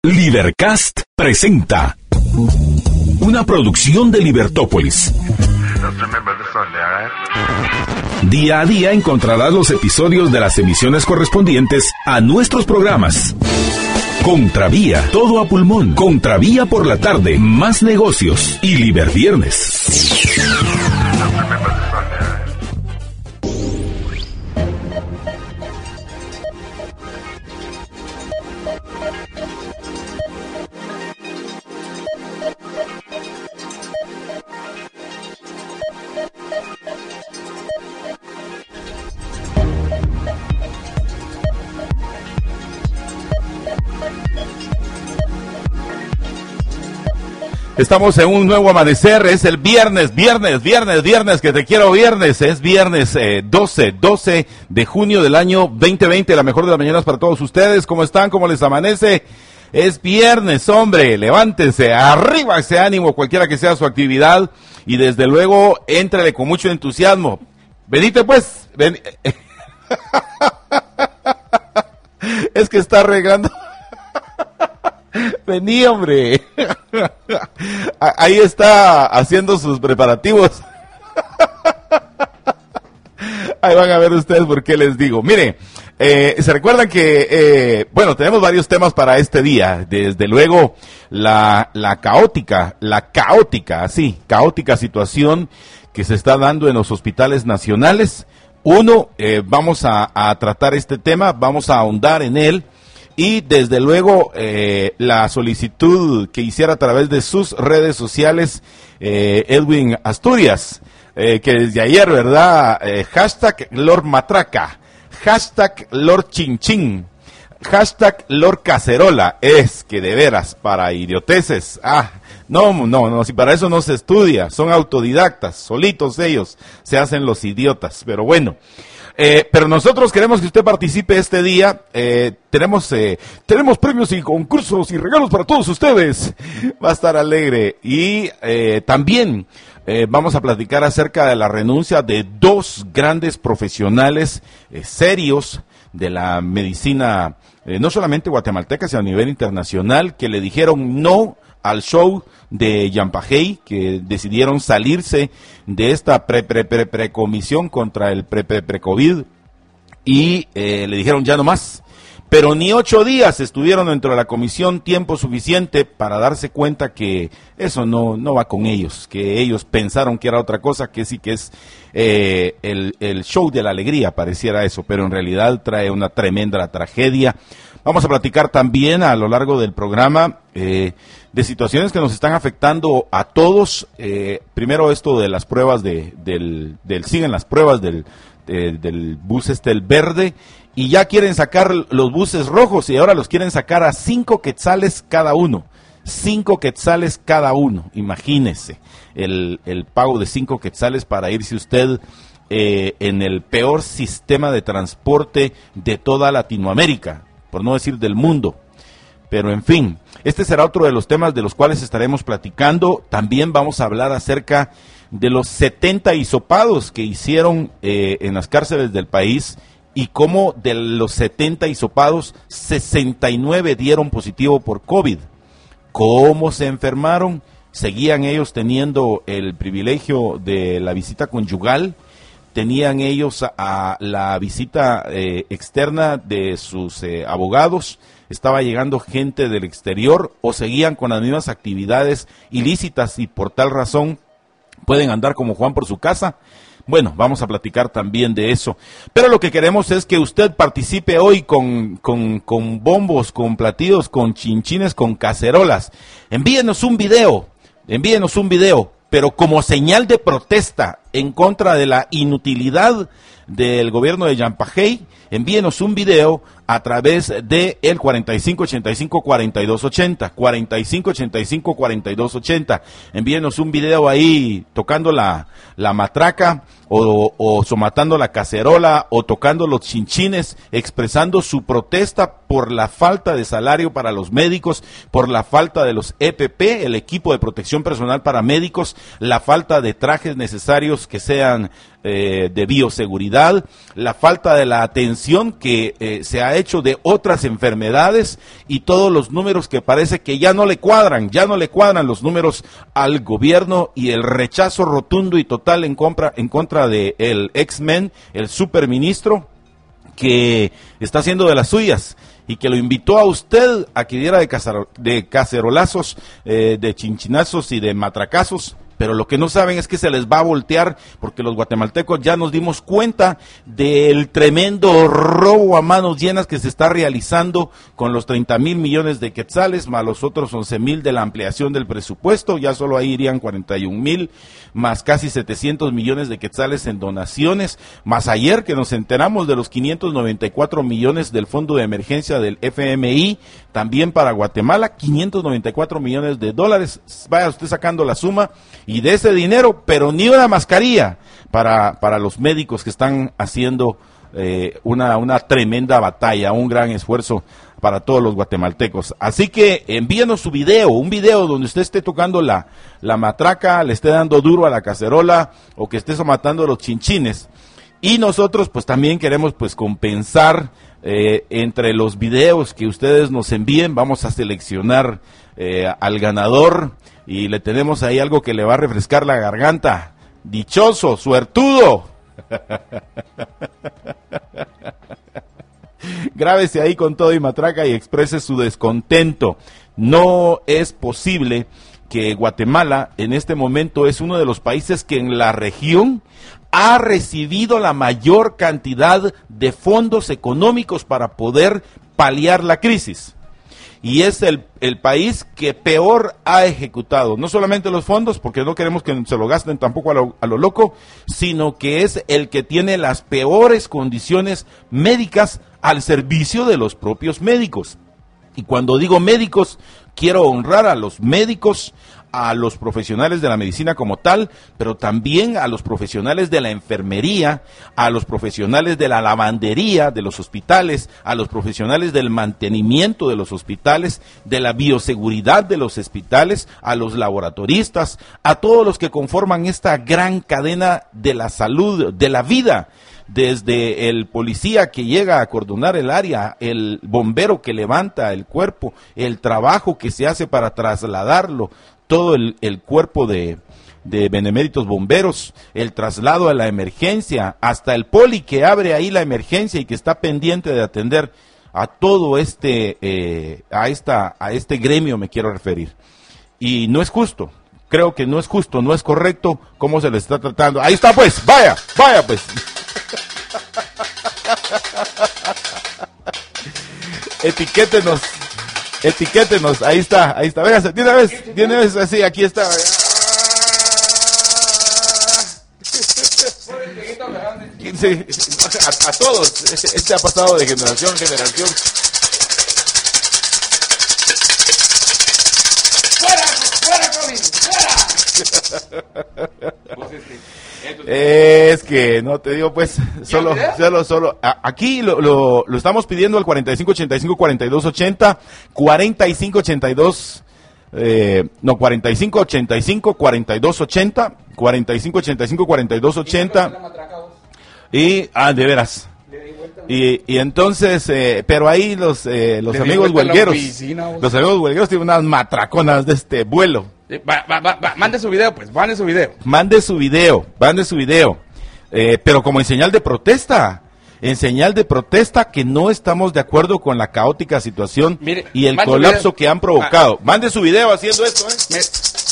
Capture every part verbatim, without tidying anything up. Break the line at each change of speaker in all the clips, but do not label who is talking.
Libercast presenta una producción de Libertópolis. Día a día encontrarás los episodios de las emisiones correspondientes a nuestros programas. Contravía, todo a pulmón. Contravía por la tarde, más negocios y Liberviernes.
Estamos en un nuevo amanecer, es el viernes, viernes, viernes, viernes, que te quiero viernes, es viernes eh, doce, doce de junio del año veinte veinte, la mejor de las mañanas para todos ustedes. ¿Cómo están? ¿Cómo les amanece? Es viernes, hombre, levántense, arriba ese ánimo, cualquiera que sea su actividad, y desde luego, éntrale con mucho entusiasmo. Venite pues, ven... es que está arreglando... Vení, hombre. Ahí está haciendo sus preparativos. Ahí van a ver ustedes por qué les digo. Mire, eh, se recuerdan que, eh, bueno, tenemos varios temas para este día. Desde luego, la, la caótica, la caótica, sí, caótica situación que se está dando en los hospitales nacionales. Uno, eh, vamos a, a tratar este tema, vamos a ahondar en él. Y desde luego eh, la solicitud que hiciera a través de sus redes sociales eh, Edwin Asturias, eh, que desde ayer, ¿verdad? Eh, hashtag Lord Matraca, hashtag Lord Chinchín, hashtag Lord Cacerola. Es que de veras, para idioteces, ah, no, no, no, si para eso no se estudia, son autodidactas, solitos ellos se hacen los idiotas, pero bueno. Eh, pero nosotros queremos que usted participe este día. Eh, tenemos eh, tenemos premios y concursos y regalos para todos ustedes. Va a estar alegre. Y eh, también eh, vamos a platicar acerca de la renuncia de dos grandes profesionales eh, serios de la medicina, eh, no solamente guatemalteca, sino a nivel internacional, que le dijeron no al show de Yampajey, que decidieron salirse de esta pre pre pre pre comisión contra el pre pre pre COVID y eh, le dijeron ya no más. Pero ni ocho días estuvieron dentro de la comisión, tiempo suficiente para darse cuenta que eso no, no va con ellos, que ellos pensaron que era otra cosa, que sí que es eh, el, el show de la alegría, pareciera eso, pero en realidad trae una tremenda tragedia. Vamos a platicar también a lo largo del programa eh, de situaciones que nos están afectando a todos. Eh, primero esto de las pruebas de, del, del siguen las pruebas del, de, del bus este, el verde, y ya quieren sacar los buses rojos y ahora los quieren sacar a cinco quetzales cada uno. Cinco quetzales cada uno, imagínese el, el pago de cinco quetzales para irse usted eh, en el peor sistema de transporte de toda Latinoamérica, por no decir del mundo. Pero en fin, este será otro de los temas de los cuales estaremos platicando. También vamos a hablar acerca de los setenta hisopados que hicieron eh, en las cárceles del país y cómo de los setenta hisopados, sesenta y nueve dieron positivo por COVID. ¿Cómo se enfermaron? ¿Seguían ellos teniendo el privilegio de la visita conyugal? ¿Tenían ellos a, a la visita eh, externa de sus eh, abogados? ¿Estaba llegando gente del exterior o seguían con las mismas actividades ilícitas y por tal razón pueden andar como Juan por su casa? Bueno, vamos a platicar también de eso. Pero lo que queremos es que usted participe hoy con, con, con bombos, con platillos, con chinchines, con cacerolas. Envíenos un video, envíenos un video, pero como señal de protesta en contra de la inutilidad del gobierno de Yampajey, envíenos un video a través de el cuarenta y cinco ochenta y cinco cuarenta y dos ochenta, cuarenta y cinco ochenta y cinco cuarenta y dos ochenta. Envíenos un video ahí tocando la, la matraca o, o somatando la cacerola o tocando los chinchines, expresando su protesta por la falta de salario para los médicos, por la falta de los E P P, el equipo de protección personal para médicos, la falta de trajes necesarios médicos que sean eh, de bioseguridad, la falta de la atención que eh, se ha hecho de otras enfermedades y todos los números que parece que ya no le cuadran, ya no le cuadran los números al gobierno y el rechazo rotundo y total en contra, en contra de el ex-men, el superministro, que está haciendo de las suyas y que lo invitó a usted a que diera de, cazaro, de cacerolazos, eh, de chinchinazos y de matracazos. Pero lo que no saben es que se les va a voltear, porque los guatemaltecos ya nos dimos cuenta del tremendo robo a manos llenas que se está realizando con los treinta mil millones de quetzales, más los otros once mil de la ampliación del presupuesto. Ya solo ahí irían cuarenta y un mil, más casi setecientos millones de quetzales en donaciones, más ayer que nos enteramos de los quinientos noventa y cuatro millones del Fondo de Emergencia del F M I, también para Guatemala, quinientos noventa y cuatro millones de dólares. Vaya usted sacando la suma. Y de ese dinero, pero ni una mascarilla para, para los médicos que están haciendo eh, una, una tremenda batalla, un gran esfuerzo para todos los guatemaltecos. Así que envíenos su video, un video donde usted esté tocando la, la matraca, le esté dando duro a la cacerola o que esté matando los chinchines. Y nosotros pues también queremos pues compensar eh, entre los videos que ustedes nos envíen. Vamos a seleccionar eh, al ganador. Y le tenemos ahí algo que le va a refrescar la garganta. Dichoso, suertudo. Grábese ahí con todo y matraca y exprese su descontento. No es posible que Guatemala en este momento es uno de los países que en la región ha recibido la mayor cantidad de fondos económicos para poder paliar la crisis. Y es el, el país que peor ha ejecutado, no solamente los fondos, porque no queremos que se lo gasten tampoco a lo, a lo loco, sino que es el que tiene las peores condiciones médicas al servicio de los propios médicos. Y cuando digo médicos, quiero honrar a los médicos, a los profesionales de la medicina como tal, pero también a los profesionales de la enfermería, a los profesionales de la lavandería de los hospitales, a los profesionales del mantenimiento de los hospitales, de la bioseguridad de los hospitales, a los laboratoristas, a todos los que conforman esta gran cadena de la salud, de la vida, desde el policía que llega a acordonar el área, el bombero que levanta el cuerpo, el trabajo que se hace para trasladarlo, todo el, el cuerpo de, de beneméritos bomberos, el traslado a la emergencia, hasta el poli que abre ahí la emergencia y que está pendiente de atender a todo este, eh, a esta, a este gremio me quiero referir. Y no es justo, creo que no es justo, no es correcto cómo se le está tratando. Ahí está pues, vaya, vaya pues. Etiquétenos. Etiquétenos, ahí está, ahí está, véngase, de una vez, de una vez, así, aquí está. Sí, a, a todos, este ha pasado de generación en generación.
¡Fuera, fuera, COVID, fuera!
Es que no te digo pues, solo, solo, solo, a, aquí lo, lo, lo estamos pidiendo al cuarenta y cinco ochenta y cinco cuarenta y dos ochenta, cuarenta y cinco ochenta y dos, eh, no, cuarenta y cinco ochenta y cinco cuarenta y dos ochenta, cuarenta y cinco ochenta y cinco cuarenta y dos ochenta, y, ah, de veras. Y, y entonces, eh, pero ahí los, eh, los amigos huelgueros, los amigos huelgueros tienen unas matraconas de este vuelo.
Va, va, va, va, mande su video, pues, mande su video.
Mande su video, mande su video. Eh, pero como en señal de protesta, en señal de protesta que no estamos de acuerdo con la caótica situación. Mire, y el colapso que han provocado. Ah. Mande su video haciendo esto, ¿eh? Me...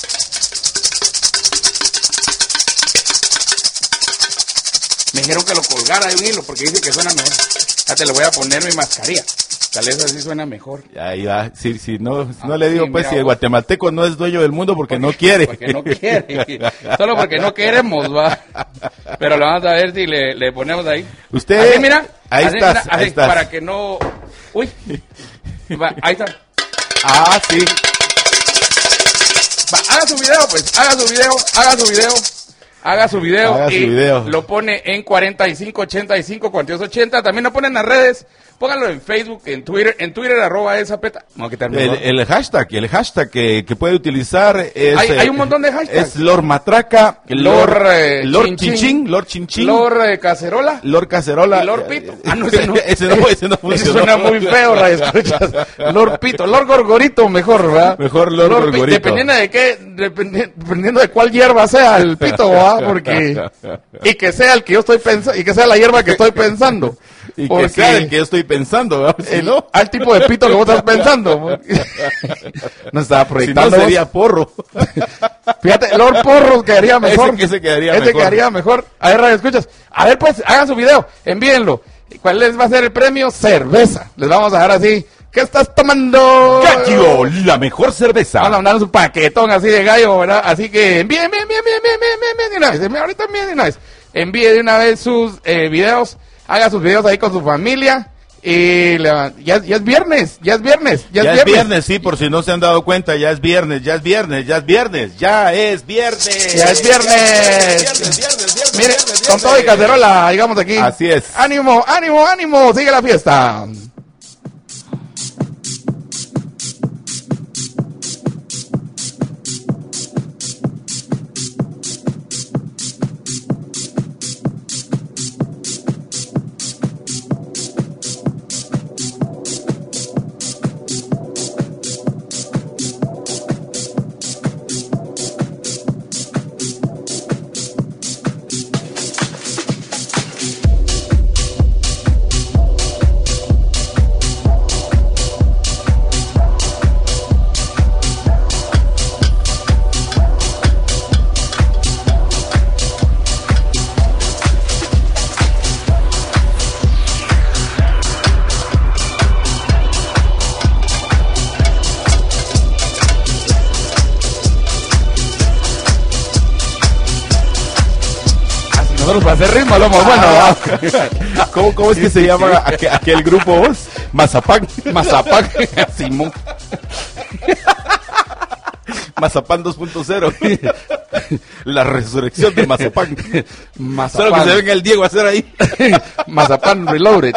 Me dijeron que lo colgara de un hilo porque dice que suena mejor. Ya te le voy a poner mi mascarilla. Tal vez así suena mejor.
Ahí va. Si, si no, si no ah, le digo, sí, pues, si el guatemalteco no es dueño del mundo porque, porque no quiere.
Porque no quiere. Solo porque no queremos, va. Pero lo vamos a ver si le, le ponemos ahí.
Usted.
Así, mira.
Ahí
así,
estás,
mira,
ahí
así,
estás.
Para que no. Uy. Va, ahí está.
Ah, sí.
Va, haga su video, pues. Haga su video. Haga su video. Haga su video
Haga
y
su video.
Lo pone en cuarenta y cinco ochenta y cinco cuarenta y dos ochenta. También lo pone en las redes Pónganlo en Facebook, en Twitter, en Twitter arroba esa peta. No, que
el, el hashtag, el hashtag que, que puede utilizar es...
Hay, hay un montón de hashtags.
Es Lord Matraca,
Lord,
Lord,
eh,
Lord
Chin
Chin
Chin,
Chin, Lord Chin Chin,
Lord eh, Cacerola,
Lord Cacerola.
y Lord Pito. Ah, no, ese no.
ese no, ese no funcionó.
Ese suena muy feo, la escuchas. Lord Pito, Lord Gorgorito mejor, ¿verdad?
Mejor Lord, Lord Gorgorito.
Pi- dependiendo de qué, dependi- dependiendo de cuál hierba sea el pito, ¿verdad? Porque, y que sea el que yo estoy pensando, y que sea la hierba que estoy pensando.
Y
Porque
que sea el que yo estoy pensando, ¿verdad? Si
el,
no,
al tipo de pito que vos estás pensando. No estaba
si
proyectando.
no sería porro.
Fíjate, Lord Porros quedaría mejor.
Ese que se quedaría
Ese
mejor.
quedaría mejor. A ver, radio escuchas. A ver, pues, hagan su video, envíenlo. ¿Cuál les va a ser el premio? Cerveza. Les vamos a dejar así. ¿Qué estás tomando?
Gallo, la mejor cerveza.
Vamos a mandar un paquetón así de gallo, ¿verdad? Así que envíen, envíen, envíen, envíen, envíen, envíen de una vez. Envíen, ahorita envíen de una vez. Envíe de una vez sus eh, videos. Haga sus videos ahí con su familia. Y le, ya, ya es viernes, ya es viernes, ya,
Ya
es
es
viernes.
viernes, sí, por si no se han dado cuenta, ya es viernes, ya es viernes, ya es viernes, ya es viernes.
Ya es viernes.
Viernes, viernes, viernes,
Mire,
viernes,
con todo y
viernes.
cacerola, digamos aquí.
Así es.
Ánimo, ánimo, ánimo, sigue la fiesta. Nosotros para hacer ritmo lo hemos bueno. ¿verdad?
¿Cómo, cómo es que se llama aquel, aquel grupo vos? Mazapán.
Mazapán, Simón.
Mazapán dos punto cero. La resurrección de Mazapán.
Mazapán.
Solo que se venga el Diego a hacer ahí.
Mazapán Reloaded.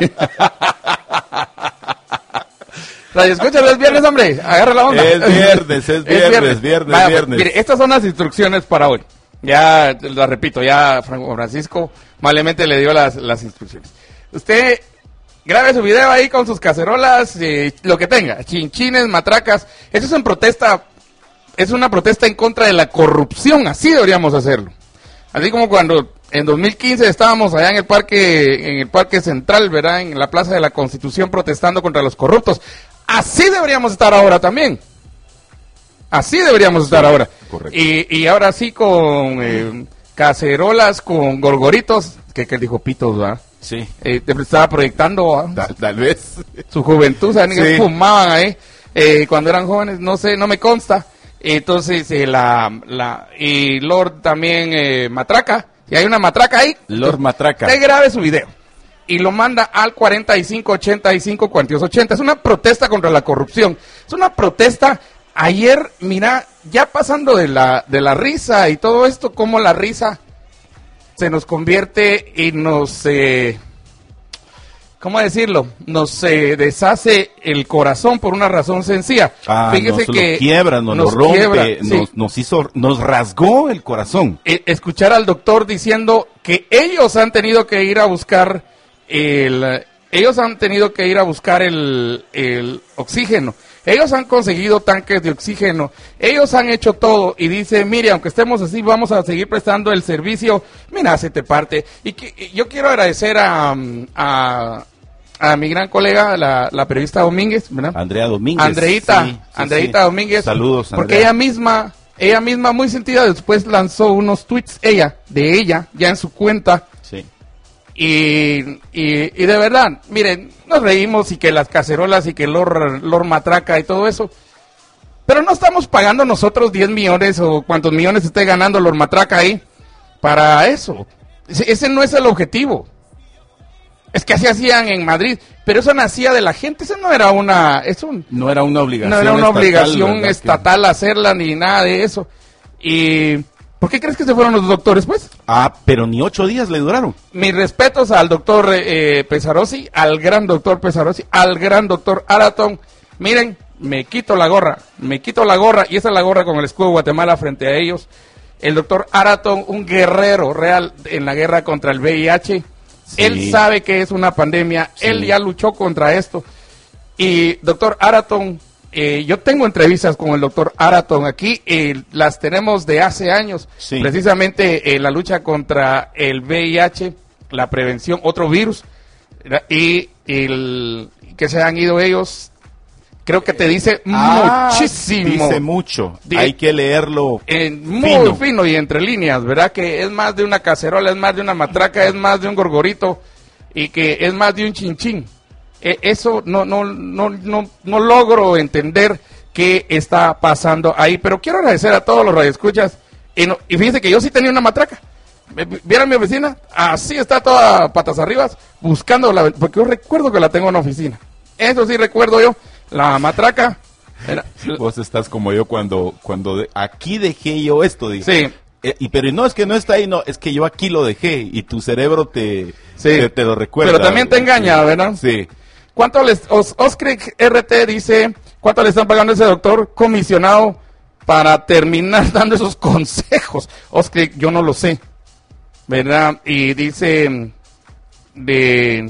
Radio escucha, es viernes, hombre. Agarra la onda.
Es viernes, es viernes, viernes,
Vaya,
viernes.
Mire, estas son las instrucciones para hoy. Ya, la repito, ya Franco Francisco amablemente le dio las, las instrucciones. Usted grabe su video ahí con sus cacerolas, eh, lo que tenga, chinchines, matracas. Eso es en protesta, es una protesta en contra de la corrupción, así deberíamos hacerlo. Así como cuando en dos mil quince estábamos allá en el parque, en el parque central, ¿verdad? En la Plaza de la Constitución protestando contra los corruptos. Así deberíamos estar ahora también. Así deberíamos estar
Sí,
ahora.
correcto.
Y, y ahora sí con eh, cacerolas, con gorgoritos, que, que él dijo pitos, ¿verdad?
Sí,
Eh, te estaba proyectando ¿verdad?
tal, tal vez.
Su juventud, ¿saben?
Sí.
Que fumaban ahí eh, cuando eran jóvenes, no sé, no me consta. Entonces, eh, la, la, y Lord también eh, matraca, y hay una matraca ahí.
Lord Matraca.
Usted grabe su video y lo manda al cuarenta y cinco ochenta y cinco cuarenta y dos ochenta. Es una protesta contra la corrupción. Es una protesta. Ayer, mira, ya pasando de la, de la risa y todo esto, cómo la risa se nos convierte y nos, eh, ¿cómo decirlo? Nos eh, deshace el corazón por una razón sencilla.
Ah,
Fíjese
nos
que
lo quiebra, nos,
nos
lo rompe,
quiebra, sí.
nos, nos hizo, nos rasgó el corazón.
Eh, escuchar al doctor diciendo que ellos han tenido que ir a buscar el, ellos han tenido que ir a buscar el, el oxígeno. Ellos han conseguido tanques de oxígeno, ellos han hecho todo y dice, mire, aunque estemos así, vamos a seguir prestando el servicio, mira, se te parte. Y que, y yo quiero agradecer a, a, a mi gran colega, la, la periodista Domínguez, ¿verdad?
Andrea Domínguez.
Andreita,
Sí, sí,
Andreita
sí.
Domínguez.
Saludos,
Porque
Andrea.
ella misma, ella misma muy sentida después lanzó unos tweets, ella, de ella, ya en su cuenta.
Sí.
Y, y, y de verdad, miren, nos reímos y que las cacerolas y que Lord, Lord Matraca y todo eso. Pero no estamos pagando nosotros diez millones o cuántos millones esté ganando Lord Matraca ahí para eso. Ese, ese no es el objetivo. Es que así hacían en Madrid, pero eso nacía de la gente, eso no era una, eso
No era una obligación
no era una
estatal,
obligación
¿verdad?
estatal hacerla ni nada de eso. Y ¿Por qué crees que se fueron los doctores, pues?
Ah, pero ni ocho días le duraron.
Mis respetos al doctor eh, Pesarossi, al gran doctor Pesarossi, al gran doctor Araton. Miren, me quito la gorra, me quito la gorra, y esa es la gorra con el escudo de Guatemala frente a ellos. El doctor Araton, un guerrero real en la guerra contra el V I H. Sí. Él sabe que es una pandemia, sí. Él ya luchó contra esto. Y doctor Araton... Eh, yo tengo entrevistas con el doctor Araton aquí, eh, las tenemos de hace años, sí. Precisamente eh, la lucha contra el V I H, la prevención, otro virus, y el que se han ido ellos, creo que te dice ah, muchísimo.
Dice mucho, de, hay que leerlo
eh, muy fino. fino y entre líneas, ¿verdad? Que es más de una cacerola, es más de una matraca, es más de un gorgorito, y que es más de un chinchín. Eh, eso no, no, no, no, no logro entender qué está pasando ahí, pero quiero agradecer a todos los radioescuchas, y, no, y fíjense que yo sí tenía una matraca. ¿Vieron mi oficina? Así está toda patas arriba, buscando la, porque yo recuerdo que la tengo en la oficina. Eso sí recuerdo yo, la matraca. Era,
Vos estás como yo cuando, cuando de, aquí dejé yo esto, digo.
Sí.
Eh, y pero no es que no está ahí, no, es que yo aquí lo dejé y tu cerebro te,
sí.
te, te lo recuerda.
Pero también te engaña, ¿verdad?
Sí.
¿Cuánto les, Os, Oscric R T dice, cuánto le están pagando a ese doctor comisionado para terminar dando esos consejos? Oscric, yo no lo sé, ¿verdad? Y dice, de,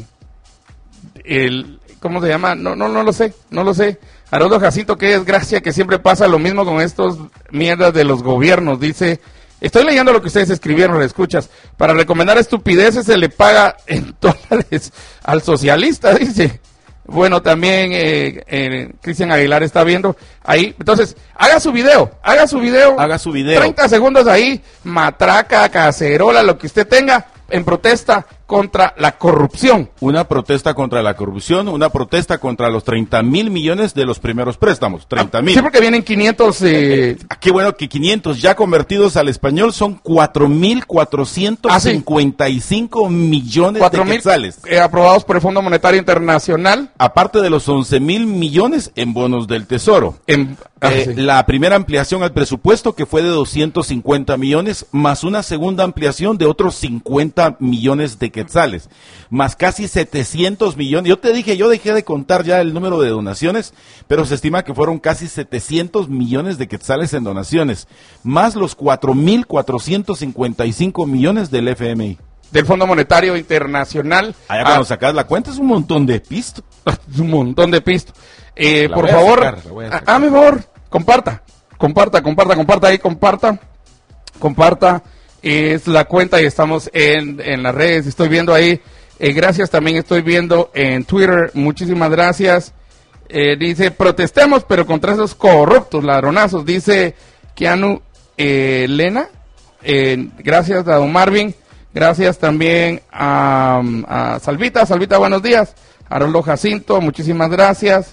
el, ¿cómo se llama? No, no, no lo sé, no lo sé. Haroldo Jacinto, qué desgracia que siempre pasa lo mismo con estos mierdas de los gobiernos, dice... Estoy leyendo lo que ustedes escribieron, escuchas. Para recomendar estupideces se le paga en dólares al socialista, dice. Bueno, también eh, eh, Cristian Aguilar está viendo ahí. Entonces, haga su video, haga su video.
Haga su video.
treinta segundos ahí, matraca, cacerola, lo que usted tenga, en protesta contra la corrupción.
Una protesta contra la corrupción, una protesta contra los treinta mil millones de los primeros préstamos, treinta mil.
Sí, porque vienen quinientos... Eh...
Ah, qué bueno que quinientos ya convertidos al español son cuatro mil cuatrocientos cincuenta y cinco ah, sí. millones de quetzales.
Eh, aprobados por el Fondo Monetario Internacional.
Aparte de los once mil millones en bonos del Tesoro.
En, ah,
eh, sí. La primera ampliación al presupuesto que fue de doscientos cincuenta millones, más una segunda ampliación de otros cincuenta millones de quetzales, más casi setecientos millones. Yo te dije, yo dejé de contar ya el número de donaciones, pero se estima que fueron casi setecientos millones de quetzales en donaciones, más los cuatro mil cuatrocientos cincuenta y cinco millones del F M I.
Del Fondo Monetario Internacional.
Allá cuando ah, sacas la cuenta es un montón de pisto.
un montón de pisto. Eh, por favor, a mi favor, comparta, comparta, comparta, comparta ahí, comparta, comparta. Es la cuenta y estamos en, en las redes, estoy viendo ahí, eh, gracias, también estoy viendo en Twitter, muchísimas gracias. Eh, dice, protestemos pero contra esos corruptos, ladronazos, dice Keanu eh, Lena, eh, gracias a don Marvin, gracias también a, a Salvita, Salvita, buenos días, Haroldo Jacinto, muchísimas gracias,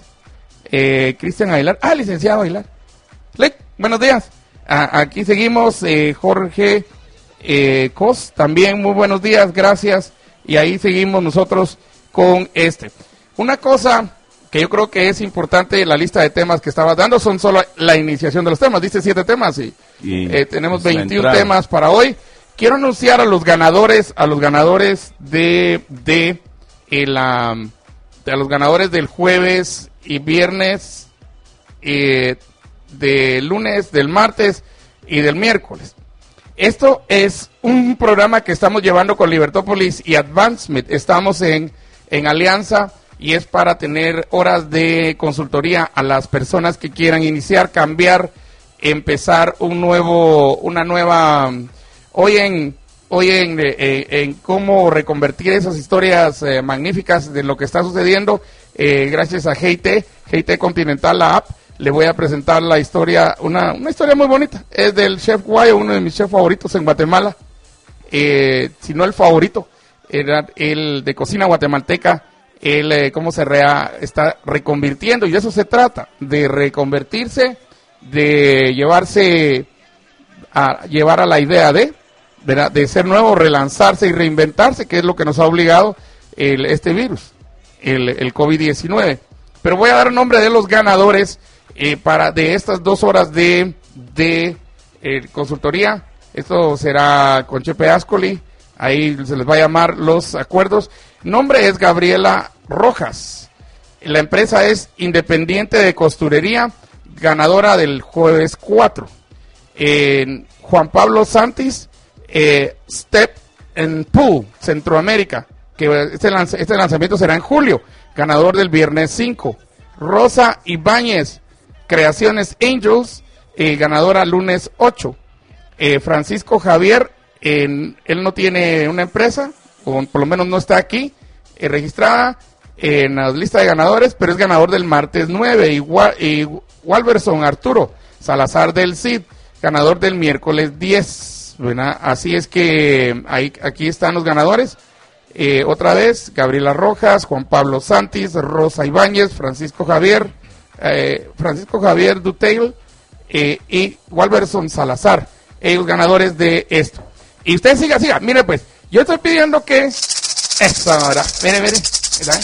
eh, Cristian Aguilar, ah, licenciado Aguilar, Le, buenos días, a, aquí seguimos, eh, Jorge Eh, Cos, también muy buenos días, gracias, y ahí seguimos nosotros con este. Una cosa que yo creo que es importante, la lista de temas que estabas dando son solo la iniciación de los temas, dice siete temas y, y eh, tenemos veintiún temas para hoy. Quiero anunciar a los ganadores, a los ganadores de, de, el, um, de a los ganadores del jueves y viernes, eh, del lunes, del martes y del miércoles. Esto es un programa que estamos llevando con Libertópolis y Advancement. Estamos en, en alianza y es para tener horas de consultoría a las personas que quieran iniciar, cambiar, empezar un nuevo, una nueva, hoy en, hoy en, eh, en cómo reconvertir esas historias eh, magníficas de lo que está sucediendo, eh, gracias a G I T, G I T Continental, la app. Le voy a presentar la historia, una, una historia muy bonita. Es del chef Guayo, uno de mis chefs favoritos en Guatemala. Eh, si no el favorito, era el de cocina guatemalteca. Él, eh, cómo se rea, está reconvirtiendo, y de eso se trata, de reconvertirse, de llevarse, a llevar a la idea de, de, de ser nuevo, relanzarse y reinventarse, que es lo que nos ha obligado el, este virus, el, el COVID diecinueve. Pero voy a dar el nombre de los ganadores. Eh, para de estas dos horas de, de eh, consultoría, Esto será con Chepe Ascoli, ahí se les va a llamar los acuerdos. Nombre es Gabriela Rojas. La empresa es Independiente de Costurería, ganadora del jueves cuatro. Eh, Juan Pablo Santis, eh, Step and Pool, Centroamérica, que este, lanz este lanzamiento será en julio, ganador del viernes cinco. Rosa Ibáñez, Creaciones Angels, eh, ganadora lunes ocho. Eh, Francisco Javier, eh, él no tiene una empresa, o por lo menos no está aquí, eh, registrada en la lista de ganadores, pero es ganador del martes nueve. Y, y Walverson Arturo Salazar del Cid, ganador del miércoles diez. ¿Verdad? Así es que ahí, aquí están los ganadores. Eh, otra vez, Gabriela Rojas, Juan Pablo Santis, Rosa Ibáñez, Francisco Javier, eh, Francisco Javier Duteil eh, y Walverson Salazar, ellos ganadores de esto. Y usted siga, siga, mire pues, yo estoy pidiendo que... Eso, ahora, mire, mire, mire.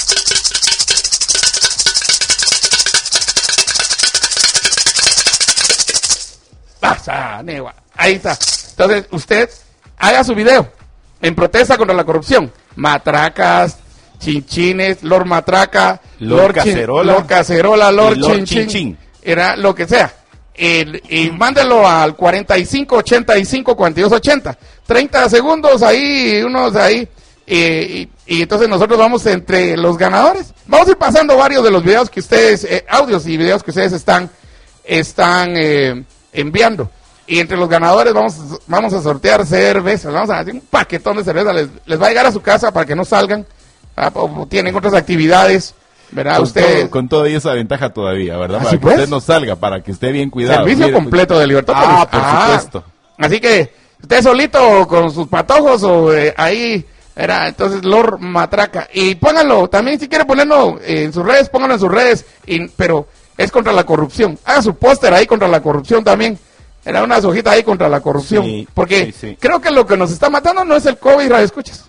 Pasa, negua. Ahí está. Entonces, usted haga su video en protesta contra la corrupción. Matracas, chinchines, Lord Matraca,
Lord,
Lord
Cacerola,
Lord Cacerola, Lord,
Lord
Chin Chin,
Chin.
Era lo que sea. El, y mándelo al cuarenta y cinco ochenta y cinco cuarenta y dos ochenta. treinta segundos ahí, unos ahí. Y, y, y entonces nosotros vamos entre los ganadores. Vamos a ir pasando varios de los videos que ustedes, eh, audios y videos que ustedes están, están eh, enviando. Y entre los ganadores vamos, vamos a sortear cervezas, vamos a hacer un paquetón de cerveza, les, les va a llegar a su casa para que no salgan, ¿verdad? O, o tienen otras actividades, ¿verdad?
Con,
usted,
todo, con toda esa ventaja todavía, ¿verdad? Para
¿Así
que
pues?
usted no salga, para que esté bien cuidado.
Servicio
Mire,
completo
pues,
de Libertópolis.
Ah, por
Ah,
supuesto.
Así que usted solito con sus patojos o eh, ahí, era entonces Lord Matraca. Y pónganlo, también si quiere ponerlo en sus redes, pónganlo en sus redes, y, pero es contra la corrupción. Haga su póster ahí contra la corrupción también. Era unas hojitas ahí contra la corrupción.
Sí,
porque
sí, sí.
creo que lo que nos está matando no es el COVID, radioescuchas.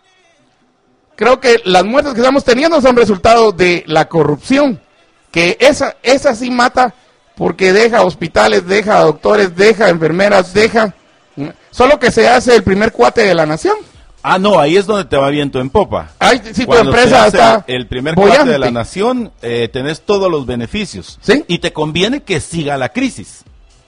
Creo que las muertes que estamos teniendo son resultado de la corrupción. Que esa, esa sí mata porque deja hospitales, deja doctores, deja enfermeras, deja... Solo que se hace el primer cuate de la nación.
Ah, no, ahí es donde te va viento en popa.
Ay, si tu
Cuando
empresa
se hace
está
el primer
bollante.
cuate de la nación, eh, tenés todos los beneficios.
¿Sí?
Y te conviene que siga la crisis.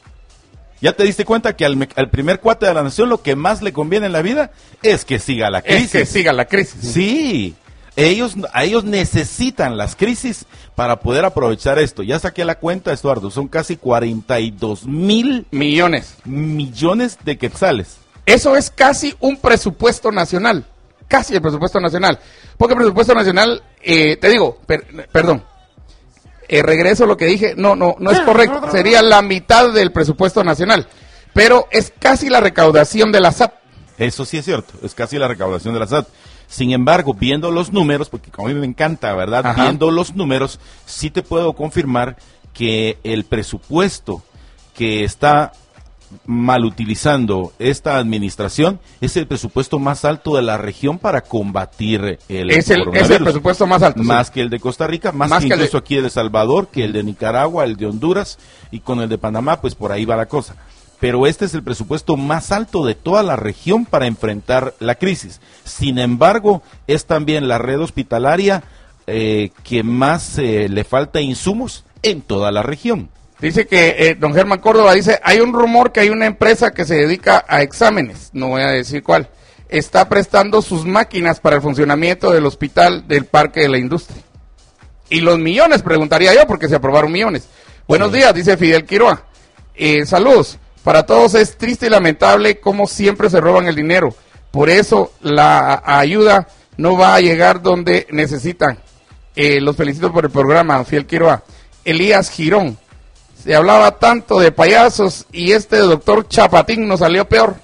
¿Ya te diste cuenta que al, me- al primer cuate de la nación lo que más le conviene en la vida es que siga la crisis?
Es que siga la crisis.
Sí, ellos, a ellos necesitan las crisis para poder aprovechar esto. Ya saqué la cuenta, Estuardo, son casi cuarenta y dos mil
Millones.
millones de quetzales.
Eso es casi un presupuesto nacional. Casi el presupuesto nacional. Porque el presupuesto nacional, eh, te digo, per- perdón. Eh, regreso a lo que dije, no, no, no es correcto. Sería la mitad del presupuesto nacional. Pero es casi la recaudación de la S A T.
Eso sí es cierto, es casi la recaudación de la S A T. Sin embargo, viendo los números, porque como a mí me encanta, ¿verdad?
Ajá.
Viendo los números, sí te puedo confirmar que el presupuesto que está mal utilizando esta administración es el presupuesto más alto de la región para combatir el
Es el, es
coronavirus.
el presupuesto más alto.
Más
sí.
que el de Costa Rica, más,
Más
que
que el de-
incluso aquí el de El Salvador, que el de Nicaragua, el de Honduras, y con el de Panamá, pues por ahí va la cosa. Pero este es el presupuesto más alto de toda la región para enfrentar la crisis. Sin embargo, es también la red hospitalaria eh, que más eh, le falta insumos en toda la región.
Dice que eh, don Germán Córdoba dice, hay un rumor que hay una empresa que se dedica a exámenes, no voy a decir cuál, está prestando sus máquinas para el funcionamiento del hospital del Parque de la Industria. Y los millones, preguntaría yo, porque se aprobaron millones. Buenos
Sí.
días, dice Fidel Quiroa. Eh, saludos. Para todos es triste y lamentable cómo siempre se roban el dinero. Por eso la ayuda no va a llegar donde necesitan. Eh, los felicito por el programa, Fidel Quiroa. Elías Girón. Se hablaba tanto de payasos y este doctor Chapatín nos salió peor.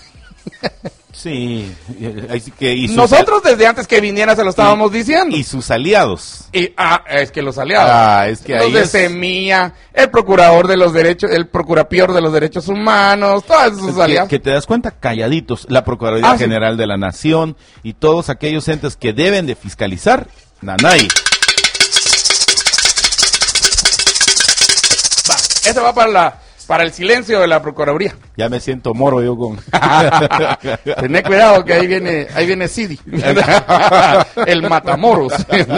Sí, eh, así que y sus,
Nosotros desde antes que viniera se lo estábamos diciendo.
y sus aliados.
Y, ah, es que los aliados.
Ah, es que
los
ahí
de
es-
Semilla, el procurador de los derechos, el procurapior de los derechos humanos, todos esos
que,
aliados.
que te das cuenta, calladitos, la Procuraduría
Ah, sí.
General de la Nación y todos aquellos entes que deben de fiscalizar, nanay.
Va, ese va para la, para el silencio de la Procuraduría.
Ya me siento moro yo con...
Tené cuidado que ahí viene, ahí viene Sidi, el matamoros.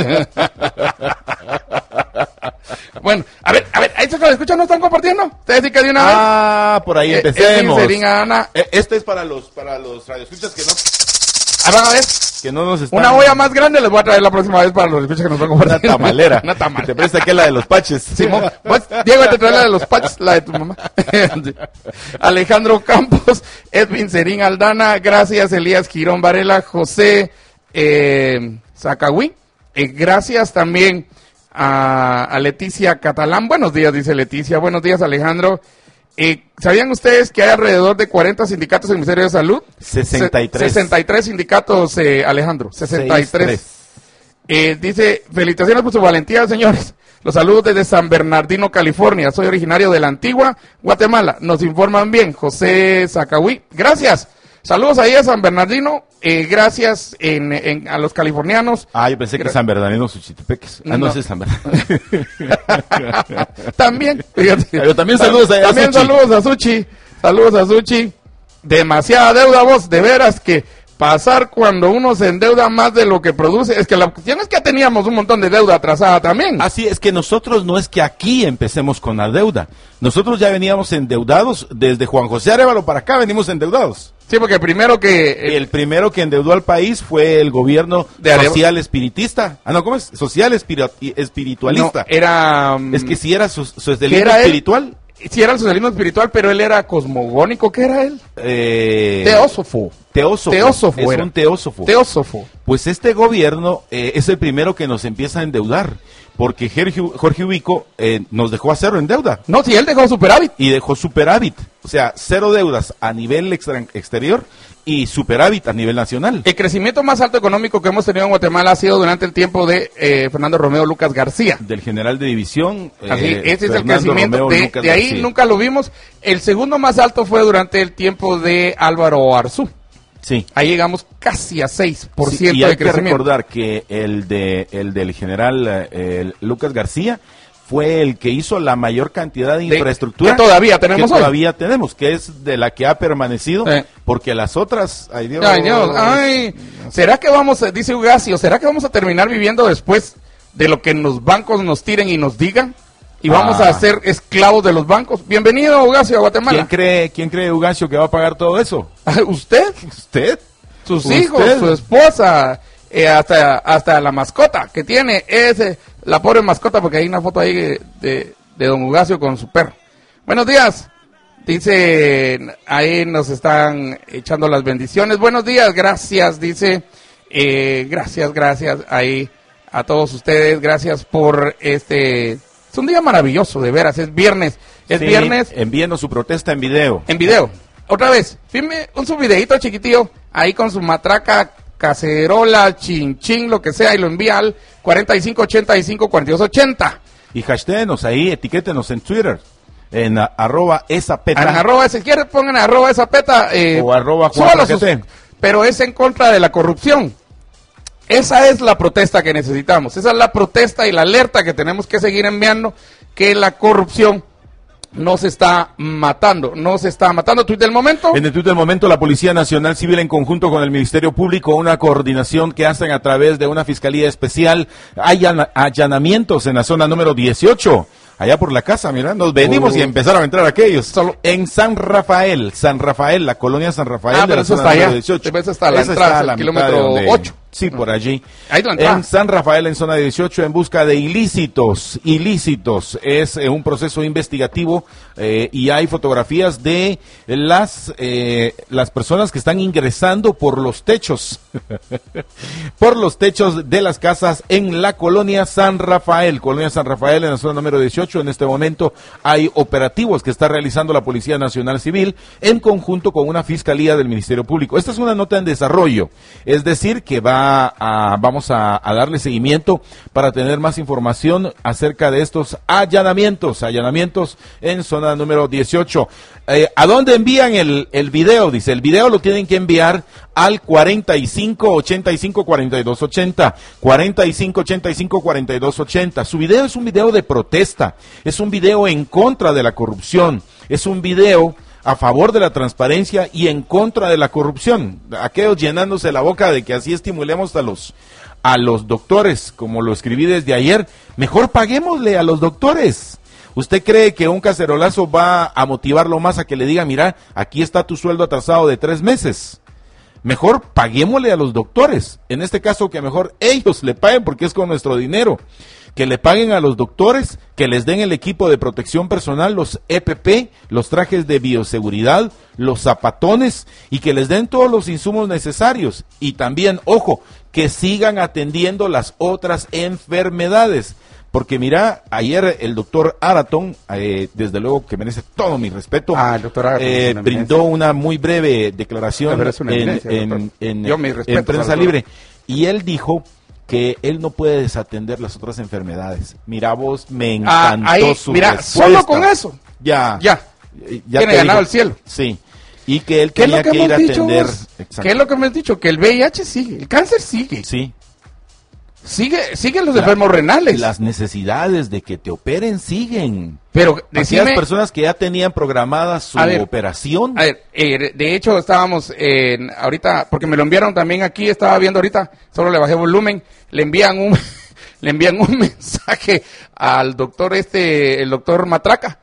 Bueno, a ver, a ver, ¿a estos que lo escuchan no están compartiendo? ¿Ustedes sí que de una vez?
Ah, por ahí
Eh,
empecemos.
Edwin Serín Ana.
Eh, Este es para los para los radioescuchas que no
Ah, van a ver.
que no nos están...
Una olla más grande les voy a traer la próxima vez para los escuchas que nos van a
Una
compartir.
tamalera.
Una
Que
tamalera.
te presta que es la de los paches.
Simón, vos, Diego, te trae la de los patches, la de tu mamá. Alejandro Campos, Edwin Serín Aldana, gracias Elías Girón Varela, José eh, Zacahuí, eh, gracias también a, a Leticia Catalán. Buenos días, dice Leticia. Buenos días, Alejandro. Eh, ¿Sabían ustedes que hay alrededor de cuarenta sindicatos en el Ministerio de Salud?
sesenta y tres.
Se- sesenta y tres sindicatos, eh, Alejandro. sesenta y tres. Eh, dice, felicitaciones por su valentía, señores. Los saludos desde San Bernardino, California. Soy originario de la antigua Guatemala. Nos informan bien. José Zacahuí. Gracias. Saludos ahí a San Bernardino. Eh, gracias en, en- a los californianos.
Ah, yo pensé que
Gra-
San Bernardino Suchitepeques. Ah, no,
No.
ese es San Bernardino.
También. fíjate.
Yo también saludos a- a
También
Suchi.
saludos a Suchi. Saludos a Suchi. Demasiada deuda, vos. De veras que pasar cuando uno se endeuda más de lo que produce. Es que la cuestión es que teníamos un montón de deuda atrasada también.
Así es que nosotros no es que aquí empecemos con la deuda. Nosotros ya veníamos endeudados desde Juan José Arévalo para acá, venimos endeudados.
Sí, porque primero que... eh,
El primero que endeudó al país fue el gobierno
De Arevalo.
social espiritista. Ah, no, ¿cómo es? Social espiri- espiritualista.
no, era... mm,
Es que si era su,
¿qué
socialismo
era él?
espiritual.
Sí, era el socialismo espiritual, pero él era cosmogónico. ¿Qué era él?
Eh,
Teósofo.
Teósofo.
Teósofo
Es
era.
un teósofo.
Teósofo.
Pues este gobierno eh, es el primero que nos empieza a endeudar. Porque Jorge, Jorge Ubico eh, nos dejó a cero en deuda.
No, si él dejó superávit.
Y dejó superávit. O sea, cero deudas a nivel extran- exterior y superávit a nivel nacional.
El crecimiento más alto económico que hemos tenido en Guatemala ha sido durante el tiempo de eh, Fernando Romeo Lucas García.
Del general de división.
Así,
eh,
ese es el
Fernando
crecimiento.
Romeo
De,
Lucas
de ahí
García.
nunca lo vimos. El segundo más alto fue durante el tiempo de Álvaro Arzú.
Sí.
Ahí llegamos casi a seis por
Sí,
ciento
y hay
de
que
crecimiento.
recordar que el de el del general eh, el Lucas García fue el que hizo la mayor cantidad de
De-
infraestructura
que todavía tenemos
que
hoy.
todavía tenemos, que es de la que ha permanecido,
Sí.
porque las otras, ay Dios,
Ay, Dios, ay, ¿será que vamos, a- dice Ugacio, ¿será que vamos a terminar viviendo después de lo que los bancos nos tiren y nos digan? Y vamos
Ah.
a ser esclavos de los bancos. Bienvenido, Ugacio, a
¿quién
Guatemala.
cree, quién cree Ugacio que va a pagar todo eso?
¿Usted?
¿Usted?
Sus
¿Usted?
hijos, su esposa, eh, hasta, hasta la mascota que tiene, es eh, la pobre mascota, porque hay una foto ahí de, de, de don Ugacio con su perro. Buenos días, dice, ahí nos están echando las bendiciones. Buenos días, gracias, dice, eh, gracias, gracias, ahí a todos ustedes, gracias por este, es un día maravilloso, de veras, es viernes, es
Sí,
viernes.
envíenos su protesta en video.
En video. Otra vez, firme un su videito chiquitillo, ahí con su matraca, cacerola, chin chin, lo que sea, y lo envía al cuarenta y cinco ochenta y cinco cuarenta y dos ochenta.
Y hashtagnos ahí, etiquétenos en Twitter, en a- arroba esa peta.
En arroba, si quieren pongan arroba esa peta. Eh,
O arroba Juan
súbalo
Paquete.
sus- pero es en contra de la corrupción. Esa es la protesta que necesitamos. Esa es la protesta y la alerta que tenemos que seguir enviando, que la corrupción no se está matando, no se está matando. Tuit del momento.
En el tuit del momento, la Policía Nacional Civil en conjunto con el Ministerio Público, una coordinación que hacen a través de una fiscalía especial, hay allana- allanamientos en la zona número dieciocho, allá por la casa, mira, nos venimos
Uh.
y empezaron a entrar aquellos.
Solo-
En San Rafael, San Rafael, la colonia San Rafael
Ah,
de
pero
la
eso
zona
está
número
allá.
dieciocho.
Esa está la
Esa
entrada,
a
el
la mitad
kilómetro
de donde-
ocho.
Sí, por allí.
Ahí es la entrada.
En San Rafael, en zona dieciocho, en busca de ilícitos. Ilícitos es eh, un proceso investigativo eh, y hay fotografías de las eh, las personas que están ingresando por los techos, por los techos de las casas en la colonia San Rafael. Colonia San Rafael en la zona número dieciocho. En este momento hay operativos que está realizando la Policía Nacional Civil en conjunto con una fiscalía del Ministerio Público. Esta es una nota en desarrollo, es decir, que va a, vamos a, a darle seguimiento para tener más información acerca de estos allanamientos, allanamientos en zona número dieciocho. Eh, ¿A dónde envían el, el video? Dice, el video lo tienen que enviar al cuarenta y cinco ochenta y cinco cuarenta y dos ochenta, cuarenta y cinco ochenta y cinco cuarenta y dos ochenta. Su video es un video de protesta, es un video en contra de la corrupción, es un video a favor de la transparencia y en contra de la corrupción. Aquellos llenándose la boca de que así estimulemos a los a los doctores, como lo escribí desde ayer, mejor paguémosle a los doctores. ¿Usted cree que un cacerolazo va a motivarlo más a que le diga, mira, aquí está tu sueldo atrasado de tres meses? Mejor paguémosle a los doctores. En este caso, que mejor ellos le paguen porque es con nuestro dinero. Que le paguen a los doctores, que les den el equipo de protección personal, los E P P, los trajes de bioseguridad, los zapatones, y que les den todos los insumos necesarios. Y también, ojo, que sigan atendiendo las otras enfermedades. Porque mira, ayer el doctor Araton, eh, desde luego que merece todo mi respeto,
ah, el doctor Araton,
eh,
una
brindó una muy breve declaración en, en, en,
Yo, mi respeto,
en Prensa Libre. Y él dijo que él no puede desatender las otras enfermedades. Mira vos, me encantó ah, ahí, su
mira,
respuesta.
Solo con eso,
ya,
ya,
ya
tiene ganado el cielo.
Sí, y que él tenía
que,
que ir a atender.
¿Qué es lo que hemos dicho? Que el V I H sigue, el cáncer sigue.
Sí.
Sigue, siguen los
la,
enfermos renales.
Las necesidades de que te operen siguen.
Pero decime,
aquellas personas que ya tenían programada su
a ver,
operación.
A ver, eh, de hecho estábamos en, ahorita, porque me lo enviaron también aquí, estaba viendo ahorita, solo le bajé volumen, le envían un, le envían un mensaje al doctor este, el doctor Matraca.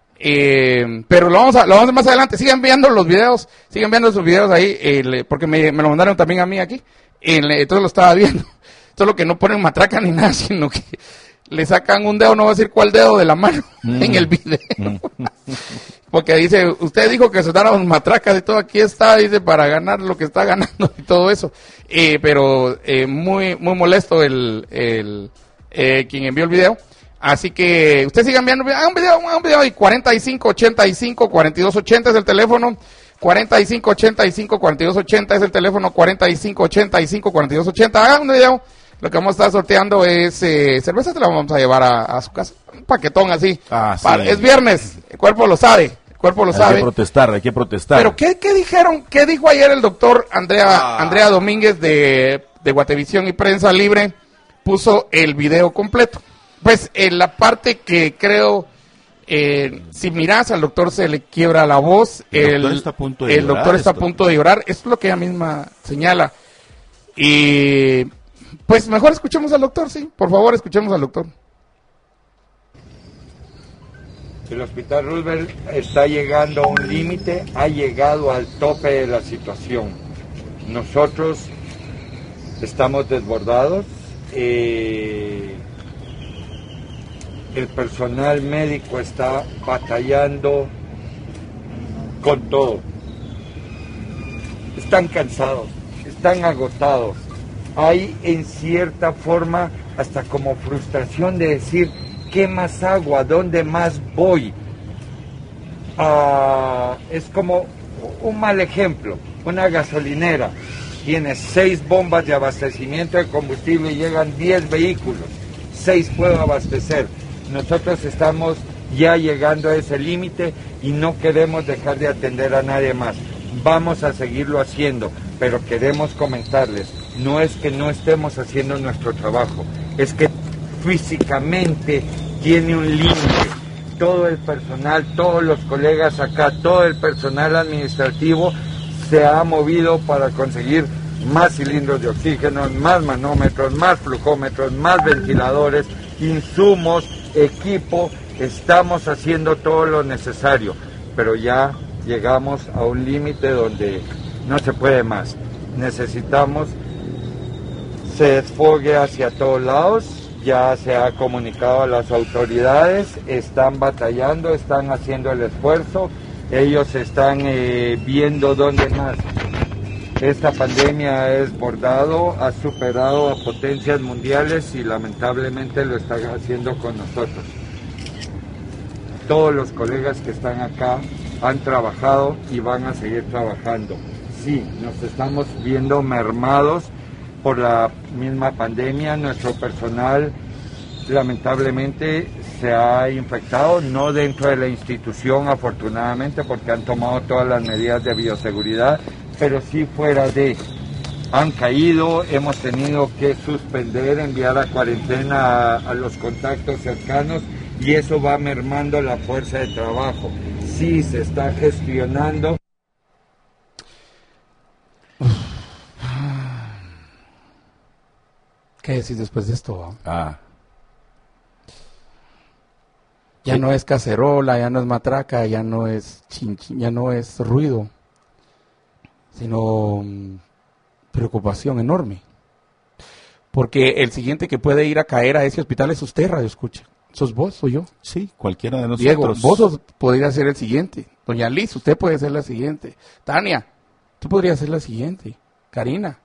Eh, pero lo vamos a, lo vamos a hacer más adelante. Sigan viendo los videos, sigan viendo sus videos ahí, eh, porque me, me lo mandaron también a mí aquí. Eh, entonces lo estaba viendo. Solo que no ponen matraca ni nada, sino que le sacan un dedo, no voy a decir cuál dedo de la mano, mm. en el video. Mm. Porque dice, usted dijo que se daban matracas y todo, aquí está, dice, para ganar lo que está ganando y todo eso. Eh, pero eh, muy muy molesto el, el eh, quien envió el video. Así que ustedes sigan viendo, hagan un video, hagan un video y cuarenta y cinco ochenta y cinco cuarenta y dos ochenta es el teléfono. cuarenta y cinco ochenta y cinco cuarenta y dos ochenta es el teléfono, cuarenta y cinco ochenta y cinco cuarenta y dos ochenta. Hagan un video. Lo que vamos a estar sorteando es eh, cerveza, te la vamos a llevar a, a su casa. Un paquetón así.
Ah, sí.
Para, es viernes, el cuerpo lo sabe. El cuerpo lo
hay
sabe.
Hay que protestar, hay que protestar.
Pero ¿qué, qué dijeron? ¿Qué dijo ayer el doctor Andrea, ah. Andrea Domínguez de, de Guatevisión y Prensa Libre? Puso el video completo. Pues en la parte que creo, eh, si miras al doctor se le quiebra la voz. El, el doctor está a punto de, el llorar, doctor está a punto de llorar. Esto es lo que ella misma señala. Y pues mejor escuchemos al doctor, sí. Por favor, escuchemos al doctor.
El Hospital Roosevelt está llegando a un límite, ha llegado al tope de la situación. Nosotros estamos desbordados. Eh, el personal médico está batallando con todo. Están cansados, están agotados. Hay en cierta forma hasta como frustración de decir, ¿qué más hago? ¿A dónde más voy? Ah, es como un mal ejemplo, una gasolinera. Tiene seis bombas de abastecimiento de combustible y llegan diez vehículos. Seis puedo abastecer. Nosotros estamos ya llegando a ese límite y no queremos dejar de atender a nadie más. Vamos a seguirlo haciendo, pero queremos comentarles, no es que no estemos haciendo nuestro trabajo, es que físicamente tiene un límite. Todo el personal, todos los colegas acá, todo el personal administrativo se ha movido para conseguir más cilindros de oxígeno, más manómetros, más flujómetros, más ventiladores, insumos, equipo. Estamos haciendo todo lo necesario, pero ya llegamos a un límite donde no se puede más. Necesitamos se desfogue hacia todos lados. Ya se ha comunicado a las autoridades, están batallando, están haciendo el esfuerzo, ellos están eh, viendo dónde más. Esta pandemia ha desbordado, ha superado a potencias mundiales y lamentablemente lo están haciendo con nosotros. Todos los colegas que están acá han trabajado y van a seguir trabajando. Sí, nos estamos viendo mermados por la misma pandemia. Nuestro personal lamentablemente se ha infectado, no dentro de la institución afortunadamente porque han tomado todas las medidas de bioseguridad, pero sí fuera de. Han caído, hemos tenido que suspender, enviar a cuarentena a, a los contactos cercanos y eso va mermando la fuerza de trabajo. sí se está gestionando.
¿Qué decís después de esto?
Ah.
Ya
Sí.
no es cacerola, ya no es matraca, ya no es chin, chin, ya no es ruido, sino mm, preocupación enorme. Porque el siguiente que puede ir a caer a ese hospital es usted, Radio Escucha. ¿Sos vos o yo?
Sí, cualquiera de nosotros.
Diego, vos sos- podría ser el siguiente. Doña Liz, usted puede ser la siguiente. Tania, tú podrías ser la siguiente. Karina.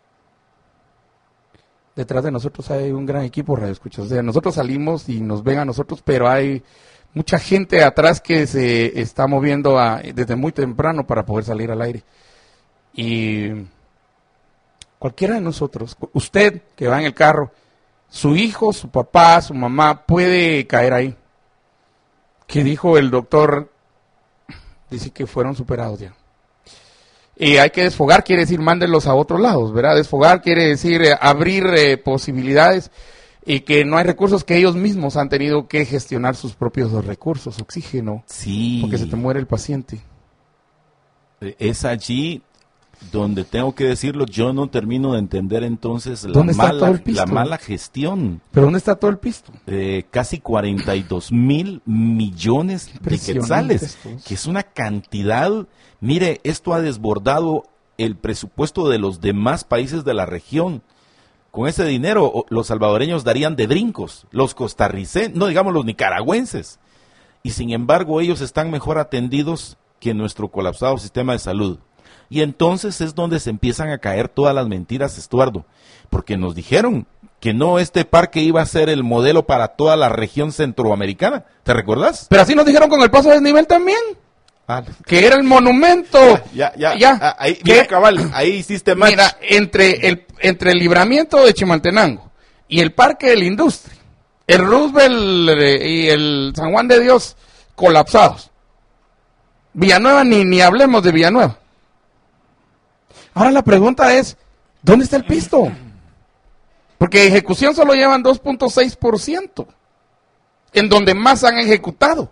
Detrás de nosotros hay un gran equipo, Radio Escucha. O sea, nosotros salimos y nos ven a nosotros, pero hay mucha gente atrás que se está moviendo a- desde muy temprano para poder salir al aire. Y cualquiera de nosotros, usted que va en el carro, su hijo, su papá, su mamá, puede caer ahí. ¿Qué dijo el doctor? Dice que fueron superados ya. Y hay que desfogar, quiere decir mándenlos a otros lados, ¿verdad? Desfogar quiere decir eh, abrir eh, posibilidades y que no hay recursos, que ellos mismos han tenido que gestionar sus propios recursos, oxígeno,
Sí.
porque se te muere el paciente.
Es allí donde tengo que decirlo, yo no termino de entender entonces la
¿Dónde está todo
mala,
el pisto?
la mala gestión.
¿Pero dónde está todo el pisto?
Eh, casi cuarenta y dos mil millones de
Impresionante
quetzales,
esto.
que es una cantidad. Mire, esto ha desbordado el presupuesto de los demás países de la región. Con ese dinero, o- los salvadoreños darían de brincos, los costarricenses, no digamos los nicaragüenses. Y sin embargo, ellos están mejor atendidos que nuestro colapsado sistema de salud. Y entonces es donde se empiezan a caer todas las mentiras, Estuardo, porque nos dijeron que no, este parque iba a ser el modelo para toda la región centroamericana. ¿Te recordás?
Pero así nos dijeron con el paso de desnivel también,
Ah,
que era el monumento.
ya, ya,
Ya.
ah, ahí,
¿Qué?
mira, cabal, ahí hiciste match.
Mira, entre el, entre el libramiento de Chimaltenango y el Parque de la Industria, el Roosevelt eh, y el San Juan de Dios colapsados. Villanueva, ni, ni hablemos de Villanueva. Ahora la pregunta es, ¿dónde está el pisto? Porque ejecución solo llevan dos punto seis por ciento, en donde más han ejecutado.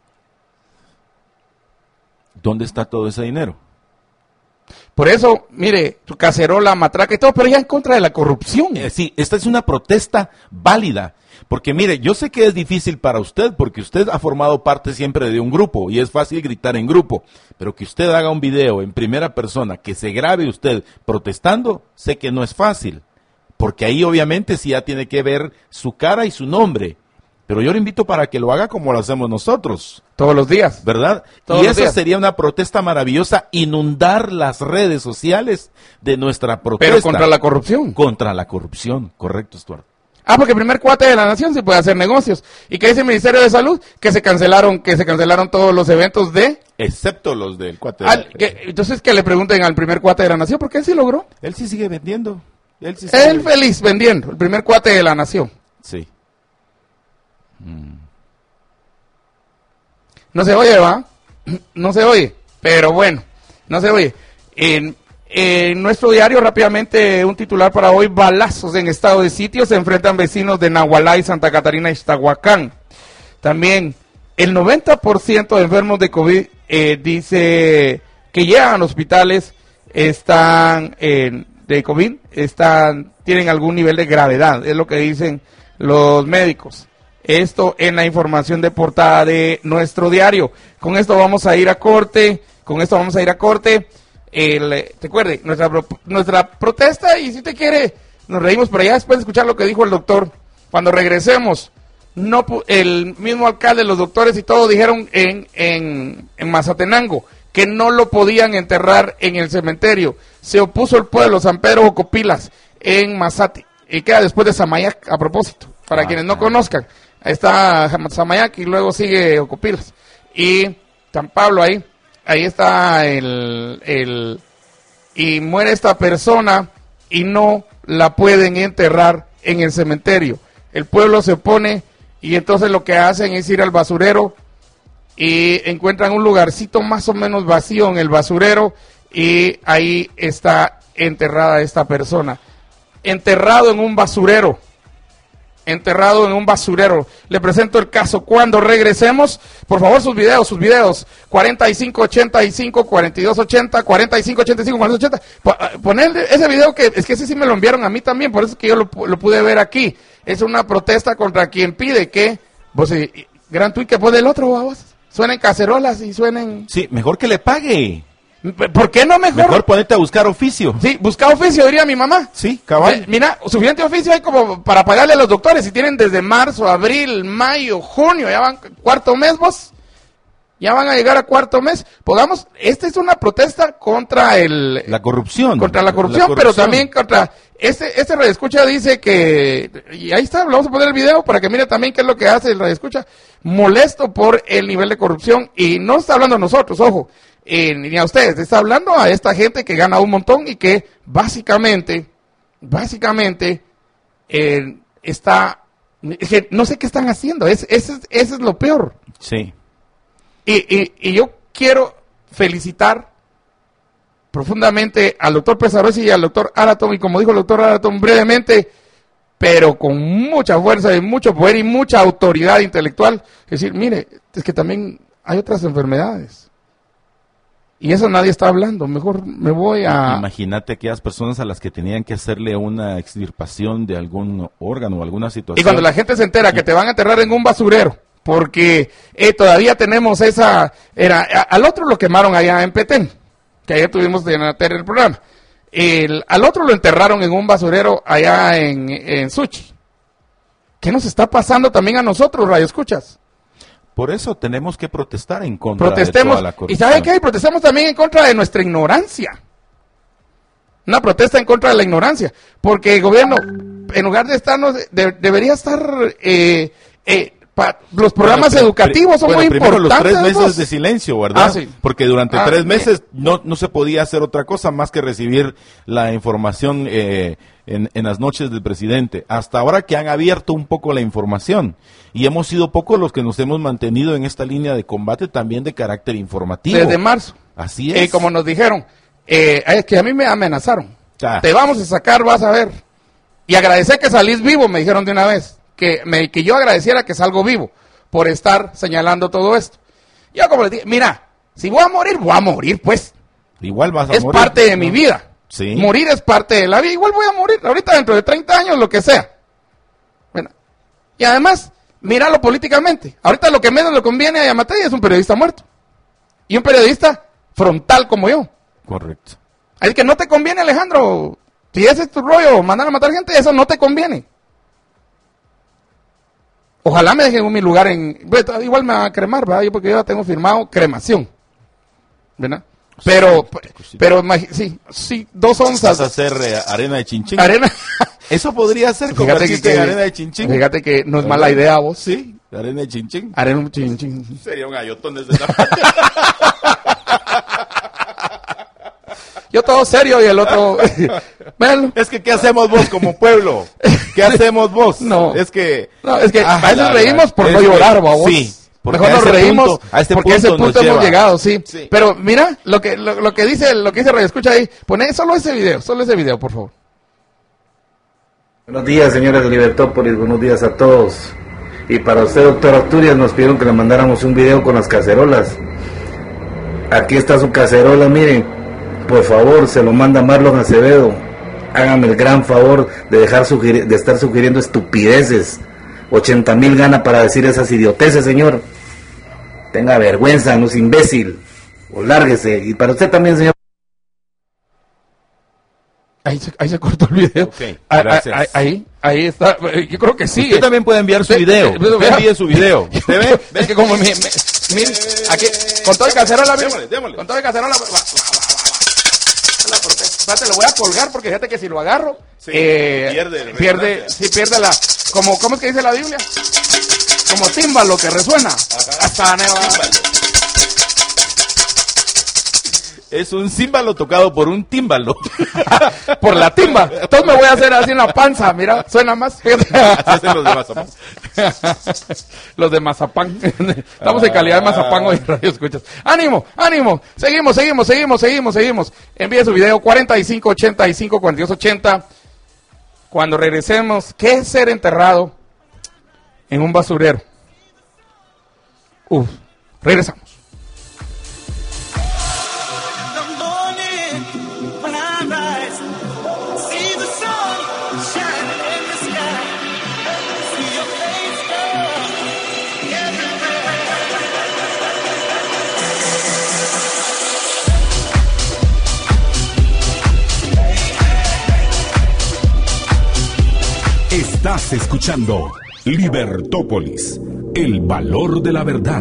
¿Dónde está todo ese dinero?
Por eso, mire, su cacerola, matraca y todo, pero ya en contra de la corrupción.
Eh, sí, esta es una protesta válida, porque mire, yo sé que es difícil para usted, porque usted ha formado parte siempre de un grupo, y es fácil gritar en grupo, pero que usted haga un video en primera persona, que se grabe usted protestando, sé que no es fácil, porque ahí obviamente sí ya tiene que ver su cara y su nombre, pero yo le invito para que lo haga como lo hacemos nosotros,
Todos los días.
¿verdad?
Todos
Y
los
esa
días.
sería una protesta maravillosa, inundar las redes sociales de nuestra protesta.
Pero contra la corrupción.
Contra la corrupción, correcto, Estuardo.
Ah, porque el primer cuate de la nación se puede hacer negocios. ¿Y qué dice el Ministerio de Salud? Que se cancelaron, que se cancelaron todos los eventos de...
Excepto los del cuate.
Al- que- entonces que le pregunten al primer cuate de la nación, porque él sí logró.
Él sí sigue vendiendo. Él sí sigue
Él feliz vendiendo, el primer cuate de la nación.
Sí.
No se oye, ¿va? No se oye, pero bueno, no se oye. En, en nuestro diario, rápidamente, un titular para hoy: balazos en estado de sitio, se enfrentan vecinos de Nahualá y Santa Catarina, Ixtahuacán. También, el noventa por ciento de enfermos de COVID, eh, dice que llegan a los hospitales, están en- de COVID, están, tienen algún nivel de gravedad, es lo que dicen los médicos. Esto en la información de portada de nuestro diario. Con esto vamos a ir a corte, con esto vamos a ir a corte. El, eh, recuerde, nuestra, pro- nuestra protesta, y si usted quiere, nos reímos, pero ya después de escuchar lo que dijo el doctor, cuando regresemos, no pu- el mismo alcalde, los doctores y todo dijeron en, en, en Mazatenango que no lo podían enterrar en el cementerio. Se opuso el pueblo, San Pedro Jocopilas, en Mazate, y queda después de Samayac, a propósito, para
Ah,
quienes no
ah.
conozcan. Ahí está Samayac y luego sigue Jocopilas. Y San Pablo ahí, ahí está el, el, y muere esta persona y no la pueden enterrar en el cementerio. El pueblo se opone y entonces lo que hacen es ir al basurero y encuentran un lugarcito más o menos vacío en el basurero y ahí está enterrada esta persona. Enterrado en un basurero. enterrado en un basurero. Le presento el caso. Cuando regresemos, por favor, sus videos, sus videos, cuarenta y cinco ochenta y cinco, cuarenta y dos ochenta, cuarenta y cinco ochenta y cinco, cuarenta y dos ochenta. Poner ese video, que es que ese sí me lo enviaron a mí también, por eso es que yo lo, lo pude ver aquí. Es una protesta contra quien pide que, vos, eh, gran tuit que pone el otro, vos, suenen cacerolas y suenen...
Sí, mejor que le pague.
¿Por qué no mejor?
Mejor ponerte a buscar oficio.
Sí, buscar oficio, diría mi mamá.
Sí, cabal.
Eh, mira, suficiente oficio hay como para pagarle a los doctores. Si tienen desde marzo, abril, mayo, junio, ya van cuarto mes, vos. Ya van a llegar a cuarto mes. Podamos, esta es una protesta contra el...
La corrupción.
Contra la corrupción, la corrupción. Pero también contra... Este, este radioescucha dice que... Y ahí está, vamos a poner el video para que mire también qué es lo que hace el radioescucha. Molesto por el nivel de corrupción. Y no está hablando a nosotros, ojo. Eh, ni a ustedes, está hablando a esta gente que gana un montón y que básicamente, básicamente, eh, está, es que no sé qué están haciendo, es, ese, ese es lo peor.
Sí.
Y, y, y yo quiero felicitar profundamente al doctor Pesarosi y al doctor Araton, y como dijo el doctor Araton brevemente, pero con mucha fuerza y mucho poder y mucha autoridad intelectual, es decir, mire, es que también hay otras enfermedades. Y eso nadie está hablando, mejor me voy a...
Imagínate aquellas personas a las que tenían que hacerle una extirpación de algún órgano o alguna situación.
Y cuando la gente se entera que te van a enterrar en un basurero, porque eh, todavía tenemos esa... era a, Al otro lo quemaron allá en Petén, que ayer tuvimos de Nater el programa. El, al otro lo enterraron en un basurero allá en, en Suchi. ¿Qué nos está pasando también a nosotros, radioescuchas?
Por eso tenemos que protestar en contra
Protestemos,
de toda la corrupción.
¿Y sabe qué? Protestemos también en contra de nuestra ignorancia. Una protesta en contra de la ignorancia. Porque el gobierno, en lugar de estarnos, de, debería estar... Eh, eh, pa, los programas bueno, educativos son
bueno,
muy
primero
importantes.
Los tres meses
¿vos?
de silencio, ¿verdad?
Ah, sí.
Porque durante
ah,
tres meses no, no se podía hacer otra cosa más que recibir la información eh, en, en las noches del presidente. Hasta ahora que han abierto un poco la información. Y hemos sido pocos los que nos hemos mantenido en esta línea de combate también de carácter informativo.
Desde marzo.
Así es.
Eh, como nos dijeron, eh, es que a mí me amenazaron.
Ah.
Te vamos a sacar, vas a ver. Y agradecer que salís vivo, me dijeron de una vez. Que, me, que yo agradeciera que salgo vivo por estar señalando todo esto. Yo como les dije, mira, si voy a morir, voy a morir, pues.
Igual vas a
es
morir.
Es parte de mi vida.
Sí.
Morir es parte de la vida. Igual voy a morir. Ahorita dentro de treinta años, lo que sea. Bueno. Y además, míralo políticamente. Ahorita lo que menos le conviene a Yamatei es un periodista muerto. Y un periodista frontal como yo.
Correcto.
Es que no te conviene, Alejandro. Si ese es tu rollo, mandar a matar gente, eso no te conviene. Ojalá me dejen en mi lugar en... Igual me van a cremar, ¿verdad? Yo porque yo ya tengo firmado cremación. ¿Verdad? Pero, sí, pero, sí, sí, dos onzas.
Vas a hacer eh, arena de chinchín.
Arena.
Eso podría ser convertirte en arena de chinchín.
Fíjate que no es mala idea, vos.
Sí, arena de chinchín.
Arena de chinchín.
Sería un ayotón desde la...
Yo todo serio y el otro...
Bueno. Es que, ¿qué hacemos vos como pueblo? ¿Qué hacemos vos?
No.
Es que...
No, es que
ah,
a veces reímos por no llorar, vos.
Sí.
Mejor nos reímos
punto, a este
porque
punto
a ese punto
hemos
lleva. llegado, sí.
sí.
Pero mira, lo que lo, lo que dice lo que dice Radio Escucha ahí, poné solo ese video, solo ese video, por favor.
Buenos días, señores de Libertópolis, buenos días a todos. Y para usted, doctor Asturias, nos pidieron que le mandáramos un video con las cacerolas. Aquí está su cacerola, miren. Por favor, se lo manda Marlon Acevedo. Hágame el gran favor de dejar sugerir, de estar sugiriendo estupideces. ochenta mil gana para decir esas idioteces, señor. Tenga vergüenza, no es imbécil. O lárguese. Y para usted también, señor.
Ahí se, ahí se cortó el video.
Okay, gracias.
Ahí, ahí, ahí está. Yo creo que sí.
Usted también puede enviar su video.
Usted
envíe su video. ¿Usted ve?
¿Ve? Es que como mi, mi, mi, aquí, con todo el cacerola,
démosle, démosle.
Con todo el cacerola, va, va, va, va, la protesta. Espérate, lo voy a colgar porque fíjate que si lo agarro,
sí,
eh,
pierde,
pierde, sí pierde la, como, ¿cómo es que dice la Biblia? Como tímbalo que resuena.
Ajá.
Hasta neva.
Es un címbalo tocado por un tímbalo.
Por la timba. Entonces me voy a hacer así en la panza, mira, suena más.
Así hacen los de Mazapán.
Los de Mazapán. Estamos en calidad de Mazapán hoy, radio escuchas. ¡Ánimo, ánimo! Seguimos, seguimos, seguimos, seguimos, seguimos. Envíe su video cuarenta y cinco ochenta y cinco cuarenta y dos ochenta. Cuando regresemos, ¿qué es ser enterrado en un basurero. Uf, regresamos.
Estás escuchando Libertópolis, el valor de la verdad.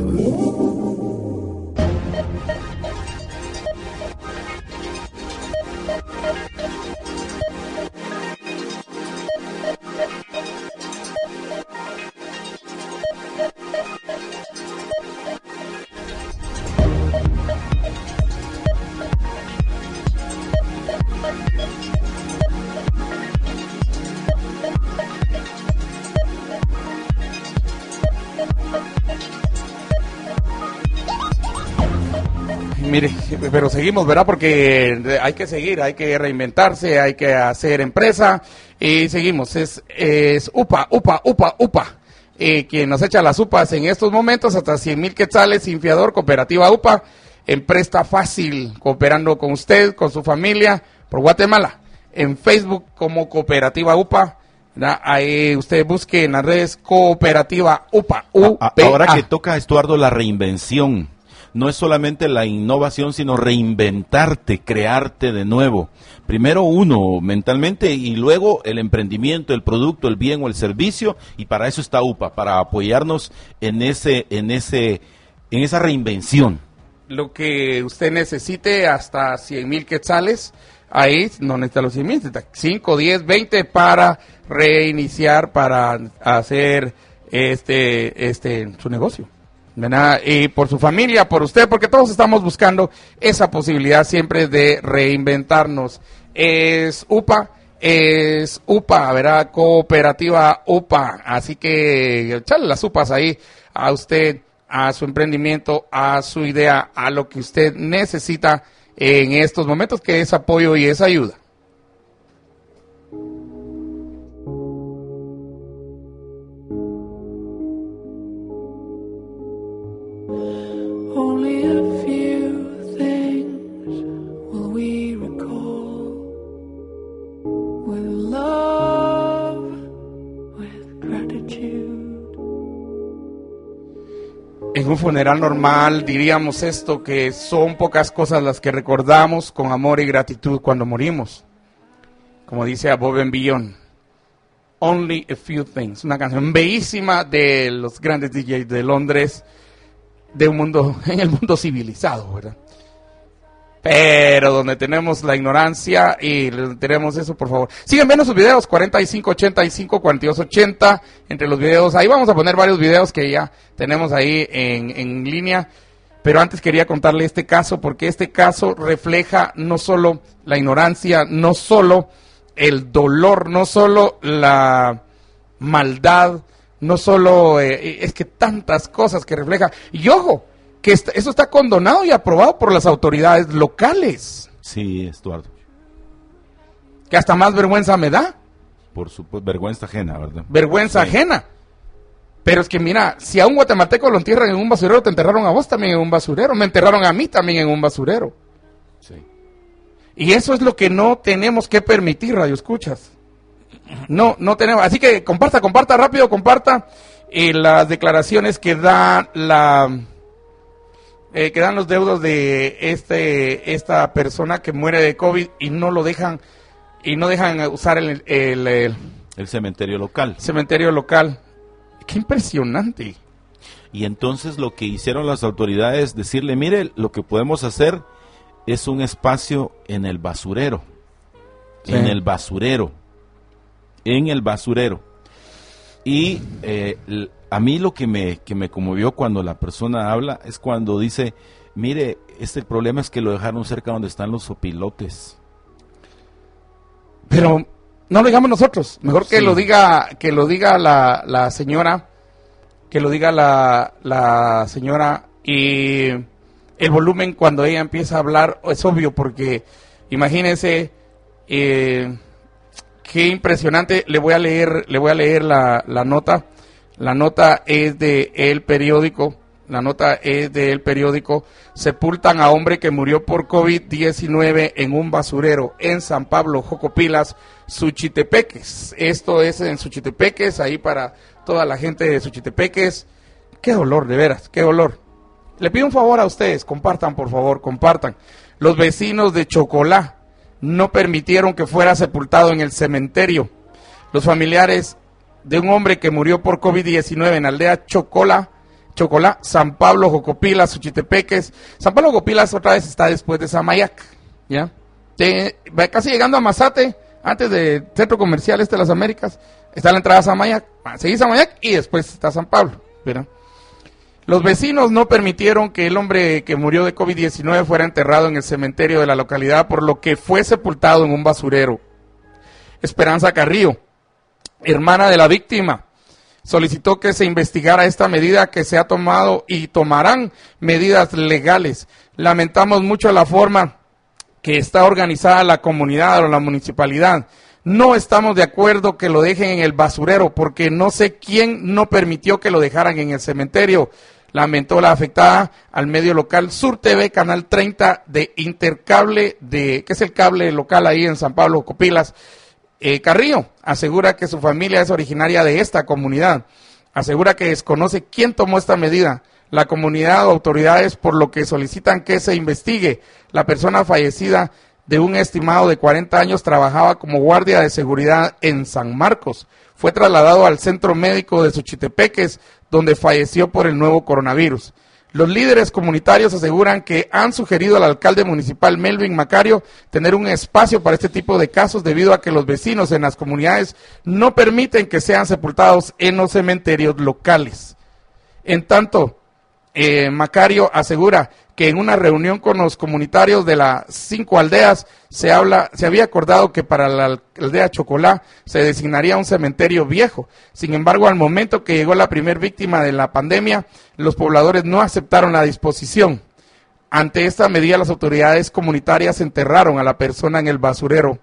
Mire, pero seguimos, ¿verdad? Porque hay que seguir, hay que reinventarse, hay que hacer empresa y seguimos. Es, es UPA, UPA, UPA, UPA, eh, quien nos echa las UPAs en estos momentos, hasta cien mil quetzales, sin fiador, cooperativa UPA, en Presta Fácil, cooperando con usted, con su familia, por Guatemala, en Facebook como Cooperativa UPA. ¿verdad? Ahí usted busque en las redes Cooperativa UPA, U P A.
Ahora que toca, Estuardo, la reinvención. No es solamente la innovación, sino reinventarte, crearte de nuevo. Primero uno mentalmente y luego el emprendimiento, el producto, el bien o el servicio, y para eso está UPA, para apoyarnos en ese, en ese, en esa reinvención.
Lo que usted necesite, hasta cien mil quetzales, ahí no necesita los cien mil, necesita cinco, diez, veinte para reiniciar, para hacer este, este, su negocio. ¿verdad? Y por su familia, por usted, porque todos estamos buscando esa posibilidad siempre de reinventarnos. Es UPA, es UPA, ¿verdad? Cooperativa UPA. Así que echarle las UPAs ahí a usted, a su emprendimiento, a su idea, a lo que usted necesita en estos momentos, que es apoyo y es ayuda.
Only a few things will we recall, with love, with gratitude.
En un funeral normal diríamos esto, que son pocas cosas las que recordamos con amor y gratitud cuando morimos. Como dice a Bob Billon, Only a Few Things, una canción bellísima de los grandes D Js de Londres, de un mundo, en el mundo civilizado, ¿verdad? Pero donde tenemos la ignorancia y tenemos eso, por favor. Sigan viendo sus videos, cuarenta y cinco ochenta y cinco, cuarenta y dos ochenta, entre los videos. Ahí vamos a poner varios videos que ya tenemos ahí en, en línea. Pero antes quería contarle este caso, porque este caso refleja no solo la ignorancia, no solo el dolor, no solo la maldad, no solo, eh, es que tantas cosas que refleja. Y ojo, que est- eso está condonado y aprobado por las autoridades locales.
Sí, Estuardo.
Que hasta más vergüenza me da.
Por supuesto, vergüenza ajena, ¿verdad?
Vergüenza
Sí.
ajena. Pero es que mira, si a un guatemalteco lo entierran en un basurero, te enterraron a vos también en un basurero. Me enterraron a mí también en un basurero.
Sí.
Y eso es lo que no tenemos que permitir, Radio Escuchas. No, no tenemos. Así que comparta, comparta rápido, comparta eh, las declaraciones que da la eh, que dan los deudos de este esta persona que muere de COVID y no lo dejan y no dejan usar el, el, el
El cementerio local.
cementerio local. Qué impresionante.
Y entonces lo que hicieron las autoridades, decirle, mire, lo que podemos hacer es un espacio en el basurero.
Sí.
En el basurero. En el basurero. Y eh, l- a mí lo que me, que me conmovió cuando la persona habla es cuando dice, mire, este problema es que lo dejaron cerca donde están los opilotes.
Pero no lo digamos nosotros, mejor que
Sí.
lo diga que lo diga la, la señora, que lo diga la, la señora, y el volumen cuando ella empieza a hablar es obvio, porque imagínense eh, qué impresionante. Le voy a leer, le voy a leer la, la nota, La nota es de El Periódico. La nota es del periódico. Sepultan a hombre que murió por COVID diecinueve en un basurero en San Pablo, Jocopilas, Suchitepeques. Esto es en Suchitepeques, ahí para toda la gente de Suchitepeques. Qué dolor, de veras, qué dolor. Le pido un favor a ustedes, compartan, por favor, compartan. Los vecinos de Chocolá no permitieron que fuera sepultado en el cementerio. Los familiares de un hombre que murió por COVID diecinueve en la aldea Chocolá, Chocolá, San Pablo, Jocopilas, Suchitepeques. San Pablo, Jocopilas otra vez está después de Samayac, ¿ya? De, casi llegando a Mazate, antes del Centro Comercial Este de las Américas, está la entrada a Samayac, seguí Samayac y después está San Pablo, ¿verdad? Los vecinos no permitieron que el hombre que murió de COVID diecinueve fuera enterrado en el cementerio de la localidad, por lo que fue sepultado en un basurero. Esperanza Carrillo, hermana de la víctima, solicitó que se investigara esta medida, que se ha tomado y tomarán medidas legales. Lamentamos mucho la forma que está organizada la comunidad o la municipalidad. No estamos de acuerdo que lo dejen en el basurero, porque no sé quién no permitió que lo dejaran en el cementerio. Lamentó la afectada al medio local Sur T V, Canal treinta de Intercable, de, que es el cable local ahí en San Pablo, Copilas. Eh, Carrillo asegura que su familia es originaria de esta comunidad. Asegura que desconoce quién tomó esta medida, la comunidad o autoridades, por lo que solicitan que se investigue. La persona fallecida, de un estimado de cuarenta años, trabajaba como guardia de seguridad en San Marcos. Fue trasladado al centro médico de Suchitepeques, donde falleció por el nuevo coronavirus. Los líderes comunitarios aseguran que han sugerido al alcalde municipal Melvin Macario tener un espacio para este tipo de casos, debido a que los vecinos en las comunidades no permiten que sean sepultados en los cementerios locales. En tanto, eh, Macario asegura que en una reunión con los comunitarios de las cinco aldeas se habla, se había acordado que para la aldea Chocolá se designaría un cementerio viejo. Sin embargo, al momento que llegó la primer víctima de la pandemia, los pobladores no aceptaron la disposición. Ante esta medida, las autoridades comunitarias enterraron a la persona en el basurero,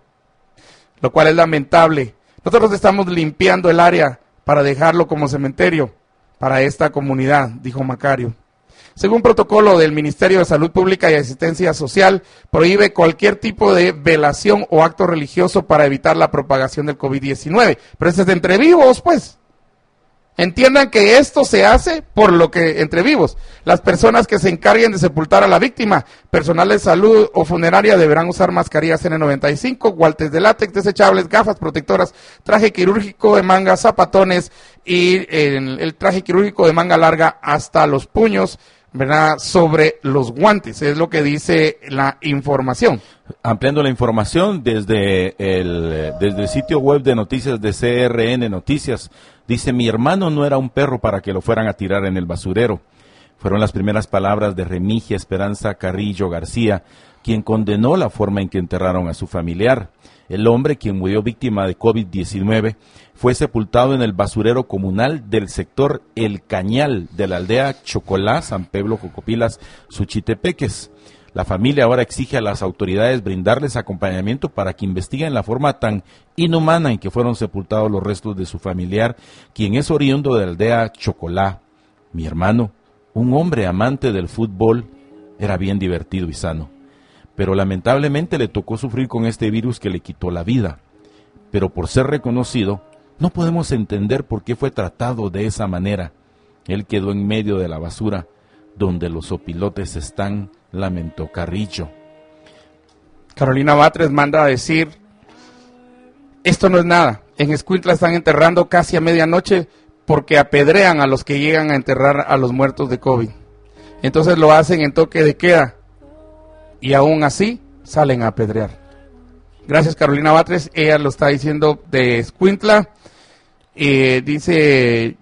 lo cual es lamentable. Nosotros estamos limpiando el área para dejarlo como cementerio para esta comunidad, dijo Macario. Según protocolo del Ministerio de Salud Pública y Asistencia Social, prohíbe cualquier tipo de velación o acto religioso para evitar la propagación del COVID diecinueve. Pero este es de entre vivos, pues. Entiendan que esto se hace por lo que entre vivos. Las personas que se encarguen de sepultar a la víctima, personal de salud o funeraria, deberán usar mascarillas N noventa y cinco, guantes de látex desechables, gafas protectoras, traje quirúrgico de manga, zapatones y el, el traje quirúrgico de manga larga hasta los puños, ¿verdad?, sobre los guantes. Es lo que dice la información.
Ampliando la información desde el, desde el sitio web de noticias de C R N Noticias, dice: mi hermano no era un perro para que lo fueran a tirar en el basurero. Fueron las primeras palabras de Remigia Esperanza Carrillo García, quien condenó la forma en que enterraron a su familiar. El hombre, quien murió víctima de COVID diecinueve, fue sepultado en el basurero comunal del sector El Cañal de la aldea Chocolá, San Pablo, Jocopilas, Suchitepeques. La familia ahora exige a las autoridades brindarles acompañamiento para que investiguen la forma tan inhumana en que fueron sepultados los restos de su familiar, quien es oriundo de la aldea Chocolá. Mi hermano, un hombre amante del fútbol, era bien divertido y sano, pero lamentablemente le tocó sufrir con este virus que le quitó la vida. Pero por ser reconocido, no podemos entender por qué fue tratado de esa manera. Él quedó en medio de la basura, donde los opilotes están, lamentó Carrillo.
Carolina Batres manda a decir: esto no es nada. En Escuintla están enterrando casi a medianoche porque apedrean a los que llegan a enterrar a los muertos de COVID. Entonces lo hacen en toque de queda y aún así salen a apedrear. Gracias, Carolina Batres. Ella lo está diciendo de Escuintla. Eh, dice,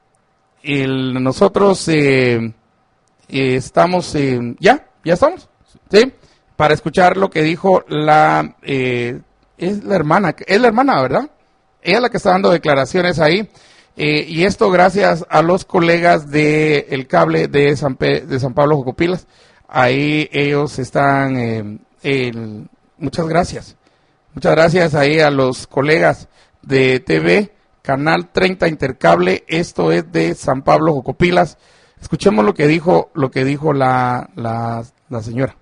el, nosotros eh, eh, estamos, eh, ya, ya estamos, ¿sí? Para escuchar lo que dijo la, eh, es la hermana, es la hermana, ¿verdad? Ella es la que está dando declaraciones ahí. Eh, y esto gracias a los colegas de el cable de San, Pe- de San Pablo Jocopilas. Ahí ellos están, eh, el, muchas gracias. Muchas gracias ahí a los colegas de T V Canal treinta Intercable, esto es de San Pablo, Jocopilas. Escuchemos lo que dijo, lo que dijo la, la, la señora.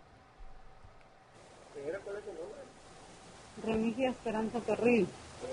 Remigia Esperanza Carril.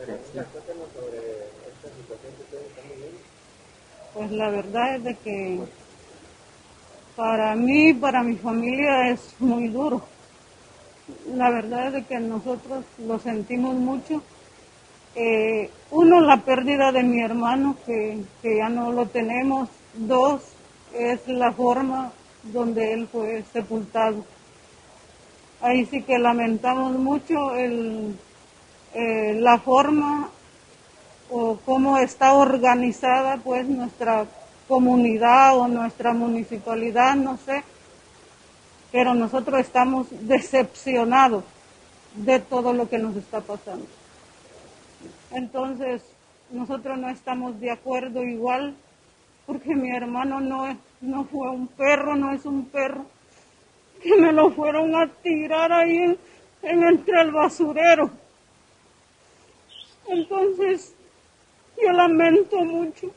Pues la verdad es de que para mí, para mi familia es muy duro. La verdad es de que nosotros lo sentimos mucho. Eh, uno, la pérdida de mi hermano, que, que ya no lo tenemos. Dos, es la forma donde él fue sepultado. Ahí sí que lamentamos mucho el, eh, la forma o cómo está organizada pues nuestra comunidad o nuestra municipalidad, no sé, pero nosotros estamos decepcionados de todo lo que nos está pasando. Entonces, nosotros no estamos de acuerdo igual, porque mi hermano no, es, no fue un perro, no es un perro, que me lo fueron a tirar ahí en, en entre el basurero. Entonces, yo lamento mucho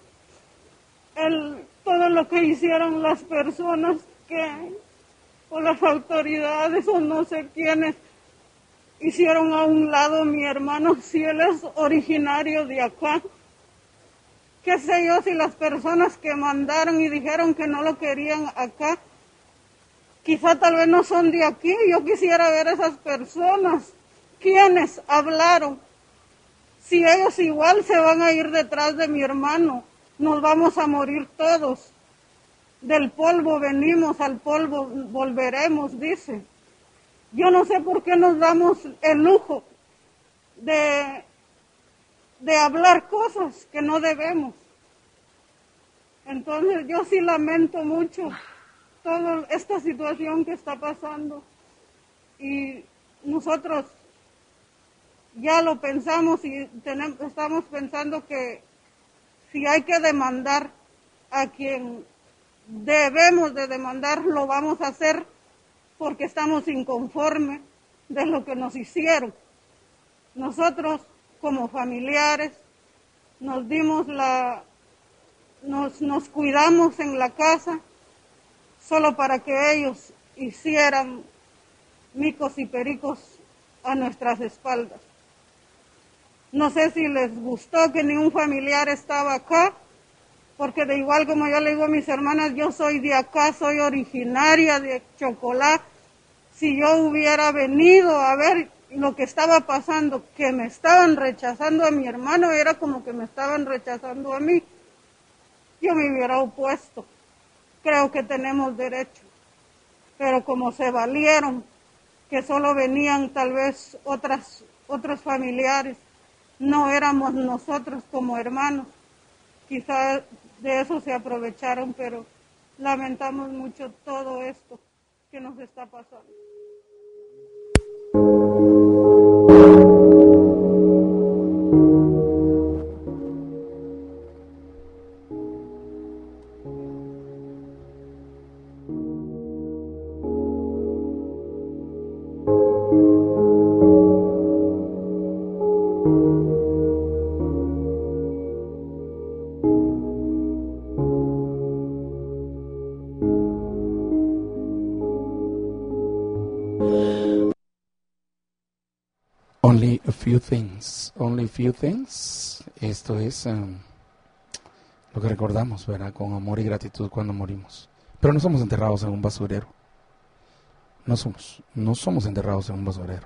el, todo lo que hicieron las personas que, o las autoridades, o no sé quiénes, hicieron a un lado a mi hermano, si él es originario de acá. Qué sé yo, si las personas que mandaron y dijeron que no lo querían acá, quizá tal vez no son de aquí. Yo quisiera ver a esas personas, quienes hablaron. Si ellos igual se van a ir detrás de mi hermano, nos vamos a morir todos. Del polvo venimos, al polvo volveremos, dice. Yo no sé por qué nos damos el lujo de, de hablar cosas que no debemos. Entonces yo sí lamento mucho toda esta situación que está pasando. Y nosotros ya lo pensamos y tenemos, estamos pensando que si hay que demandar a quien debemos de demandar, lo vamos a hacer, porque estamos inconformes de lo que nos hicieron. Nosotros, como familiares, nos dimos la, nos, nos cuidamos en la casa solo para que ellos hicieran micos y pericos a nuestras espaldas. No sé si les gustó que ni un familiar estaba acá, porque de igual como yo le digo a mis hermanas, yo soy de acá, soy originaria de Chocolá. Si yo hubiera venido a ver lo que estaba pasando, que me estaban rechazando a mi hermano, era como que me estaban rechazando a mí, yo me hubiera opuesto. Creo que tenemos derecho, pero como se valieron, que solo venían tal vez otras, otros familiares, no éramos nosotros como hermanos, quizás de eso se aprovecharon, pero lamentamos mucho todo esto que nos está pasando.
Only a few things, only a few things. Esto es um, lo que recordamos, ¿verdad? Con amor y gratitud cuando morimos. Pero no somos enterrados en un basurero. No somos, no somos enterrados en un basurero.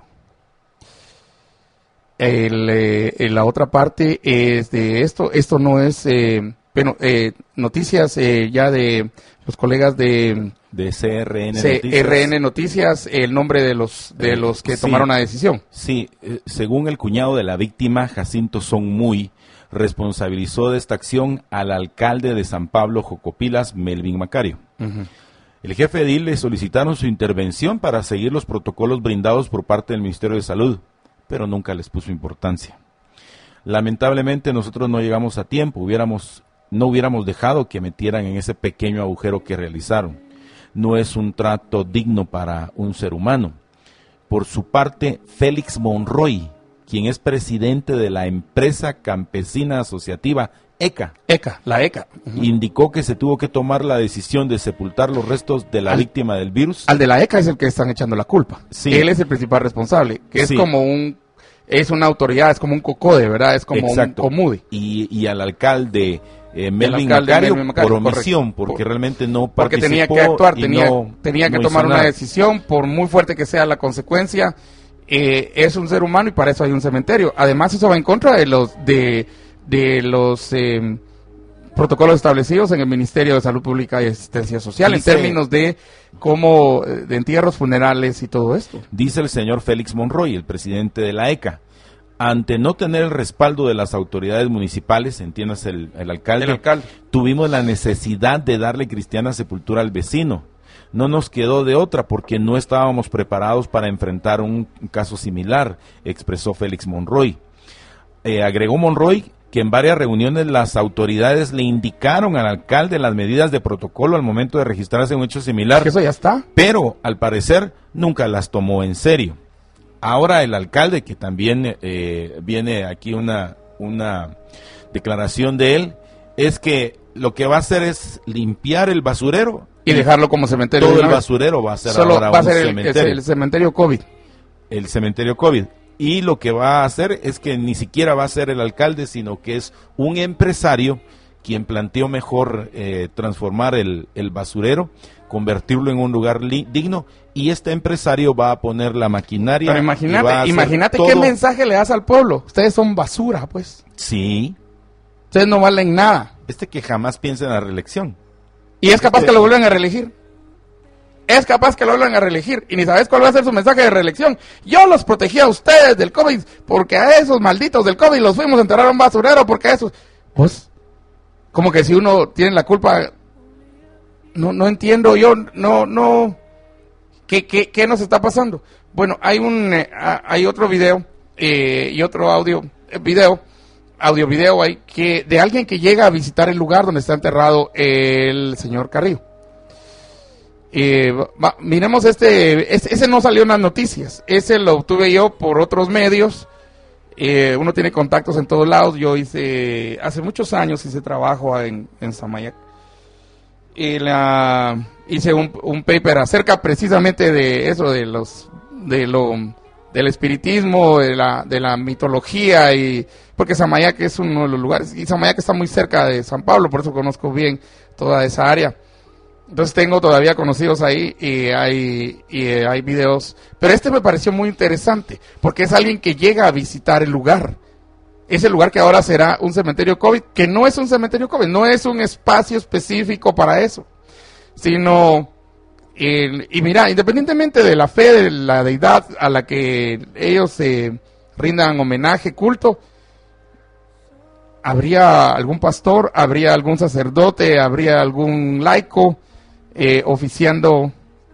El, eh, la otra parte es de esto. Esto no es, eh, bueno, eh, noticias eh, ya de los colegas de
de C R N
C R N
Noticias.
Noticias, el nombre de los de
Eh,
los que
sí.
tomaron la decisión.
Sí, eh, según el cuñado de la víctima, Jacinto Sonmuy, responsabilizó de esta acción al alcalde de San Pablo, Jocopilas, Melvin Macario.
Uh-huh.
El jefe edil le solicitaron su intervención para seguir los protocolos brindados por parte del Ministerio de Salud, pero nunca les puso importancia. Lamentablemente nosotros no llegamos a tiempo, hubiéramos, no hubiéramos dejado que metieran en ese pequeño agujero que realizaron. No es un trato digno para un ser humano. Por su parte, Félix Monroy, quien es presidente de la empresa campesina asociativa ECA.
ECA, la ECA. Uh-huh.
Indicó que se tuvo que tomar la decisión de sepultar los restos de la
al,
víctima del virus.
Al de la ECA es el que están echando la culpa.
Sí.
Él es el principal responsable, que es
sí.
como un, es una autoridad, es como un cocode, ¿verdad? Es como
Exacto.
un comude.
Y, y al alcalde eh, Melvin
alcalde
Macario,
Melvin Macario,
por omisión,
correcto.
porque
por,
realmente no
porque
participó.
Porque tenía que actuar, tenía,
no,
tenía que
no
tomar una
nada.
decisión, por muy fuerte que sea la consecuencia. Eh, es un ser humano y para eso hay un cementerio. Además, eso va en contra de los de, de los eh, protocolos establecidos en el Ministerio de Salud Pública y Asistencia Social,
Dice,
en términos de cómo de entierros, funerales y todo esto.
Dice el señor Félix Monroy, el presidente de la ECA, ante no tener el respaldo de las autoridades municipales, entiendas el, el alcalde,
el alcalde,
tuvimos la necesidad de darle cristiana sepultura al vecino. No nos quedó de otra porque no estábamos preparados para enfrentar un caso similar, expresó Félix Monroy. Eh, agregó Monroy que en varias reuniones las autoridades le indicaron al alcalde las medidas de protocolo al momento de registrarse un hecho similar.
Que eso ya está.
Pero, al parecer, nunca las tomó en serio. Ahora el alcalde, que también eh, viene aquí una, una declaración de él, es que lo que va a hacer es limpiar el basurero.
Y dejarlo como cementerio.
Todo el basurero va a ser
Solo
ahora
va a
un
ser el,
cementerio.
el cementerio COVID.
El cementerio COVID. Y lo que va a hacer es que ni siquiera va a ser el alcalde, sino que es un empresario quien planteó mejor eh, transformar el, el basurero, convertirlo en un lugar li- digno, y este empresario va a poner la maquinaria.
Pero imagínate, imagínate qué mensaje le das al pueblo. Ustedes son basura, pues.
Sí.
Ustedes no valen nada.
Este que jamás piensa en la reelección.
Y es capaz que lo vuelvan a reelegir. Es capaz que lo vuelvan a reelegir. Y ni sabes cuál va a ser su mensaje de reelección. Yo los protegí a ustedes del COVID, porque a esos malditos del COVID los fuimos a enterrar a un basurero, porque a esos... Pues, como que si uno tiene la culpa... No no entiendo yo, no, no... ¿Qué, qué, qué nos está pasando? Bueno, hay un eh, hay otro video eh, y otro audio, eh, video, audio video ahí, que, de alguien que llega a visitar el lugar donde está enterrado el señor Carrillo. Eh, va, miremos este, este, ese no salió en las noticias, ese lo obtuve yo por otros medios. Eh, uno tiene contactos en todos lados. Yo hice, hace muchos años hice trabajo en, en Samayac. Y la, hice un, un paper acerca precisamente de eso, de los, de lo, del espiritismo, de la, de la mitología, y porque Samayac es uno de los lugares, y Samayac está muy cerca de San Pablo, por eso conozco bien toda esa área. Entonces tengo todavía conocidos ahí y hay, y hay videos. Pero este me pareció muy interesante, porque es alguien que llega a visitar el lugar. Ese lugar que ahora será un cementerio COVID, que no es un cementerio COVID, no es un espacio específico para eso, sino, eh, y mira, independientemente de la fe de la deidad a la que ellos se eh, rindan homenaje, culto, habría algún pastor, habría algún sacerdote, habría algún laico eh, oficiando.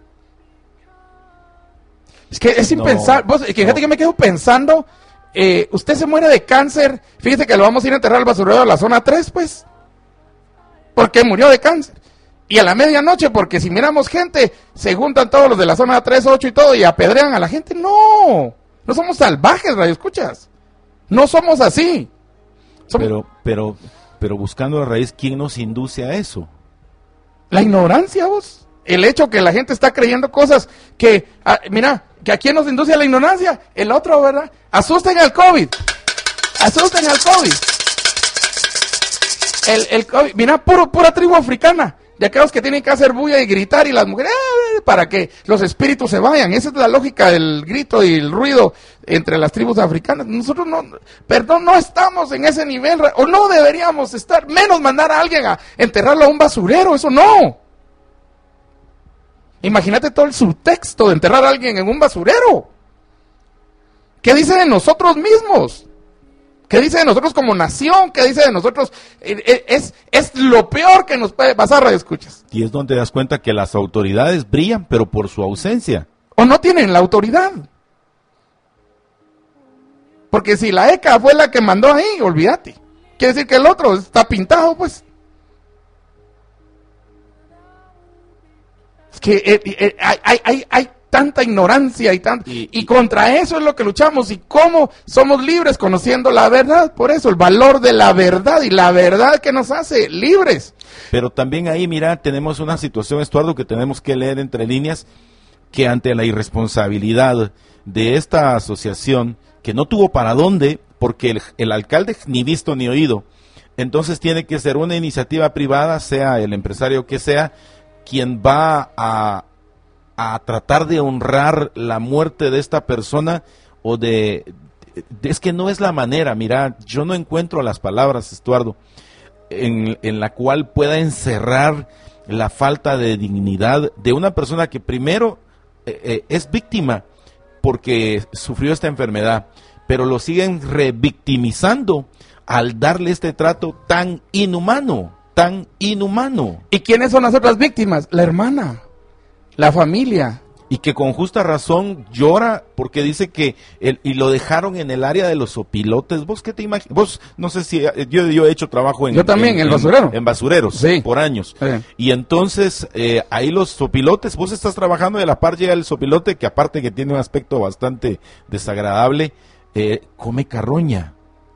Es que es impensable. No, vos, que fíjate no. que me quedo pensando. Eh, usted se muere de cáncer, fíjese que lo vamos a ir a enterrar al basurero de la zona tres, pues, porque murió de cáncer. Y a la medianoche, porque si miramos gente, se juntan todos los de la zona tres, ocho y todo, y apedrean a la gente. No, no somos salvajes, radio escuchas. No somos así. Somos...
Pero, pero, pero buscando la raíz, ¿quién nos induce a eso?
La ignorancia, vos. El hecho que la gente está creyendo cosas que, ah, mira, que a quién nos induce a la ignorancia, el otro, ¿verdad? Asusten al COVID, asusten al COVID. El, el COVID, mira, puro, pura tribu africana, de aquellos que tienen que hacer bulla y gritar, y las mujeres, ¡ah! Para que los espíritus se vayan. Esa es la lógica del grito y el ruido entre las tribus africanas. Nosotros no, perdón, no estamos en ese nivel, o no deberíamos estar, menos mandar a alguien a enterrarlo a un basurero, eso no. Imagínate todo el subtexto de enterrar a alguien en un basurero. ¿Qué dice de nosotros mismos? ¿Qué dice de nosotros como nación? ¿Qué dice de nosotros? Es, es lo peor que nos puede pasar, radio escuchas.
Y es donde te das cuenta que las autoridades brillan, pero por su ausencia.
O no tienen la autoridad. Porque si la ECA fue la que mandó ahí, olvídate. Quiere decir que el otro está pintado, pues. Es que eh, eh, hay, hay, hay, hay tanta ignorancia y tanto,
Y-
y, y contra eso es lo que luchamos. ¿Y cómo somos libres? Conociendo la verdad. Por eso, el valor de la verdad y la verdad que nos hace libres.
Pero también ahí, mira, tenemos una situación, Estuardo, que tenemos que leer entre líneas, que ante la irresponsabilidad de esta asociación, que no tuvo para dónde, porque el, el alcalde ni visto ni oído, entonces tiene que ser una iniciativa privada, sea el empresario que sea, quien va a, a tratar de honrar la muerte de esta persona, o de, de- es que no es la manera, mira, yo no encuentro las palabras, Estuardo, en, en la cual pueda encerrar la falta de dignidad de una persona que primero eh, eh, es víctima porque sufrió esta enfermedad, pero lo siguen revictimizando al darle este trato tan inhumano, tan inhumano,
¿Y quiénes son las otras víctimas? La hermana, la familia.
y que con justa razón llora porque dice que el, y lo dejaron en el área de los opilotes. ¿Vos qué te imaginas? Vos, no sé si, eh, yo, yo he hecho trabajo en...
Yo también, en el basurero.
En, basureros,
Sí.
por años.
Sí.
Y entonces, eh, ahí los sopilotes, vos estás trabajando y a la par llega el sopilote, que aparte que tiene un aspecto bastante desagradable, eh, come carroña.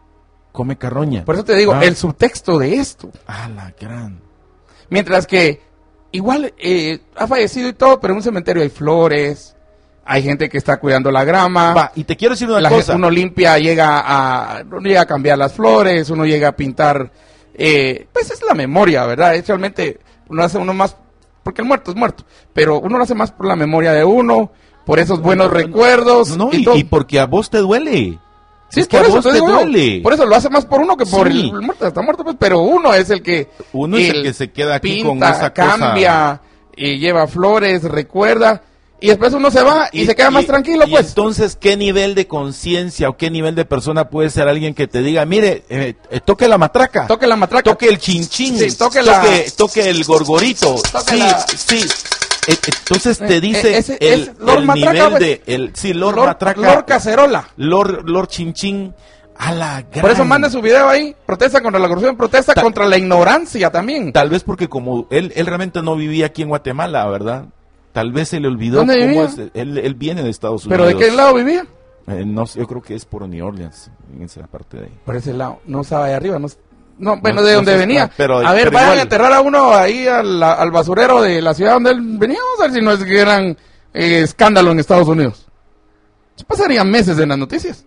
Come carroña.
Por eso te digo,
Ah.
el subtexto de esto.
Ah, la gran...
Mientras que igual eh, ha fallecido y todo, pero en un cementerio hay flores, hay gente que está cuidando la grama.
Va, y te quiero decir una
La
cosa.
gente- uno limpia, llega a, uno llega a cambiar las flores, uno llega a pintar, eh, pues es la memoria, ¿verdad? Es realmente, uno hace uno más, porque el muerto es muerto, pero uno lo hace más por la memoria de uno, por esos buenos recuerdos.
No,
y
y,
todo.
y porque a vos te duele.
Sí,
es que
por
a
eso
vos
te
te
digo,
duele.
por eso lo hace más por uno que por
Sí.
el muerto, está muerto, pues, pero uno es el que
Uno es el que se queda aquí con
pinta,
esa cosa.
cambia, y lleva flores, recuerda, y después uno se va y, se queda más tranquilo,
y
pues.
entonces, ¿qué nivel de conciencia o qué nivel de persona puede ser alguien que te diga, mire, eh, eh, toque la matraca,
Toque la matraca.
toque el chinchín,
Sí, toque
toque,
la-
toque el gorgorito,
Toque
sí,
la-
sí. Eh, entonces te
Eh,
dice
eh, ese-
el,
ese Lord
el
Matraca,
nivel
pues.
de, el, sí, Lord,
Lord-
Matraca,
Lord Cacerola.
Lord, Lord Chinchín, a la gran...
Por eso manda su video ahí, protesta contra la corrupción, protesta
Ta-
contra la ignorancia también.
Tal vez porque como él, él realmente no vivía aquí en Guatemala, ¿verdad? Tal vez se le olvidó
¿Dónde
cómo
vivía?
es. Él, él viene de Estados
¿Pero
Unidos.
de qué lado vivía?
Eh, no sé, yo creo que es por New Orleans, en esa parte de ahí.
Por ese lado, no estaba ahí arriba, no, no bueno,
No-
de
no
donde
sé,
venía.
pero-
a ver,
pero
vayan
igual.
a enterrar a uno ahí al, al basurero de la ciudad donde él venía, vamos a ver si no es que eran eh, escándalo en Estados Unidos. Eso pasaría meses en las noticias.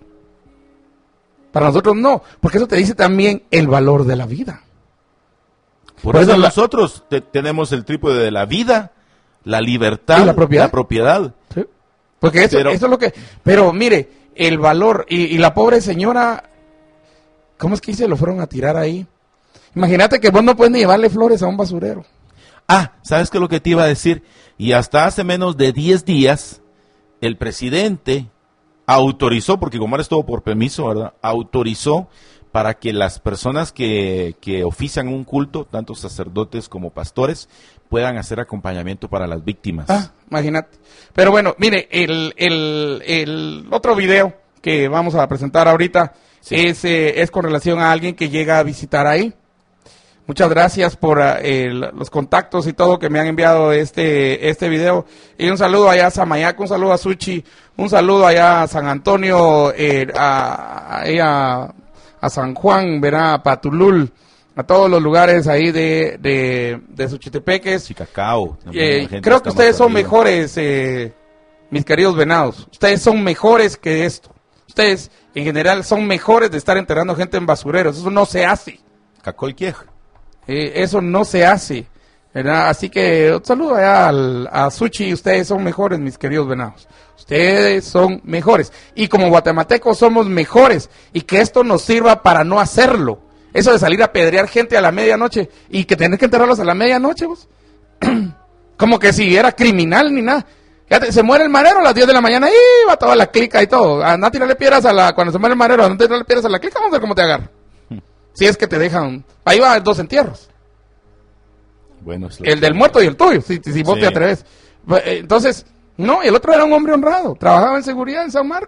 Para nosotros no, porque eso te dice también el valor de la vida.
Por,
Por
eso,
eso la-
nosotros te- tenemos el trípode de la vida, la libertad
Y la propiedad.
la propiedad.
¿Sí? Porque eso,
Pero-
eso es lo que... Pero mire, el valor, y, y la pobre señora, ¿cómo es que se lo fueron a tirar ahí? Imagínate que vos no puedes ni llevarle flores a un basurero.
Ah, ¿sabes qué es lo que te iba a decir? Y hasta hace menos de diez días, el presidente autorizó, porque como ahora es todo por permiso, ¿verdad? Autorizó para que las personas que, que ofician un culto, tanto sacerdotes como pastores, puedan hacer acompañamiento para las víctimas.
Ah, imagínate. Pero bueno, mire, el, el, el otro video que vamos a presentar ahorita
Sí.
es, eh, es con relación a alguien que llega a visitar ahí. Muchas gracias por uh, el- los contactos y todo que me han enviado este este video. Y un saludo allá a Samayac, un saludo a Suchi, un saludo allá a San Antonio, eh, a, a, a San Juan, verá, a Patulul, a todos los lugares ahí de, de, de Suchitepeques.
Chicacao. también
Eh,
la gente
creo
está
que ustedes
más
son
arriba.
mejores, eh, mis queridos venados. Ustedes son mejores que esto. Ustedes, en general, son mejores de estar enterrando gente en basureros. Eso no se hace.
Cacol Quiej.
Eh, eso no se hace, ¿verdad? Así que un saludo allá al, a Suchi. Ustedes son mejores, mis queridos venados. Ustedes son mejores. Y como guatemaltecos somos mejores. Y que esto nos sirva para no hacerlo. Eso de salir a pedrear gente a la medianoche y que tener que enterrarlos a la medianoche, vos. Como que si era criminal ni nada. Fíjate, se muere el marero a las diez de la mañana y va toda la clica y todo. Anda a tirarle piedras a la... Cuando se muere el marero, anda a tirarle piedras a la clica, vamos a ver cómo te agarra. Si es que te dejan... Ahí va dos entierros.
Bueno, es la-
El del muerto y el tuyo, si, si vos
Sí.
te atreves. Entonces, no, el otro era un hombre honrado. Trabajaba en seguridad en San Marcos.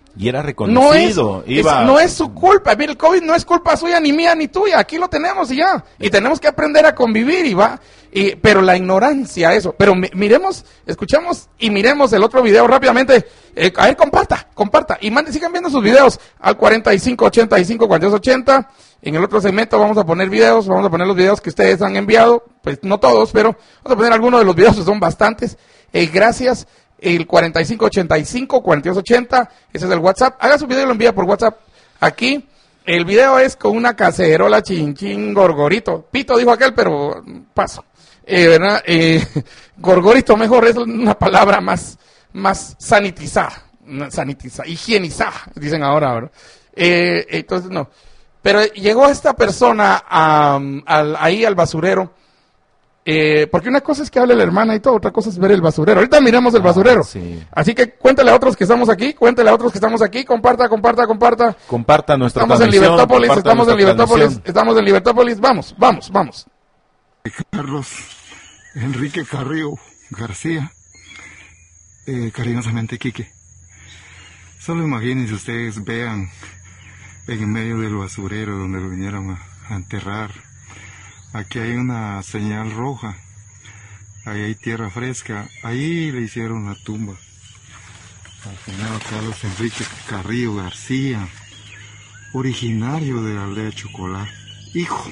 Y era
No es,
reconocido.
es-
iba...
no es su culpa. Mira, el COVID no es culpa suya, ni mía, ni tuya. Aquí lo tenemos y ya. Y tenemos que aprender a convivir y va. Y, pero la ignorancia, eso. Pero mi- miremos, escuchemos y miremos el otro video rápidamente. Eh, a ver, comparta, comparta. Y mande, sigan viendo sus videos al cuarenta y cinco ochenta y cinco, cuarenta y dos ochenta. En el otro segmento vamos a poner videos, vamos a poner los videos que ustedes han enviado. Pues no todos, pero vamos a poner algunos de los videos, que son bastantes. Eh, gracias. El cuarenta y cinco ochenta y cinco, cuarenta y dos ochenta, ese es el WhatsApp. Haga su video y lo envía por WhatsApp aquí. El video es con una cacerola chinchín gorgorito. Pito dijo aquel, pero paso. Eh, ¿verdad? Eh, gorgorito mejor es una palabra más, más sanitizada, sanitizada, higienizada, dicen ahora, ¿verdad? Eh, entonces no. Pero llegó esta persona a, al, ahí al basurero. Eh, porque una cosa es que hable la hermana y todo, otra cosa es ver el basurero. Ahorita miremos el
Ah,
basurero.
sí.
Así que cuéntale a otros que estamos aquí, cuéntale a otros que estamos aquí, comparta, comparta, comparta.
Comparta nuestra
Estamos en
transmisión,
Libertópolis,
comparta
estamos en
nuestra
Libertópolis,
transmisión.
estamos en Libertópolis, vamos, vamos, vamos.
Carlos Enrique Carrillo García, eh, cariñosamente Quique. Solo imagínense ustedes, vean en medio del basurero donde lo vinieron a, a enterrar. Aquí hay una señal roja, ahí hay tierra fresca, ahí le hicieron la tumba al finado Carlos Enrique Carrillo García, originario de la aldea Chocolá, hijo,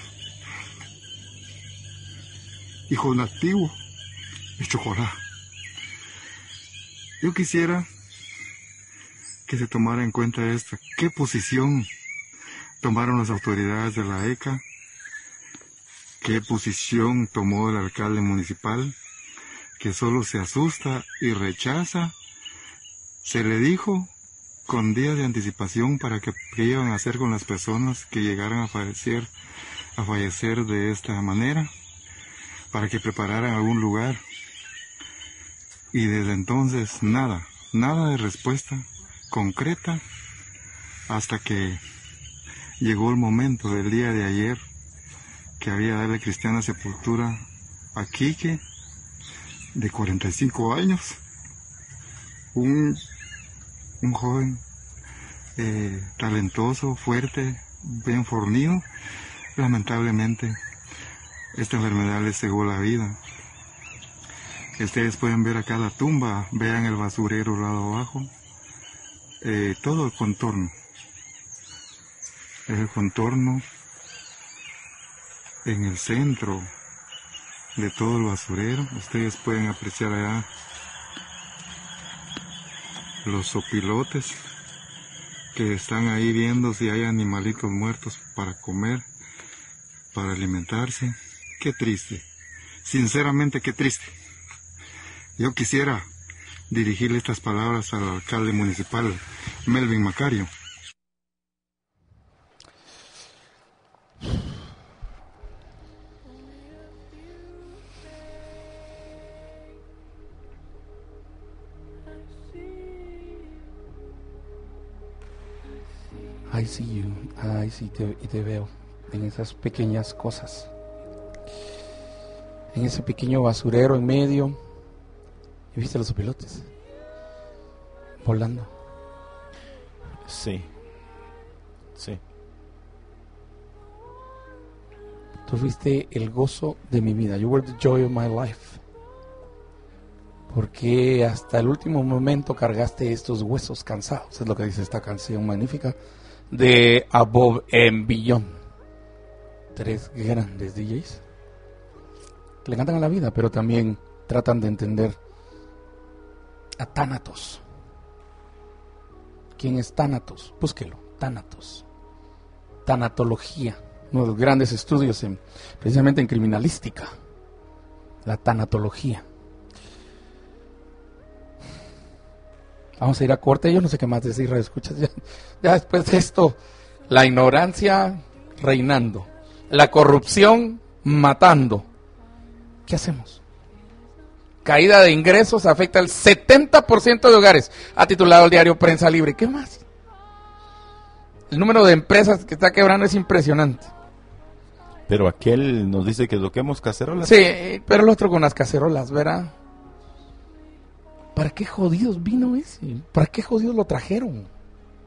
hijo nativo de Chocolá. Yo quisiera que se tomara en cuenta esta, qué posición tomaron las autoridades de la E C A. ¿Qué posición tomó el alcalde municipal? Que solo se asusta y rechaza. Se le dijo con días de anticipación para que qué iban a hacer con las personas que llegaran a fallecer, a fallecer de esta manera, para que prepararan algún lugar. Y desde entonces nada, nada de respuesta concreta hasta que llegó el momento del día de ayer que había darle cristiana sepultura a Quique, de cuarenta y cinco años, un, un joven eh, talentoso, fuerte, bien fornido. Lamentablemente, esta enfermedad le cegó la vida. Ustedes pueden ver acá la tumba, vean el basurero al lado abajo, eh, todo el contorno, el contorno en el centro de todo el basurero. Ustedes pueden apreciar allá los sopilotes que están ahí viendo si hay animalitos muertos para comer, para alimentarse. Qué triste, sinceramente qué triste. Yo quisiera dirigirle estas palabras al alcalde municipal, Melvin Macario.
I see you, I see te, y te veo en esas pequeñas cosas, en ese pequeño basurero en medio. ¿Y viste los pilotes volando?
Sí, sí.
Tú fuiste el gozo de mi vida. You were the joy of my life. Porque hasta el último momento cargaste estos huesos cansados. Es lo que dice esta canción magnífica de Above and Beyond. Tres grandes D Js que le cantan a la vida, pero también tratan de entender a Thanatos. ¿Quién es Thanatos? Búsquelo. Thanatos. Tanatología. Uno de los grandes estudios en, precisamente en criminalística. La tanatología. Vamos a ir a corte. Yo no sé qué más decir, escuchas. Ya, ya después de esto, la ignorancia reinando, la corrupción matando. ¿Qué hacemos? Caída de ingresos afecta al setenta por ciento de hogares, ha titulado el diario Prensa Libre. ¿Qué más? El número de empresas que está quebrando es impresionante.
Pero aquel nos dice que toquemos cacerolas.
Sí, pero el otro con las cacerolas, ¿verdad? ¿Para qué jodidos vino ese? ¿Para qué jodidos lo trajeron?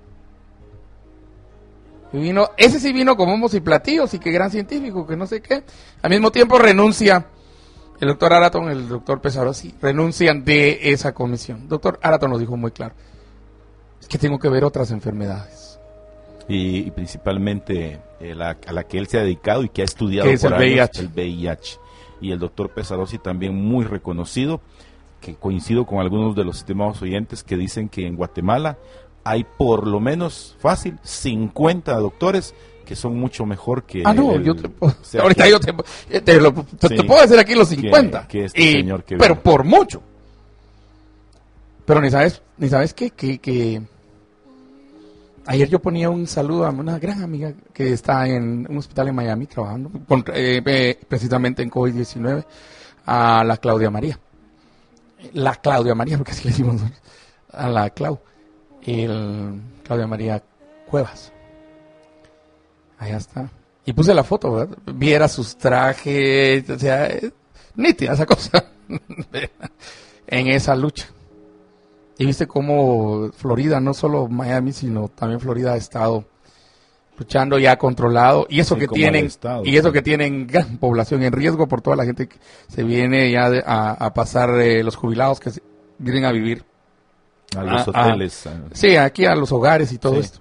Y vino, ese sí vino con bombos y platillos y que gran científico, que no sé qué. Al mismo tiempo renuncia el doctor Araton, el doctor Pesarosi, renuncian de esa comisión. Doctor Araton nos dijo muy claro, es que tengo que ver otras enfermedades.
Y, y principalmente eh, la, a la que él se ha dedicado y que ha estudiado
Que es
por
el
años,
V I H.
el V I H. Y el doctor Pesarosi también muy reconocido, que coincido con algunos de los estimados oyentes que dicen que en Guatemala hay por lo menos fácil cincuenta doctores que son mucho mejor que
Ah, no,
el-
yo te,
o sea,
ahorita
que-
yo te, te, lo- te-
Sí.
te puedo decir aquí los cincuenta.
Que- que este
Y-
señor que
pero
vino.
por mucho. Pero ni sabes, ni sabes qué, que, que ayer yo ponía un saludo a una gran amiga que está en un hospital en Miami trabajando con- eh, eh, precisamente en COVID diecinueve, a la Claudia María. La Claudia María, porque así le decimos nosotros, a la Clau. El Claudia María Cuevas. Allá está. Y puse la foto, ¿verdad? Viera sus trajes, o sea, es nítida esa cosa. En esa lucha. Y viste cómo Florida, no solo Miami, sino también Florida ha estado luchando y ha controlado. Y eso
Sí,
que
como el
tienen,
estado,
y eso
sí.
que tienen gran población en riesgo por toda la gente que se viene ya de- a, a pasar, eh, los jubilados que se- vienen a vivir.
a los
Ah, ah.
hoteles. ah,
Sí, aquí a los hogares y todo
Sí.
esto.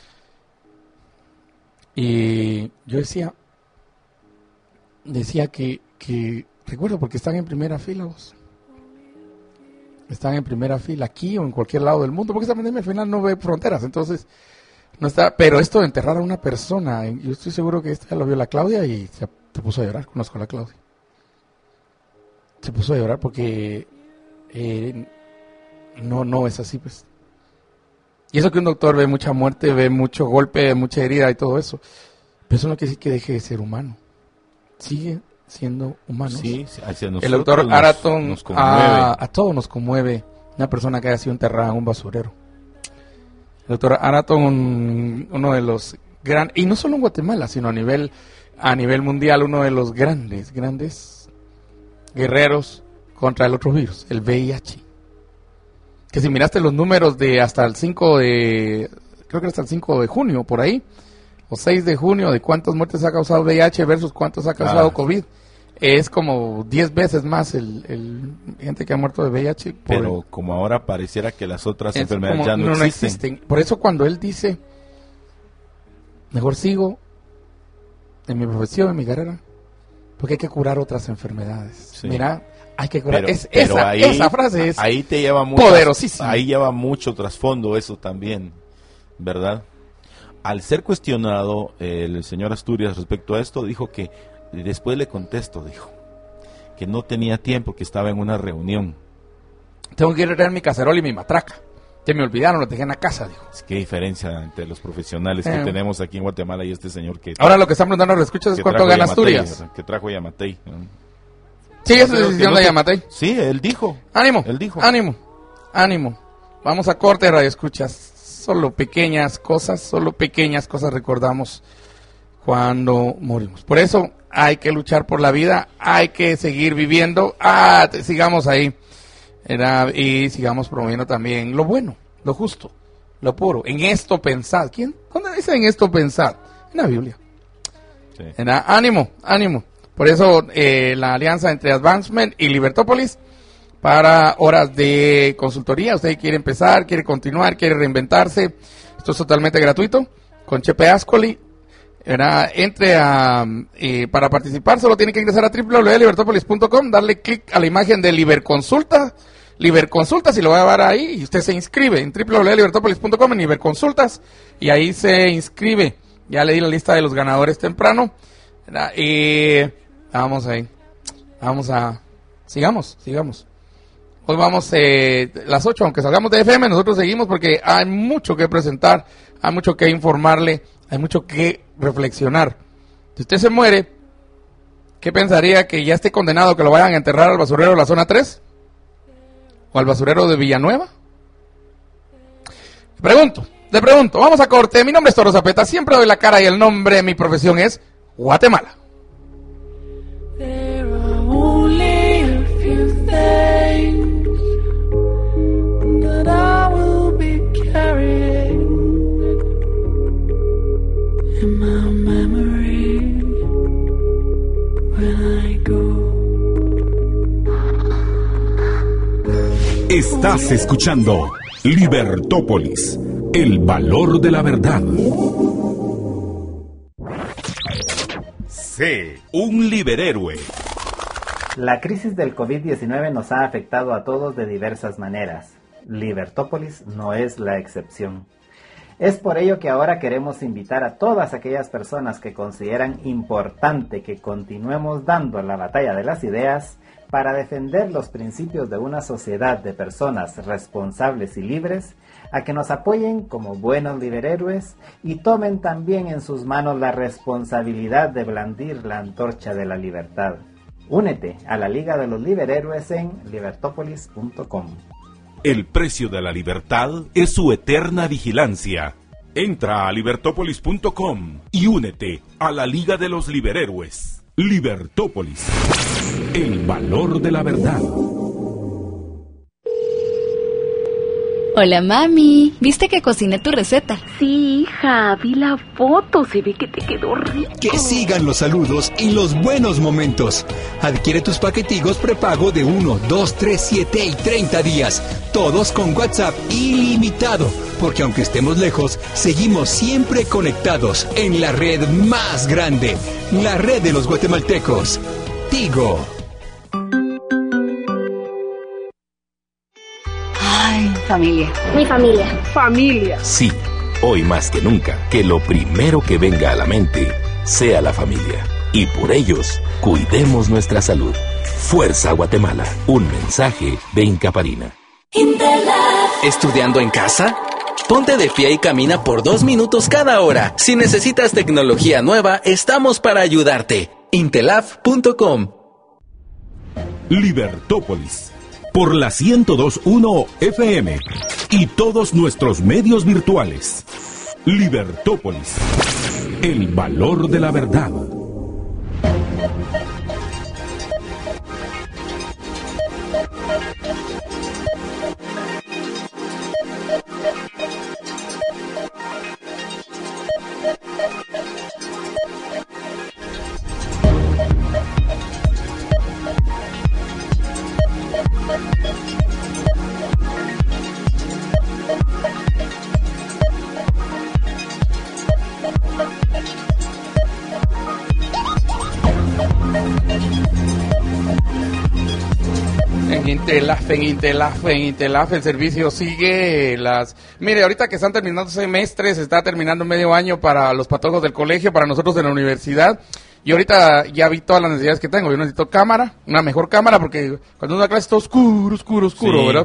Y yo decía, decía que, que, recuerdo, porque están en primera fila vos. Están en primera fila aquí o en cualquier lado del mundo, porque esta pandemia al final no ve fronteras, entonces no está. Pero esto de enterrar a una persona, eh, yo estoy seguro que esto ya lo vio la Claudia y se, se puso a llorar. Conozco a la Claudia. Se puso a llorar porque eh, no, no es así, pues. Y eso que un doctor ve mucha muerte, ve mucho golpe, mucha herida y todo eso. Pero eso no quiere decir que deje de ser humano. Sigue siendo humano.
Sí, sí, hacia
El
nosotros
doctor
nos-
Araton
nos conmueve.
a, a todos nos conmueve una persona que haya sido enterrada en un basurero. El doctor Araton, uno de los grandes, y no solo en Guatemala, sino a nivel, a nivel mundial, uno de los grandes, grandes guerreros contra el otro virus, el V I H. Que si miraste los números de hasta el cinco de, creo que hasta el cinco de junio, por ahí, o seis de junio, de cuántas muertes ha causado V I H versus cuántos ha causado
Ah.
COVID, es como diez veces más el, el gente que ha muerto de V I H. por-
Pero como ahora pareciera que las otras
es
enfermedades
como
ya no,
no
existen.
existen. Por eso cuando él dice, mejor sigo en mi profesión, en mi carrera, porque hay que curar otras enfermedades.
Sí.
Mira, hay que curar.
Pero,
es,
pero
esa,
ahí,
esa frase es
ahí te lleva mucho,
poderosísima.
ahí lleva mucho trasfondo eso también, ¿verdad? Al ser cuestionado eh, el señor Asturias respecto a esto, dijo que, después le contesto, dijo, que no tenía tiempo, que estaba en una reunión.
Tengo que ir a traer mi cacerola y mi matraca. Que me olvidaron, lo dejé en la casa, dijo.
Es que hay diferencia entre los profesionales
Eh.
que tenemos aquí en Guatemala y este señor que,
Ahora lo que están preguntando a los escuchas es
que
cuánto
trajo
gana
Yamatei,
Asturias.
¿verdad? Que trajo Yamatei. ¿no?
Sí, esa es
Creo
la
que
decisión
no
de
se-
Yamatei.
Sí, él dijo.
Ánimo,
Él dijo.
ánimo, ánimo. Vamos a corte, radio escuchas. Solo pequeñas cosas, solo pequeñas cosas recordamos cuando morimos. Por eso hay que luchar por la vida, hay que seguir viviendo. Ah, te- sigamos ahí. Era- y sigamos promoviendo también lo bueno, lo justo, lo puro. En esto pensad. ¿Quién? ¿Dónde dice en esto pensad? En la Biblia.
Sí.
Era, ánimo, ánimo. Por eso eh, la alianza entre Advancement y Libertópolis para horas de consultoría. Usted quiere empezar, quiere continuar, quiere reinventarse. Esto es totalmente gratuito. Con Chepe Ascoli. Era, entre a, eh, para participar solo tiene que ingresar a w w w punto libertópolis punto com, darle clic a la imagen de Liberconsulta. Liberconsultas y lo va a llevar ahí y usted se inscribe en w w w punto libertópolis punto com en Liberconsultas y ahí se inscribe. Ya le di la lista de los ganadores temprano. ¿Verdad? Y vamos ahí. Vamos a... Sigamos, sigamos. Hoy vamos eh, las ocho, aunque salgamos de F M, nosotros seguimos porque hay mucho que presentar, hay mucho que informarle, hay mucho que reflexionar. Si usted se muere, ¿qué pensaría que ya esté condenado que lo vayan a enterrar al basurero de la zona tres? ¿O al basurero de Villanueva? Le pregunto, le pregunto, vamos a corte. Mi nombre es Toro Zapeta, siempre doy la cara y el nombre de mi profesión es Guatemala.
There are only a few things that I will be carrying,
Estás escuchando Libertópolis, el valor de la verdad. Sé un liberhéroe.
La crisis del COVID diecinueve nos ha afectado a todos de diversas maneras. Libertópolis no es la excepción. Es por ello que ahora queremos invitar a todas aquellas personas que consideran importante que continuemos dando la batalla de las ideas para defender los principios de una sociedad de personas responsables y libres, a que nos apoyen como buenos liberhéroes y tomen también en sus manos la responsabilidad de blandir la antorcha de la libertad. Únete a la Liga de los Liberhéroes en libertópolis punto com.
El precio de la libertad es su eterna vigilancia. Entra a libertópolis punto com y únete a la Liga de los Liberhéroes. Libertópolis, el valor de la verdad.
Hola, mami. ¿Viste que cociné tu receta?
Sí, hija, vi la foto. Se ve que te quedó rico.
Que sigan los saludos y los buenos momentos. Adquiere tus paquetigos prepago de uno, dos, tres, siete y treinta días. Todos con WhatsApp ilimitado. Porque aunque estemos lejos, seguimos siempre conectados en la red más grande. La red de los guatemaltecos. Tigo.
Familia.
Mi familia.
Familia.
Sí, hoy más que nunca, que lo primero que venga a la mente sea la familia. Y por ellos, cuidemos nuestra salud. Fuerza Guatemala. Un mensaje de Incaparina.
¿Estudiando en casa? Ponte de pie y camina por dos minutos cada hora. Si necesitas tecnología nueva, estamos para ayudarte. Intelaf punto com.
Libertópolis. Por la ciento dos punto uno F M y todos nuestros medios virtuales. Libertópolis, el valor de la verdad.
En Intelaf, en Intelaf, en Intelaf, el servicio sigue las... Mire, ahorita que están terminando semestres, está terminando medio año para los patojos del colegio, para nosotros en la universidad. Y ahorita ya vi todas las necesidades que tengo. Yo necesito cámara, una mejor cámara, porque cuando una clase está oscuro, oscuro, oscuro, sí. ¿Verdad?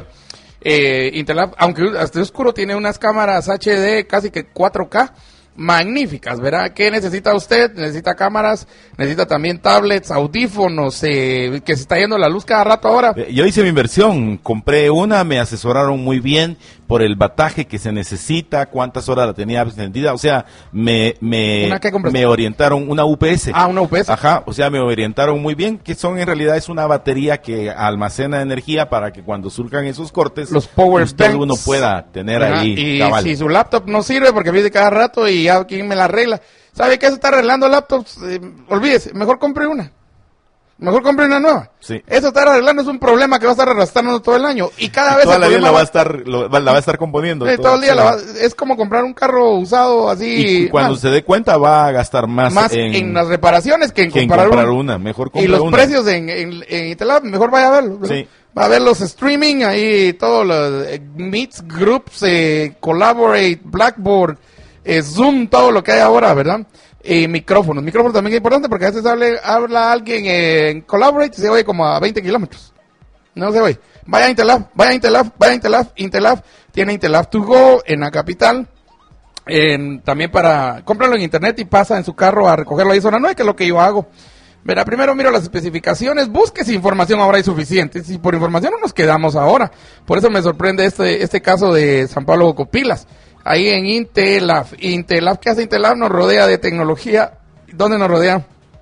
Eh, Intelaf, aunque hasta oscuro, tiene unas cámaras H D casi que cuatro K. Magníficas, ¿verdad? ¿Qué necesita usted? Necesita cámaras, necesita también tablets, audífonos, eh, que se está yendo la luz cada rato ahora.
Yo hice mi inversión, compré una, me asesoraron muy bien por el bataje que se necesita, cuántas horas la tenía encendida, o sea, me me,
¿Una qué compraste?
me orientaron, una U P S.
Ah, una U P S.
Ajá, o sea, me orientaron muy bien, que son en realidad es una batería que almacena energía para que cuando surcan esos cortes,
los power
usted
banks,
uno pueda tener
ajá,
ahí
y
cabal.
Si su laptop no sirve porque viene cada rato y ya quién me la arregla. ¿Sabe qué? Eso está arreglando laptops, eh, olvídese, mejor compre una. Mejor compre una nueva.
Sí.
Eso estar arreglando es un problema que va a estar arrastrando todo el año. Y cada
y
vez
toda
el
la vida la va
va
a estar, lo, la va a estar componiendo.
Sí,
todo,
todo el día
sí.
la va, es como comprar un carro usado así.
Y cuando
más,
se dé cuenta va a gastar más,
más
en,
en las reparaciones que en
que en
comprar,
comprar
una.
una. Mejor comprar
Y los
una.
precios en, en, en Intelab, mejor vaya a verlo. ¿verdad?
Sí.
Va a ver los streaming, ahí todos los eh, Meets, Groups, eh, Collaborate, Blackboard, eh, Zoom, todo lo que hay ahora, ¿verdad? Y micrófonos. Micrófonos también es importante porque a veces hable, habla alguien en Collaborate y se oye como a veinte kilómetros. No se oye. Vaya a Intelab, vaya a Intelab, vaya a Intelab. Intelab tiene Intelab to go en la capital. En, también para... Cómpralo en internet y pasa en su carro a recogerlo ahí en zona nueve, que es lo que yo hago. Verá, primero miro las especificaciones, busque si información ahora hay suficiente. Si por información no nos quedamos ahora. Por eso me sorprende este, este caso de San Pablo Copilas. Ahí en Intelab. Intelab, ¿qué hace Intelab? Nos rodea de tecnología. ¿Dónde nos rodea?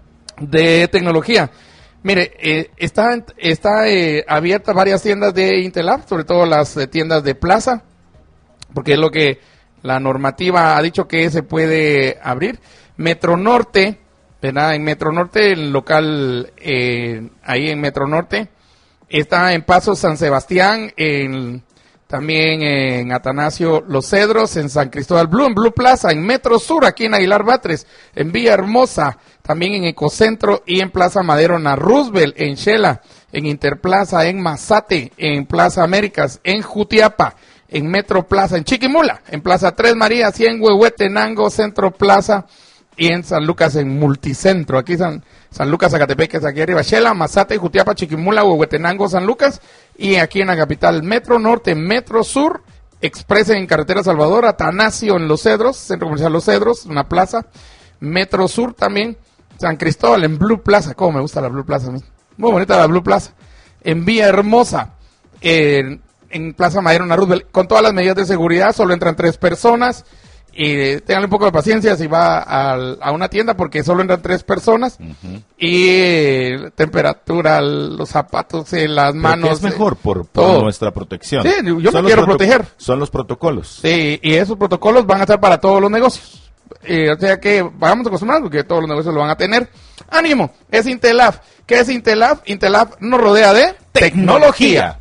De tecnología. Mire, eh, está, está eh, abierta varias tiendas de Intelab, sobre todo las eh, tiendas de plaza, porque es lo que la normativa ha dicho que se puede abrir. Metro Norte, ¿verdad? En Metro Norte, el local, eh, ahí en Metro Norte, Está en Paso San Sebastián, en, también en Atanasio Los Cedros, en San Cristóbal Blue, en Blue Plaza, en Metro Sur, aquí en Aguilar Batres, en Villahermosa, también en Ecocentro y en Plaza Madero na Roosevelt, en Shela, en Interplaza, en Mazate, en Plaza Américas, en Jutiapa, en Metro Plaza, en Chiquimula, en Plaza Tres Marías y en Huehuetenango, Centro Plaza, y en San Lucas, en Multicentro, aquí San, San Lucas, Zacatepec, aquí arriba, Shela, Mazate, Jutiapa, Chiquimula, Huehuetenango, San Lucas, y aquí en la capital, Metro Norte, Metro Sur, Express en Carretera Salvador, Atanasio en Los Cedros, Centro Comercial Los Cedros, una plaza, Metro Sur también, San Cristóbal, en Blue Plaza, cómo me gusta la Blue Plaza a mí, muy bonita la Blue Plaza, en Villahermosa, en, en Plaza Madero na Roosevelt, con todas las medidas de seguridad, solo entran tres personas, y tengan un poco de paciencia si va a, a una tienda porque solo entran tres personas. Uh-huh. Y eh, temperatura, los zapatos, eh, las manos.
Es mejor por, por nuestra protección.
Sí, yo son me quiero proteger.
Son los protocolos.
Sí, y esos protocolos van a estar para todos los negocios. Eh, o sea que vamos acostumbrados porque todos los negocios lo van a tener. ¡Ánimo! Es Intelaf. ¿Qué es Intelaf? Intelaf nos rodea de tecnología.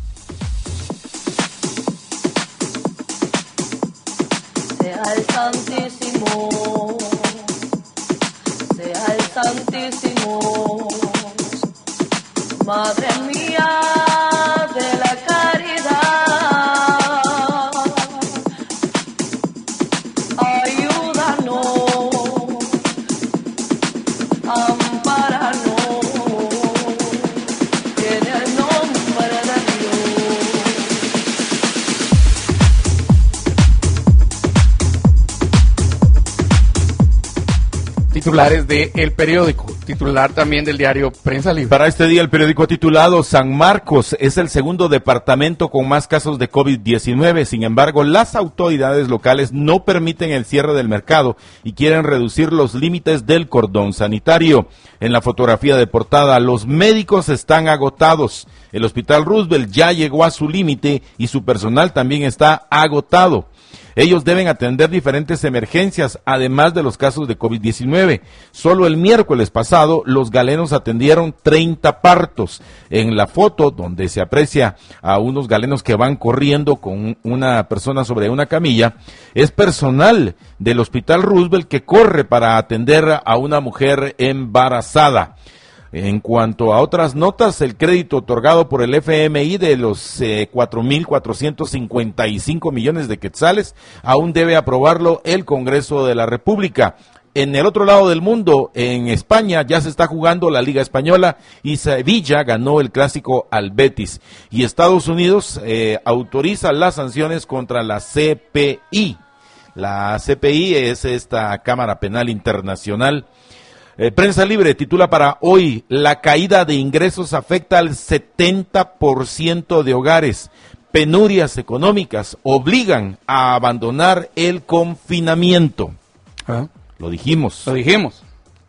Sea el Santísimo, sea el Santísimo, Madre mía de la caridad, ayúdanos, ampáranos, en el nombre de Dios.
Titulares de El Periódico, titular también del diario Prensa Libre.
Para este día el periódico titulado San Marcos es el segundo departamento con más casos de COVID diecinueve, sin embargo las autoridades locales no permiten el cierre del mercado y quieren reducir los límites del cordón sanitario. En la fotografía de portada, los médicos están agotados, el Hospital Roosevelt ya llegó a su límite y su personal también está agotado. Ellos deben atender diferentes emergencias, además de los casos de COVID diecinueve. Solo el miércoles pasado, los galenos atendieron treinta partos. En la foto, donde se aprecia a unos galenos que van corriendo con una persona sobre una camilla, es personal del Hospital Roosevelt que corre para atender a una mujer embarazada. En cuanto a otras notas, el crédito otorgado por el F M I de los eh, cuatro mil cuatrocientos cincuenta y cinco millones de quetzales aún debe aprobarlo el Congreso de la República. En el otro lado del mundo, en España, ya se está jugando la Liga Española y Sevilla ganó el clásico al Betis. Y Estados Unidos eh, autoriza las sanciones contra la C P I. La C P I es esta Cámara Penal Internacional. Eh, Prensa Libre titula para hoy: la caída de ingresos afecta al setenta por ciento de hogares. Penurias económicas obligan a abandonar el confinamiento. ¿Ah? Lo dijimos.
Lo dijimos.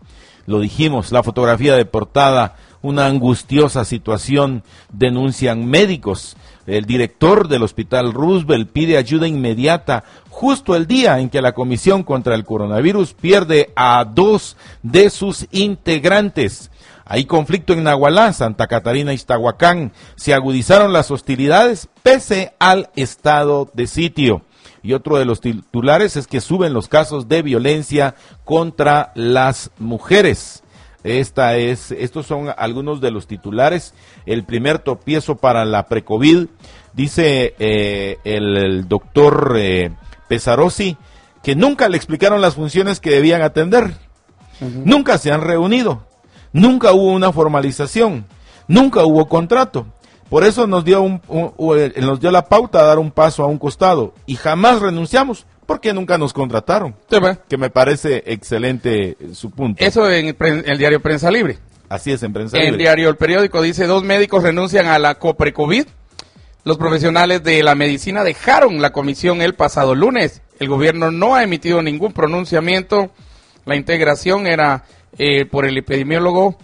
Lo dijimos. La fotografía de portada, una angustiosa situación, denuncian médicos. El director del Hospital Roosevelt pide ayuda inmediata justo el día en que la Comisión contra el Coronavirus pierde a dos de sus integrantes. Hay conflicto en Nahualá, Santa Catarina y Iztahuacán. Se agudizaron las hostilidades pese al estado de sitio. Y otro de los titulares es que suben los casos de violencia contra las mujeres. Esta es, estos son algunos de los titulares. El primer tropiezo para la pre-COVID, dice eh, el, el doctor eh, Pesarossi, que nunca le explicaron las funciones que debían atender. Uh-huh. Nunca se han reunido, nunca hubo una formalización, nunca hubo contrato. Por eso nos dio, un, un, un, nos dio la pauta a dar un paso a un costado y jamás renunciamos. Porque nunca nos contrataron. Sí, que me parece excelente su punto.
Eso en el, pre, el diario Prensa Libre.
Así es, en Prensa
Libre. El diario El Periódico dice: dos médicos renuncian a la Copre-COVID. Los profesionales de la medicina dejaron la comisión el pasado lunes. El gobierno no ha emitido ningún pronunciamiento. La integración era eh, por el epidemiólogo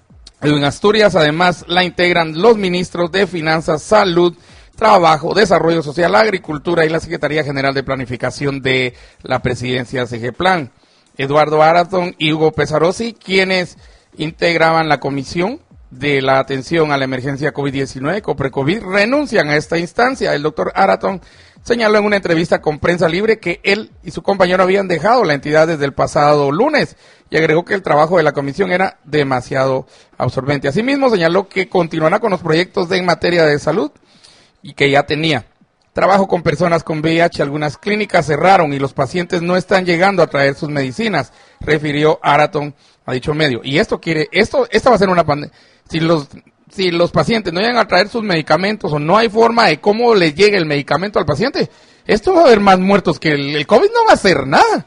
en Asturias. Además, la integran los ministros de Finanzas, Salud, Trabajo, Desarrollo Social, Agricultura y la Secretaría General de Planificación de la Presidencia Segeplan. Eduardo Araton y Hugo Pesarossi, quienes integraban la comisión de la atención a la emergencia COVID diecinueve, Coprecovid, renuncian a esta instancia. El doctor Araton señaló en una entrevista con Prensa Libre que él y su compañero habían dejado la entidad desde el pasado lunes y agregó que el trabajo de la comisión era demasiado absorbente. Asimismo, señaló que continuará con los proyectos de en materia de salud y que ya tenía trabajo con personas con V I H. Algunas clínicas cerraron y los pacientes no están llegando a traer sus medicinas, refirió Araton a dicho medio. Y esto quiere, esto, esta va a ser una pandemia. Si los, si los pacientes no llegan a traer sus medicamentos o no hay forma de cómo les llegue el medicamento al paciente, esto va a haber más muertos que el, el COVID no va a hacer nada.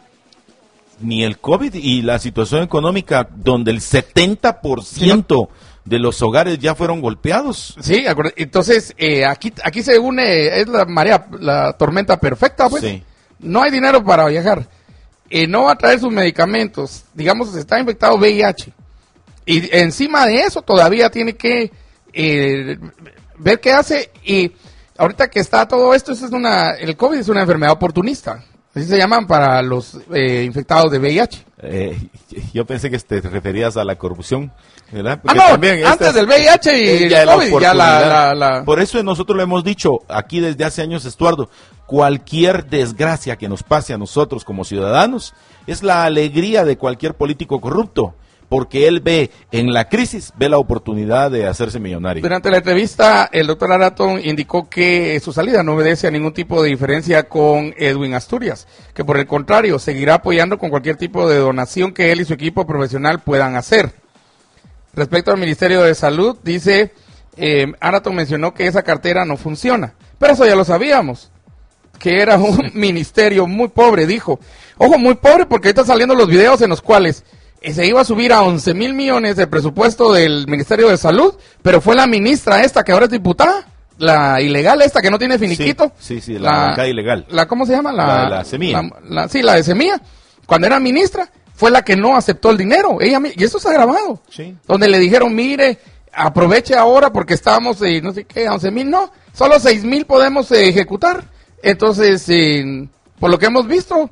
Ni el COVID y la situación económica donde el setenta por ciento de los hogares ya fueron golpeados.
Sí, entonces eh, aquí aquí se une, es la marea, la tormenta perfecta, pues. Sí. No hay dinero para viajar. Eh, no va a traer sus medicamentos. Digamos, está infectado V I H. Y encima de eso todavía tiene que eh, ver qué hace. Y ahorita que está todo esto, eso es una, el COVID es una enfermedad oportunista. Así se llaman para los eh, infectados de V I H.
Eh, yo pensé que te referías a la corrupción, ¿verdad?
Porque ah, no, también antes del V I H y el COVID, ya la, la, la...
Por eso nosotros lo hemos dicho aquí desde hace años, Estuardo, cualquier desgracia que nos pase a nosotros como ciudadanos es la alegría de cualquier político corrupto, porque él ve en la crisis, ve la oportunidad de hacerse millonario.
Durante la entrevista, el doctor Araton indicó que su salida no obedece a ningún tipo de diferencia con Edwin Asturias, que por el contrario, seguirá apoyando con cualquier tipo de donación que él y su equipo profesional puedan hacer. Respecto al Ministerio de Salud, dice, eh, Araton mencionó que esa cartera no funciona, pero eso ya lo sabíamos, que era un ministerio muy pobre, dijo. Ojo, muy pobre porque ahí están saliendo los videos en los cuales se iba a subir a once mil millones de presupuesto del Ministerio de Salud, pero fue la ministra esta que ahora es diputada, la ilegal esta que no tiene finiquito.
Sí, sí, sí la, la bancada ilegal.
La, ¿Cómo se llama? La,
la de la semilla.
La, la, sí, la de semilla. Cuando era ministra, fue la que no aceptó el dinero. Ella, y eso está grabado.
Sí.
Donde le dijeron, mire, aproveche ahora porque estamos, eh, no sé qué, once mil, no, solo seis mil podemos eh, ejecutar. Entonces, eh, por lo que hemos visto,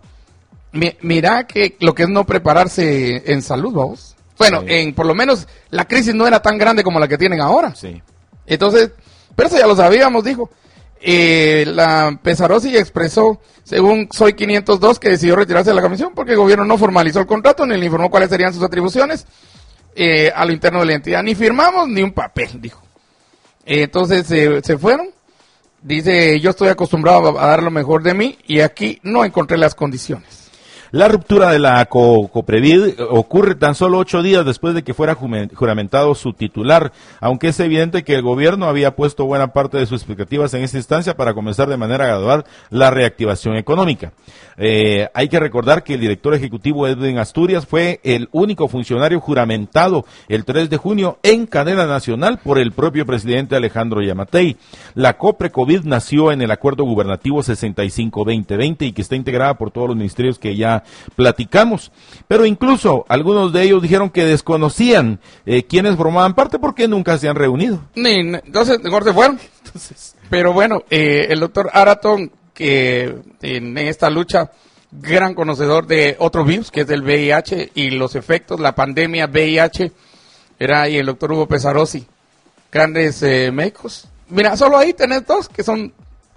mira que lo que es no prepararse en salud, vamos. Bueno, sí. en por lo menos la crisis no era tan grande como la que tienen ahora.
Sí.
Entonces, pero eso ya lo sabíamos, dijo. Eh, la Pesarosi expresó, según Soy quinientos dos, que decidió retirarse de la comisión porque el gobierno no formalizó el contrato ni le informó cuáles serían sus atribuciones eh, a lo interno de la entidad. Ni firmamos ni un papel, dijo. Eh, entonces eh, se fueron. Dice, yo estoy acostumbrado a, a dar lo mejor de mí y aquí no encontré las condiciones.
La ruptura de la Co- Coprevid ocurre tan solo ocho días después de que fuera juramentado su titular, aunque es evidente que el gobierno había puesto buena parte de sus expectativas en esta instancia para comenzar de manera gradual la reactivación económica. Eh, hay que recordar que el director ejecutivo Edwin Asturias fue el único funcionario juramentado el tres de junio en cadena nacional por el propio presidente Alejandro Yamatei. La Coprecovid nació en el acuerdo gubernativo sesenta y cinco veinte veinte y que está integrada por todos los ministerios que ya platicamos, pero incluso algunos de ellos dijeron que desconocían eh, quienes formaban parte porque nunca se han reunido.
Ni, entonces mejor se fueron. Entonces, pero bueno, eh, el doctor Araton, que en esta lucha, gran conocedor de otro virus, que es el V I H y los efectos, la pandemia V I H, era ahí el doctor Hugo Pesarosi, grandes eh, médicos. Mira, solo ahí tenés dos que son,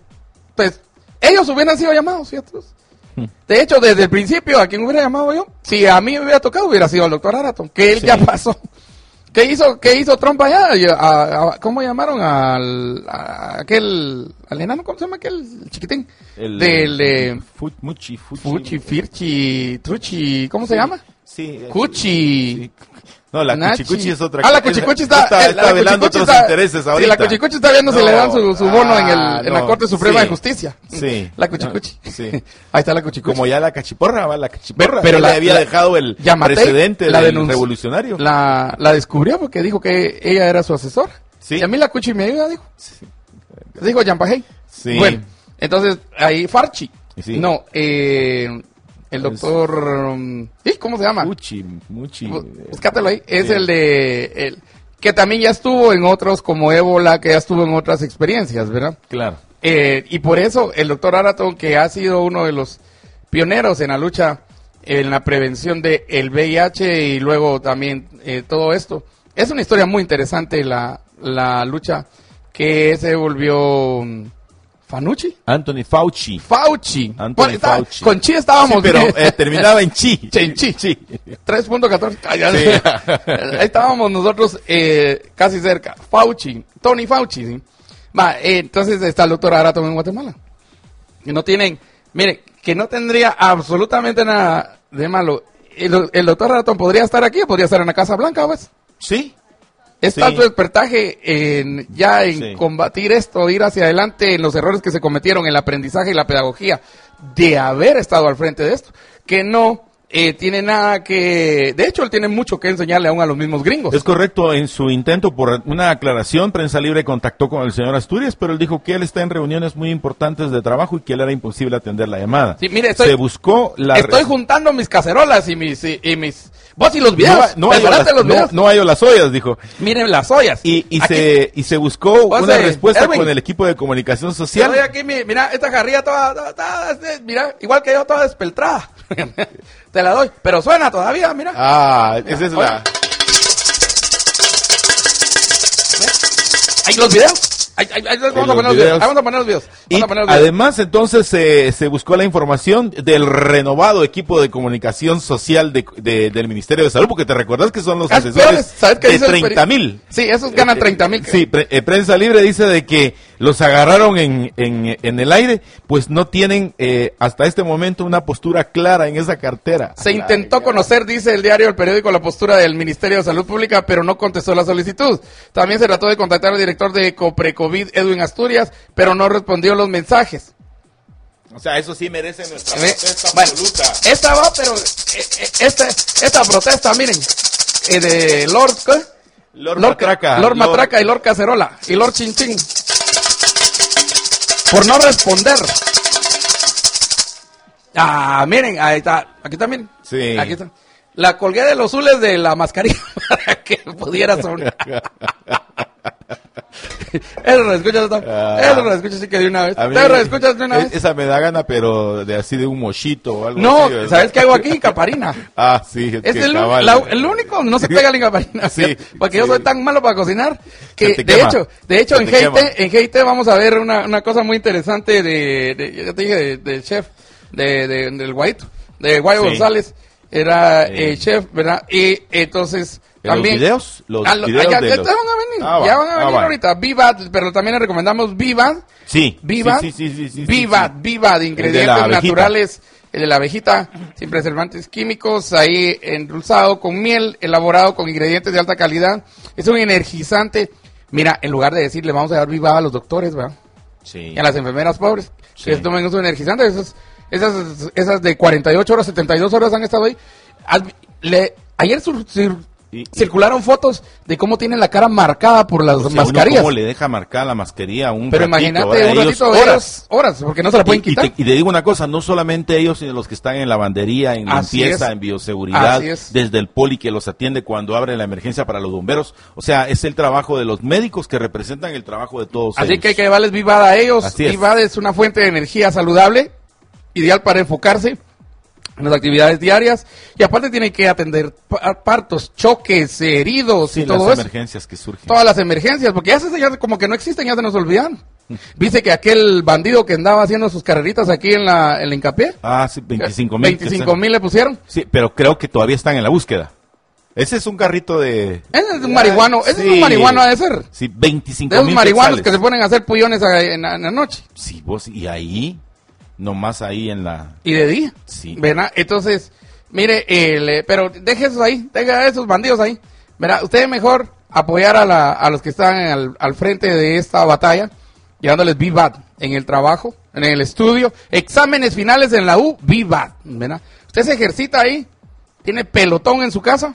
pues, ellos hubieran sido llamados, ¿ciertos? De hecho, desde el principio, ¿a quién hubiera llamado yo? Si a mí me hubiera tocado, hubiera sido el doctor Araton, que él sí. ya pasó. ¿Qué hizo, qué hizo Trump allá? A, a, ¿Cómo llamaron al a aquel, al enano, cómo se llama aquel el chiquitín?
El
del de
Fu, Muchi, Fuchi,
Fuchi, Firchi, Truchi, ¿cómo se
sí.
llama?
Sí.
Cuchi.
Sí. No, la
Nachi.
Cuchicuchi es otra
cosa. Ah, la Cuchicuchi está,
está,
está,
está
la
velando otros
está,
intereses ahorita.
Sí, la Cuchicuchi está viendo no, si le dan su, su bono ah, en, el, en no, la Corte Suprema
sí,
de Justicia.
Sí.
La Cuchicuchi.
No, sí.
Ahí está la Cuchicuchi.
Como ya la cachiporra, va la cachiporra.
Pero
la,
la,
había
la,
dejado el
Yamatei,
precedente
la
del
denunci-
revolucionario.
La, la descubrió porque dijo que ella era su asesora.
Sí.
Y a mí la Cuchi me ayuda, dijo. Sí. Dijo Yampajei.
Sí.
Bueno, entonces ahí Farchi.
Sí.
No, eh... El doctor, um, ¿sí? ¿Cómo se llama?
Muchi, Muchi.
Búscatelo ahí. Es
sí.
el de, el, que también ya estuvo en otros como ébola, que ya estuvo en otras experiencias, ¿verdad?
Claro.
Eh, y por eso el doctor Araton, que ha sido uno de los pioneros en la lucha, en la prevención del V I H y luego también eh, todo esto, es una historia muy interesante la, la lucha que se volvió Fanucci.
Anthony Fauci.
Fauci.
Anthony
Bueno, está-
Fauci.
Con chi estábamos.
Sí, pero eh, terminaba en chi.
En chi.
Chi.
tres punto catorce. Ay, ya
Sí.
sé. Ahí estábamos nosotros eh, casi cerca. Fauci. Tony Fauci. ¿sí? Va, eh, entonces está el doctor Arato en Guatemala. Y no tienen, mire, que no tendría absolutamente nada de malo. El, el doctor Arato podría estar aquí o podría estar en la Casa Blanca, pues.
Sí.
Es
Sí.
tanto despertaje en, ya en
Sí.
combatir esto, ir hacia adelante en los errores que se cometieron, en el aprendizaje y la pedagogía, de haber estado al frente de esto, que no eh, tiene nada que... De hecho, él tiene mucho que enseñarle aún a los mismos gringos.
Es correcto, en su intento por una aclaración, Prensa Libre contactó con el señor Asturias, pero él dijo que él está en reuniones muy importantes de trabajo y que él era imposible atender la llamada.
Sí, mire, estoy-
Se buscó la...
Estoy juntando mis cacerolas y mis... Y, y mis vos y los videos.
No, no, hallo
prepárate
las,
los
no,
videos.
no hallo las ollas, dijo.
Miren las ollas.
Y, y,
Aquí-
se, y se buscó
Vos,
una
eh,
respuesta
Edwin.
con el equipo de comunicación
Te
social.
doy aquí, mi- mira, esta jarrilla toda, toda, toda, este, mira, igual que yo, toda despeltrada. Te la doy, pero suena todavía, mira.
Ah, esa es
Oye.
la...
Hay los videos. Ahí, ahí, ahí vamos,
los
a poner los videos.
videos.
Ahí vamos a poner los videos. Vamos
Y
a poner los videos.
además entonces se se buscó la información del renovado equipo de comunicación social de, de- del Ministerio de Salud, porque te recuerdas que son los
Ah,
asesores
peores, ¿sabes qué
de
dice el
treinta
peri-
mil.
Sí, esos ganan treinta mil.
Sí, pre- eh, Prensa Libre dice de que los agarraron en, en, en el aire, pues no tienen eh, hasta este momento una postura clara en esa cartera.
Se intentó conocer, dice el diario El Periódico, la postura del Ministerio de Salud Pública, pero no contestó la solicitud. También se trató de contactar al director de Coprecovid, Edwin Asturias, pero no respondió los mensajes.
O sea, eso sí merece nuestra
¿Ve?
protesta
Bueno,
absoluta.
esta va, pero eh, eh, esta, esta protesta, miren, eh, de Lord, ¿qué?
Lord Matraca.
Lord
Lord-
Matraca y Lord Cacerola y Lord Chin Chin. Por no responder. Ah, miren, ahí está. Aquí está, miren.
Sí.
Aquí está. La colgué de los zules de la mascarilla para que pudiera sonar. Eso lo escuchas,
Ah.
eso lo escuchas así que de una vez.
A mí-
Eso lo escuchas de una
es-
vez.
Esa me da gana, pero de así de un mochito o algo
No,
así. ¿verdad?
¿sabes qué hago aquí? Caparina.
Ah, sí, es,
Es
que
el,
cabal.
la- el único, no se pega la incaparina,
Sí,
porque yo
sí.
soy tan malo para cocinar que
Se te
de
quema.
hecho, de hecho
Se
en
te quema.
G I T, en G I T vamos a ver una, una cosa muy interesante de, de ya te dije, de- del chef, de, de- del Guaito, de Guayo
Sí.
González, era
Sí.
eh, chef, ¿verdad? Y entonces
¿En los
también
videos? Los
Ah, lo-
videos
ah, ya,
de
ya
los-
van a venir,
Ah, va,
ya van a
ah,
venir
va.
ahorita, Viva, pero también le recomendamos Viva,
Sí.
Viva,
Sí, sí, sí, sí, sí,
Viva,
sí.
Viva de
El
ingredientes
de la abejita.
naturales, el de la abejita, sin preservantes químicos, ahí endulzado con miel, elaborado con ingredientes de alta calidad. Es un energizante. Mira, en lugar de decirle vamos a dar Viva a los doctores, ¿verdad?
Sí.
Y a las enfermeras pobres,
Sí.
que tomen un energizante, esas, esas, esas de cuarenta y ocho horas, setenta y dos horas han estado ahí. Has- le- ayer sur- sur-
Y- y-
circularon fotos de cómo tienen la cara marcada por las
O sea, uno
mascarillas.
¿Cómo le deja marcar la mascarilla un
Pero
ratito,
imagínate
¿verdad?
un
Ellos
ratito,
horas.
ellos horas, porque no se la pueden
Y, y
quitar.
te, y te digo una cosa, no solamente ellos, sino los que están en lavandería, en
Así
limpieza,
es.
en bioseguridad,
Así es.
desde el poli que los atiende cuando abre la emergencia para los bomberos. O sea, es el trabajo de los médicos que representan el trabajo de todos
Así
ellos.
que hay que llevarles Vivad a ellos.
Así es.
Vivad es una fuente de energía saludable, ideal para enfocarse en las actividades diarias. Y aparte tiene que atender pa- partos, choques, heridos
Sí,
y todo
las
eso.
emergencias que surgen.
Todas las emergencias, porque ya, se, ya como que no existen, ya se nos olvidan. Viste que aquel bandido que andaba haciendo sus carreritas aquí en la, en la hincapié,
Ah, sí, veinticinco mil.
veinticinco mil le pusieron.
Sí, pero creo que todavía están en la búsqueda. Ese es un carrito de...
Ese es un marihuano, ese es un
Sí.
marihuano ha de ser.
Sí, veinticinco
De
mil
esos marihuanos
quetzales.
que se ponen a hacer pullones a- en, la- en la noche
Sí, vos, y ahí, nomás ahí en la...
y de día.
Sí.
¿Verdad? Entonces, mire, el, eh, pero deje esos ahí, deje esos bandidos ahí. ¿Verdad? Usted es mejor apoyar a, la, a los que están al, al frente de esta batalla, llevándoles Vivad en el trabajo, en el estudio, exámenes finales en la U, Vivad. ¿Verdad? Usted se ejercita ahí, tiene pelotón en su casa,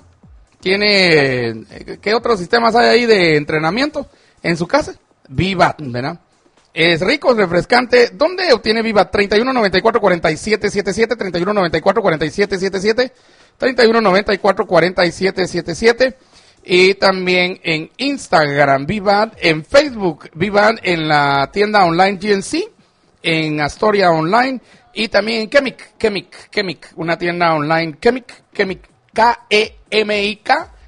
tiene, eh, ¿qué otros sistemas hay ahí de entrenamiento en su casa? Vivad, ¿verdad? Es rico, es refrescante. ¿Dónde obtiene Viva? treinta y uno noventa y cuatro cuarenta y siete setenta y siete, treinta y uno noventa y cuatro cuarenta y siete setenta y siete, treinta y uno noventa y cuatro cuarenta y siete setenta y siete. Y también en Instagram, Vivad, en Facebook, Vivad, en la tienda online G N C, en Astoria Online y también en Chemic, Chemic, Chemic, una tienda online Chemic, Chemic, K E M I K,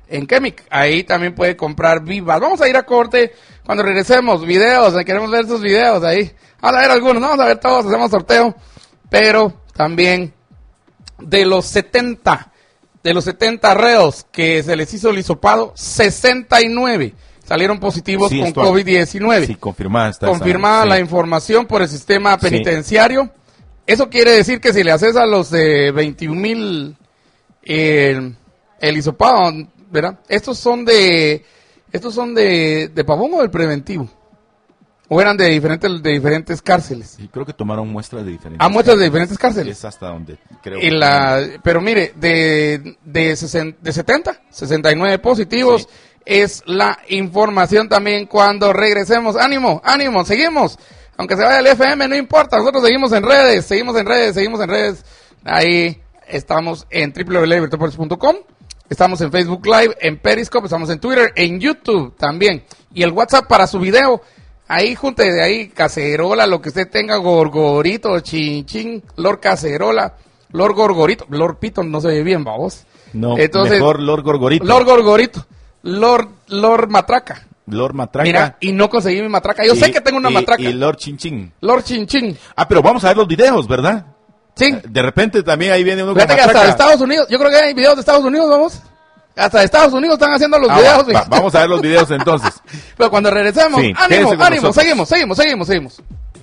en Chemic. Ahí también puede comprar vivas. Vamos a ir a corte cuando regresemos. Videos, queremos ver sus videos ahí. Vamos a ver algunos, no vamos a ver todos, hacemos sorteo. Pero también de los setenta, de los setenta reos que se les hizo el hisopado, sesenta y nueve salieron positivos
Sí,
con
esto-
COVID diecinueve.
Sí, confirmada está.
Confirmada
esa-
la
sí.
información por el sistema penitenciario. Eso quiere decir que si le haces a los de veintiún mil el, el hisopado, ¿verdad? Estos son de estos son de, de Pavón o del preventivo. O eran de diferentes de diferentes cárceles.
Sí, creo que tomaron muestras de diferentes.
Ah, muestras de diferentes cárceles.
Es hasta donde creo.
Y la, pero mire, de, de, sesen- de setenta, sesenta y nueve positivos
Sí.
es la información también cuando regresemos. Ánimo, ánimo, seguimos. Aunque se vaya el F M, no importa, nosotros seguimos en redes, seguimos en redes, seguimos en redes. Ahí estamos en doble u doble u doble u punto libertopolis punto com, estamos en Facebook Live, en Periscope, estamos en Twitter, en YouTube también. Y el WhatsApp para su video. Ahí, junte de ahí, cacerola, lo que usted tenga, gorgorito, chinchín, Lord Cacerola, Lord Gorgorito, Lord Piton, no se ve bien, vamos.
No,
Entonces,
mejor Lord Gorgorito.
Lord Gorgorito, Lord, Lord Matraca.
Lord Matraca.
Mira, y no conseguí mi matraca. Yo
Y-
sé que tengo una
y-
matraca.
Y Lord Chinchín.
Lord Chinchín.
Ah, pero vamos a ver los videos, ¿verdad?
Sí.
De repente también ahí viene uno con
Fíjate que hasta de
matraca.
Estados Unidos, yo creo que hay videos de Estados Unidos, vamos. Hasta de Estados Unidos están haciendo los
Ah,
videos.
va, va,
fíjate.
vamos a ver los videos entonces.
Pero cuando regresemos,
Sí,
ánimo,
quédese con
ánimo,
nosotros.
seguimos, seguimos, seguimos, seguimos.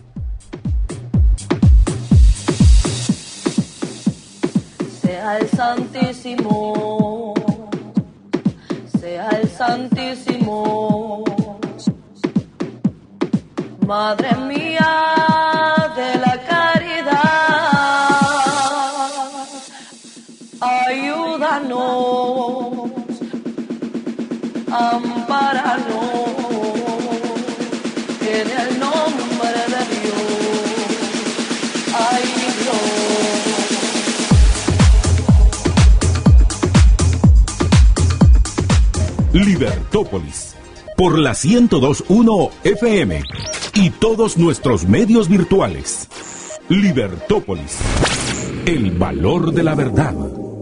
Sea el Santísimo, sea el Santísimo, Madre mía de la caridad, ayúdanos, ampáranos, en el nombre de Dios, ay Dios.
Libertópolis, por la ciento dos punto uno F M y todos nuestros medios virtuales. Libertópolis, el valor de la verdad.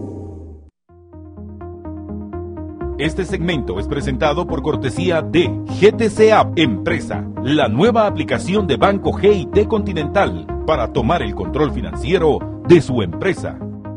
Este segmento es presentado por cortesía de G T C App Empresa, la nueva aplicación de Banco G I T Continental para tomar el control financiero de su empresa.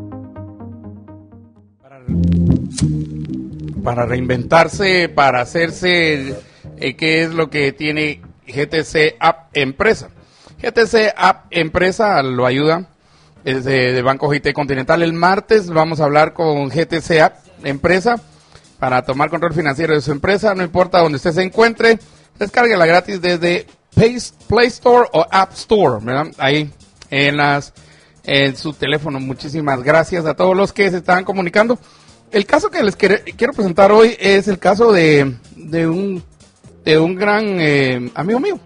Para reinventarse, para hacerse, eh, ¿qué es lo que tiene G T C App Empresa? G T C App Empresa lo ayuda, es de, de Banco G I T Continental. El martes vamos a hablar con G T C App Empresa para tomar control financiero de su empresa. No importa donde usted se encuentre, descárguela gratis desde Play, Play Store o App Store, ¿verdad? Ahí en las en su teléfono. Muchísimas gracias a todos los que se están comunicando. El caso que les quiero, quiero presentar hoy es el caso de, de un de un gran eh, amigo mío.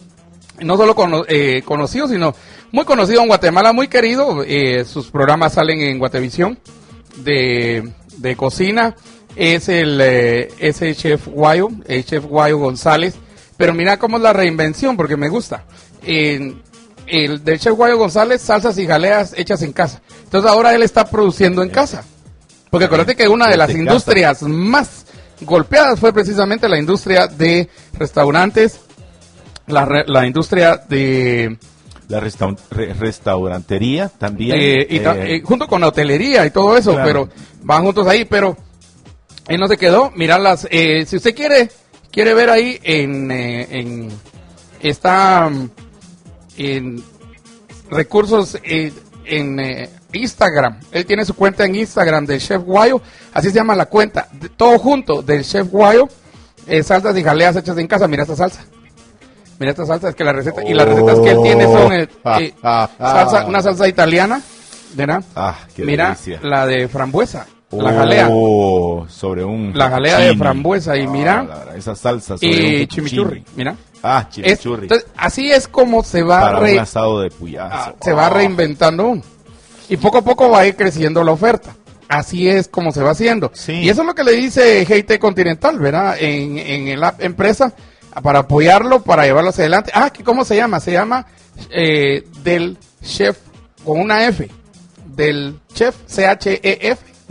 No solo cono, eh, conocido, sino muy conocido en Guatemala, muy querido. Eh, sus programas salen en Guatevisión de, de cocina. Es el eh, es el chef Guayo, el chef Guayo González. Pero mira cómo es la reinvención, porque me gusta. Eh, el del chef Guayo González, salsas y jaleas hechas en casa. Entonces ahora él está produciendo en casa. Porque acuérdate que una de las
Desde
industrias más golpeadas fue precisamente la industria de restaurantes, la, re- la industria de...
La resta- re- restaurantería también.
eh, y ta-
eh,
eh, junto con la hotelería y todo eso,
Claro.
pero van juntos ahí, pero él no se quedó. Mirad las, eh, si usted quiere, quiere ver ahí en, eh, en está mm, en recursos eh, en eh, Instagram. Él tiene su cuenta en Instagram del Chef Guayo, así se llama la cuenta, de- todo junto del Chef Guayo, eh, salsas y jaleas hechas en casa. Mira esta salsa. Mira esta salsa, es que la receta, y las recetas que él tiene son eh, eh, salsa, una salsa italiana, ¿verdad?
Ah, qué
Mira
delicia.
la de frambuesa, la jalea.
Oh, sobre un
La jalea de
fettuccine.
frambuesa, y mira.
Ah, la verdad, esa salsa sobre un
Y
fettuccine.
chimichurri, mira.
Ah,
Es-
chimichurri.
entonces, así es como se va
Para
re-
un asado de puyazo.
ah, se va
Oh.
reinventando uno. Y poco a poco va a ir creciendo la oferta. Así es como se va haciendo. Y eso es lo que le dice G I T Continental, ¿verdad? En, en el app empresa, para apoyarlo, para llevarlo hacia adelante. Ah, ¿qué- ¿cómo se llama? Se llama eh, del chef con una F. Del chef, C H E F,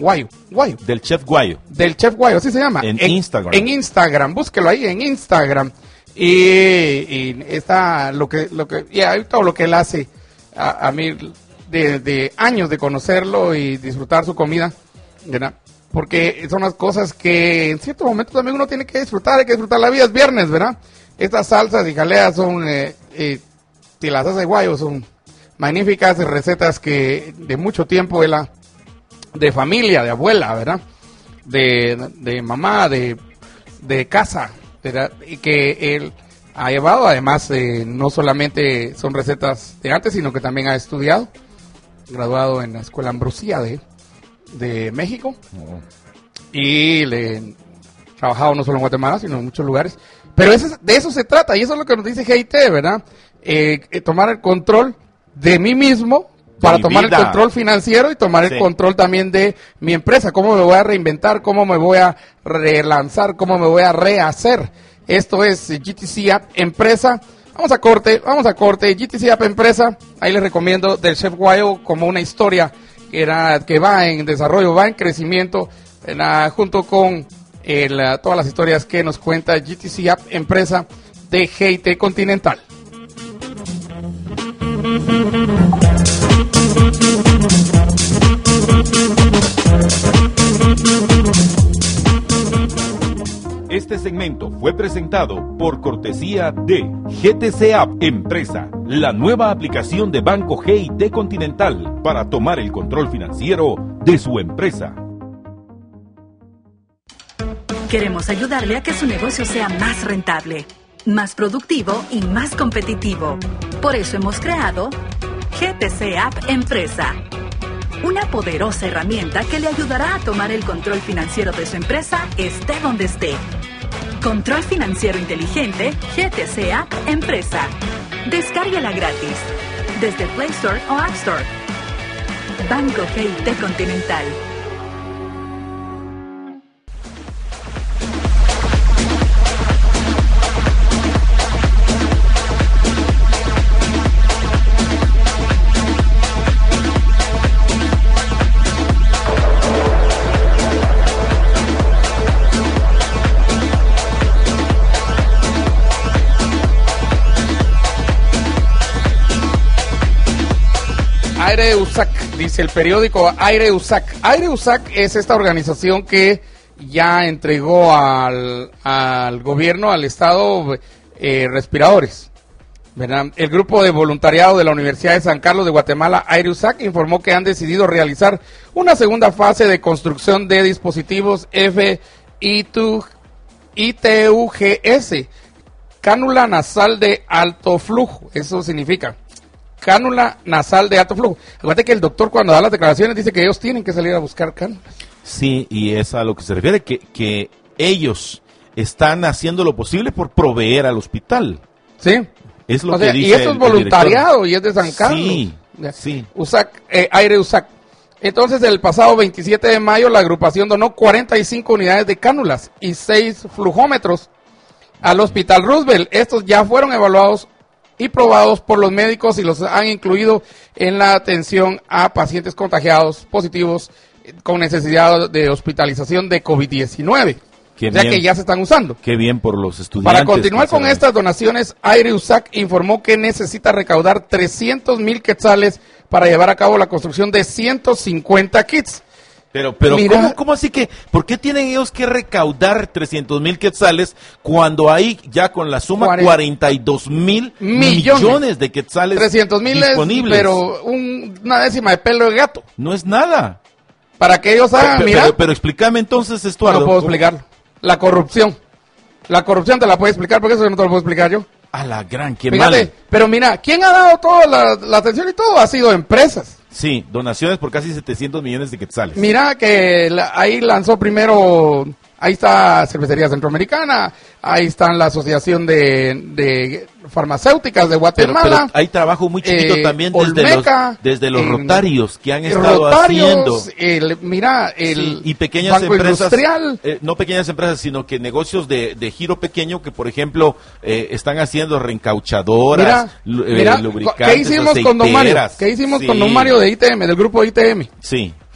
Guayo, Guayo.
Del chef Guayo.
Del chef Guayo, así se llama.
En, en Instagram.
En Instagram, búsquelo ahí en Instagram. Y, y está lo que, lo que, y ahí todo lo que él hace a, a mí de, de años de conocerlo y disfrutar su comida, ¿verdad? Porque son las cosas que en ciertos momentos también uno tiene que disfrutar, hay que disfrutar la vida, es viernes, ¿verdad? Estas salsas y jaleas son, eh, eh, y las salsas de Guayo son magníficas recetas que de mucho tiempo de la de familia, de abuela, ¿verdad? De, de mamá, de, de casa, ¿verdad? Y que él ha llevado, además, eh, no solamente son recetas de antes, sino que también ha estudiado, graduado en la Escuela Ambrosía de, de México, oh. y le ha trabajado no solo en Guatemala, sino en muchos lugares. Pero eso, de eso se trata, y eso es lo que nos dice G I T, ¿verdad? Eh, eh, tomar el control de mí mismo, para tomar vida. el control financiero y tomar sí. el control también de mi empresa. ¿Cómo me voy a reinventar? ¿Cómo me voy a relanzar? ¿Cómo me voy a rehacer? Esto es G T C App Empresa. Vamos a corte, vamos a corte. G T C App Empresa, ahí les recomiendo del Chef Guayo como una historia que, era, que va en desarrollo, va en crecimiento, en la, junto con el, todas las historias que nos cuenta G T C App Empresa de G I T Continental.
Este segmento fue presentado por cortesía de G T C App Empresa, la nueva aplicación de Banco G I T Continental para tomar el control financiero de su empresa.
Queremos ayudarle a que su negocio sea más rentable, más productivo y más competitivo. Por eso hemos creado G T C App Empresa, una poderosa herramienta que le ayudará a tomar el control financiero de su empresa, esté donde esté. Control financiero inteligente, G T C App Empresa. Descárguela gratis desde Play Store o App Store. Banco G I T Continental.
Aire U S A C, dice el periódico Aire U S A C. Aire U S A C es esta organización que ya entregó al, al gobierno, al Estado, eh, respiradores, ¿verdad? El grupo de voluntariado de la Universidad de San Carlos de Guatemala, Aire U S A C, informó que han decidido realizar una segunda fase de construcción de dispositivos F I T U G S, cánula nasal de alto flujo. Eso significa cánula nasal de alto flujo. Acuérdate que el doctor cuando da las declaraciones dice que ellos tienen que salir a buscar cánulas.
Sí, y es a lo que se refiere, que, que ellos están haciendo lo posible por proveer al hospital.
Sí.
Es lo
o
que
sea,
dice
y eso
el,
es voluntariado y es de San Carlos.
Sí, sí.
U S A C, eh, Aire U S A C. Entonces, el pasado veintisiete de mayo, la agrupación donó cuarenta y cinco unidades de cánulas y seis flujómetros al Hospital Roosevelt. Estos ya fueron evaluados y probados por los médicos y los han incluido en la atención a pacientes contagiados positivos con necesidad de hospitalización de COVID diecinueve.
Qué
o sea
bien,
que ya se están usando.
Qué bien por los estudiantes.
Para continuar con estas donaciones, Aire U S A C informó que necesita recaudar trescientos mil quetzales para llevar a cabo la construcción de ciento cincuenta kits.
Pero, pero
Mira,
¿cómo, ¿cómo así que, por qué tienen ellos que recaudar trescientos mil quetzales cuando hay ya con la suma cuarenta y dos mil millones. millones de quetzales
trescientos mil
disponibles?
Es, pero un, una décima de pelo de gato.
No es nada.
Para que ellos hagan,
pero,
mira.
Pero, pero explícame entonces, Estuardo.
No puedo explicarlo. La corrupción. La corrupción te la puedo explicar, porque eso no te lo puedo explicar yo.
A la gran, qué
Fíjate,
mal.
Pero mira, ¿quién ha dado toda la, la atención y todo? Ha sido empresas.
Sí, donaciones por casi setecientos millones de quetzales.
Mira que la, ahí lanzó primero, ahí está Cervecería Centroamericana, ahí está la Asociación de, de Farmacéuticas de Guatemala.
Pero, pero hay trabajo muy chiquito eh, también desde Olmeca, los, desde los en, rotarios que han estado
rotarios,
haciendo.
El, mira, el
sí, y pequeñas
Banco
empresas,
Industrial.
Eh, no pequeñas empresas, sino que negocios de, de giro pequeño que, por ejemplo, eh, están haciendo reencauchadoras,
mira,
eh,
mira,
lubricantes,
¿qué hicimos con Don Mario? ¿Qué hicimos sí. con Don Mario de I T M, del grupo I T M?
Sí.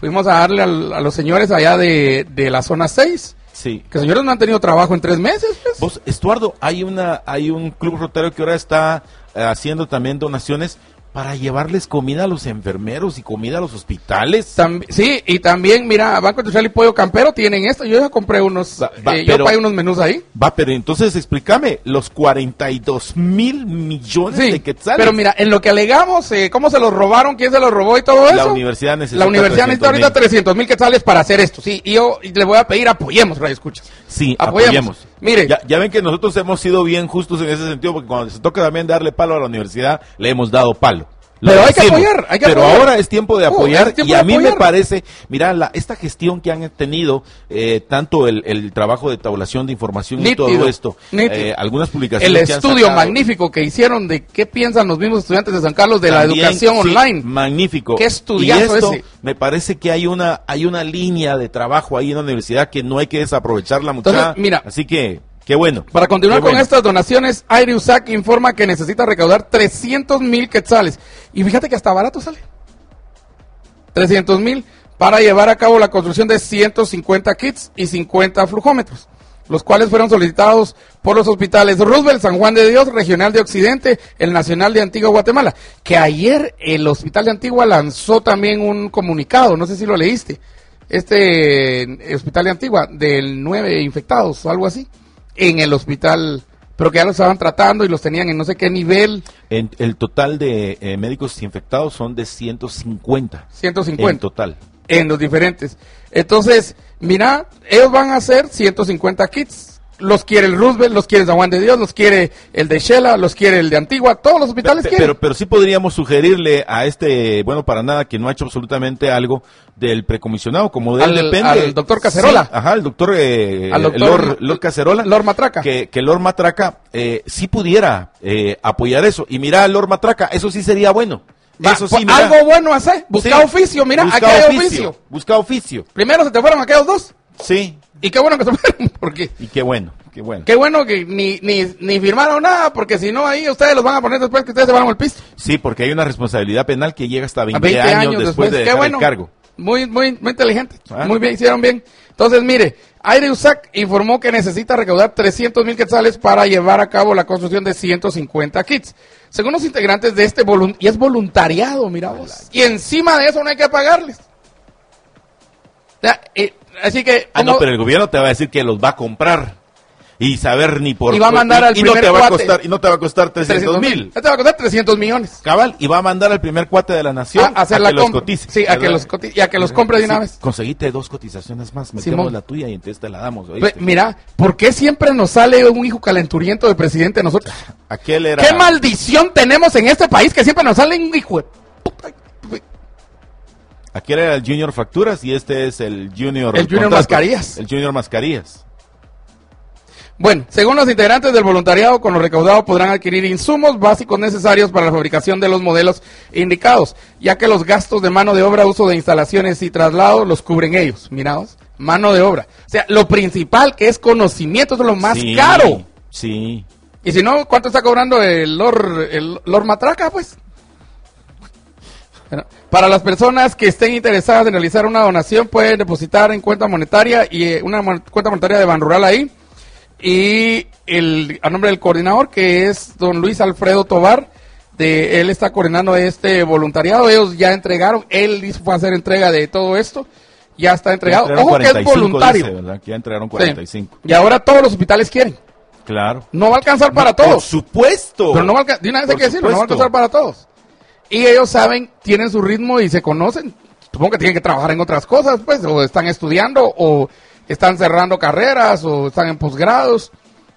fuimos a darle al, a los señores allá de, de la zona seis.
Sí.
Que señores no han tenido trabajo en tres meses. Pues.
Vos, Estuardo, hay una, hay un club rotario que ahora está eh, haciendo también donaciones para llevarles comida a los enfermeros y comida a los hospitales.
Tamb- sí, y también, mira, Banco Industrial y Pollo Campero tienen esto. Yo ya compré unos,
Va, va,
eh,
pero,
yo pagué unos menús ahí.
Va, pero entonces explícame, los cuarenta y dos mil millones
Sí,
de quetzales.
pero mira, en lo que alegamos, eh, cómo se los robaron, quién se los robó y todo eso.
La universidad necesita
La universidad necesita ahorita trescientos mil quetzales para hacer esto, sí. Y yo y le voy a pedir, apoyemos, Radio Escucha.
Sí,
apoyemos.
apoyemos.
Mire,
ya, ya ven que nosotros hemos sido bien justos en ese sentido, porque cuando se toca también darle palo a la universidad, le hemos dado palo. Lo
pero hay que
decimos,
apoyar, hay que
pero
apoyar.
ahora es tiempo de apoyar,
Uh, es tiempo
y a
de
mí
apoyar.
me parece, mira, la, esta gestión que han tenido, eh, tanto el, el trabajo de tabulación de información
Nítido,
y todo esto,
nítido.
eh, algunas publicaciones
el
que han
estudio
sacado,
magnífico que hicieron de qué piensan los mismos estudiantes de San Carlos de
también,
la educación
sí,
online.
Magnífico.
Qué estudiazo
y esto,
ese.
me parece que hay una, hay una línea de trabajo ahí en la universidad que no hay que desaprovecharla mucho.
Entonces, mira,
así que, qué bueno.
Para continuar
qué
con
bueno.
estas donaciones, Aire Usac informa que necesita recaudar trescientos mil quetzales. Y fíjate que hasta barato sale. trescientos mil para llevar a cabo la construcción de ciento cincuenta kits y cincuenta flujómetros, los cuales fueron solicitados por los hospitales Roosevelt, San Juan de Dios, Regional de Occidente, el Nacional de Antigua Guatemala. Que ayer el Hospital de Antigua lanzó también un comunicado, no sé si lo leíste, este eh, Hospital de Antigua, del nueve infectados o algo así, en el hospital, pero que ya los estaban tratando y los tenían en no sé qué nivel.
En, el total de eh, médicos infectados son de ciento cincuenta.
ciento cincuenta.
En total.
En los diferentes. Entonces, mira, ellos van a hacer ciento cincuenta kits. Los quiere el Roosevelt, los quiere San Juan de Dios, los quiere el de Shela, los quiere el de Antigua, todos los hospitales
Pe-
quieren.
Pero, pero sí podríamos sugerirle a este, bueno, para nada, que no ha hecho absolutamente algo del precomisionado, como de él
Al-
depende.
al doctor Cacerola.
Sí, ajá, el doctor, eh,
Al doctor
Lord, Lord Cacerola.
Lord Matraca.
Que, que Lord Matraca eh, sí pudiera eh, apoyar eso. Y mira, Lord Matraca, eso sí sería bueno.
Va,
Eso sí,
pues,
mira.
algo bueno hacer, busca
Sí.
oficio, mira,
Busca
aquí hay
oficio,
oficio.
Busca oficio.
Primero se te fueron aquellos dos.
Sí.
Y qué bueno que se fueron, porque
Y qué bueno, qué bueno.
qué bueno que ni, ni, ni firmaron nada, porque si no ahí ustedes los van a poner después que ustedes se van al piso.
Sí, porque hay una responsabilidad penal que llega hasta veinte,
A veinte
años,
años
después, de
Qué
dejar
bueno.
el cargo.
Muy, muy, muy inteligente.
Ah.
Muy bien, hicieron bien. Entonces, mire, Aire Usac informó que necesita recaudar trescientos mil quetzales para llevar a cabo la construcción de ciento cincuenta kits. Según los integrantes de este voluntariado, y es voluntariado, mira vos. Y encima de eso no hay que pagarles. O sea, eh, así que...
Ah, no,
¿cómo?
pero el gobierno te va a decir que los va a comprar y saber ni por
Y va a mandar al
y no
primer
te va a
cuate.
costar y no te va a costar trescientos mil.
Este va a costar trescientos millones.
Cabal, y va a mandar al primer cuate de la nación
A hacer
a
la
que los
compra.
cotice.
Sí, a que
¿verdad?
los coti- y a que los compre de una
Sí,
vez.
Conseguiste dos cotizaciones más, metemos
Simón.
la tuya y entonces te la damos.
Ve,
¿oíste?
mira, ¿por qué siempre nos sale un hijo calenturiento de presidente a nosotros?
Aquel era
¿Qué maldición tenemos en este país que siempre nos sale un hijo de puta?
Aquel era el Junior Facturas y este es el Junior
El Junior
Contrato.
Mascarillas.
El Junior Mascarillas.
Bueno, según los integrantes del voluntariado, con lo recaudado podrán adquirir insumos básicos necesarios para la fabricación de los modelos indicados, ya que los gastos de mano de obra, uso de instalaciones y traslados los cubren ellos. Miraos, mano de obra. O sea, lo principal que es conocimiento es lo más
Sí,
caro.
Sí.
Y si no, ¿cuánto está cobrando el Lord, el Lord Matraca, pues? Bueno, para las personas que estén interesadas en realizar una donación, pueden depositar en cuenta monetaria y eh, una mon- cuenta monetaria de Banrural ahí. Y el a nombre del coordinador, que es don Luis Alfredo Tobar, de él está coordinando este voluntariado. Ellos ya entregaron, él hizo- fue a hacer entrega de todo esto, ya está entregado.
Ya entregaron
Ojo que es
cuarenta y cinco,
voluntario.
dice, ¿verdad? Que ya entregaron cuarenta y cinco.
Sí. Y ahora todos los hospitales quieren.
Claro.
No va a alcanzar para
Por
todos.
supuesto.
Pero no va a alca- de una vez hay
Por
que decirlo, no va a
supuesto.
alcanzar para todos. Y ellos saben, tienen su ritmo y se conocen. Supongo que tienen que trabajar en otras cosas, pues, o están estudiando, o están cerrando carreras, o están en posgrados.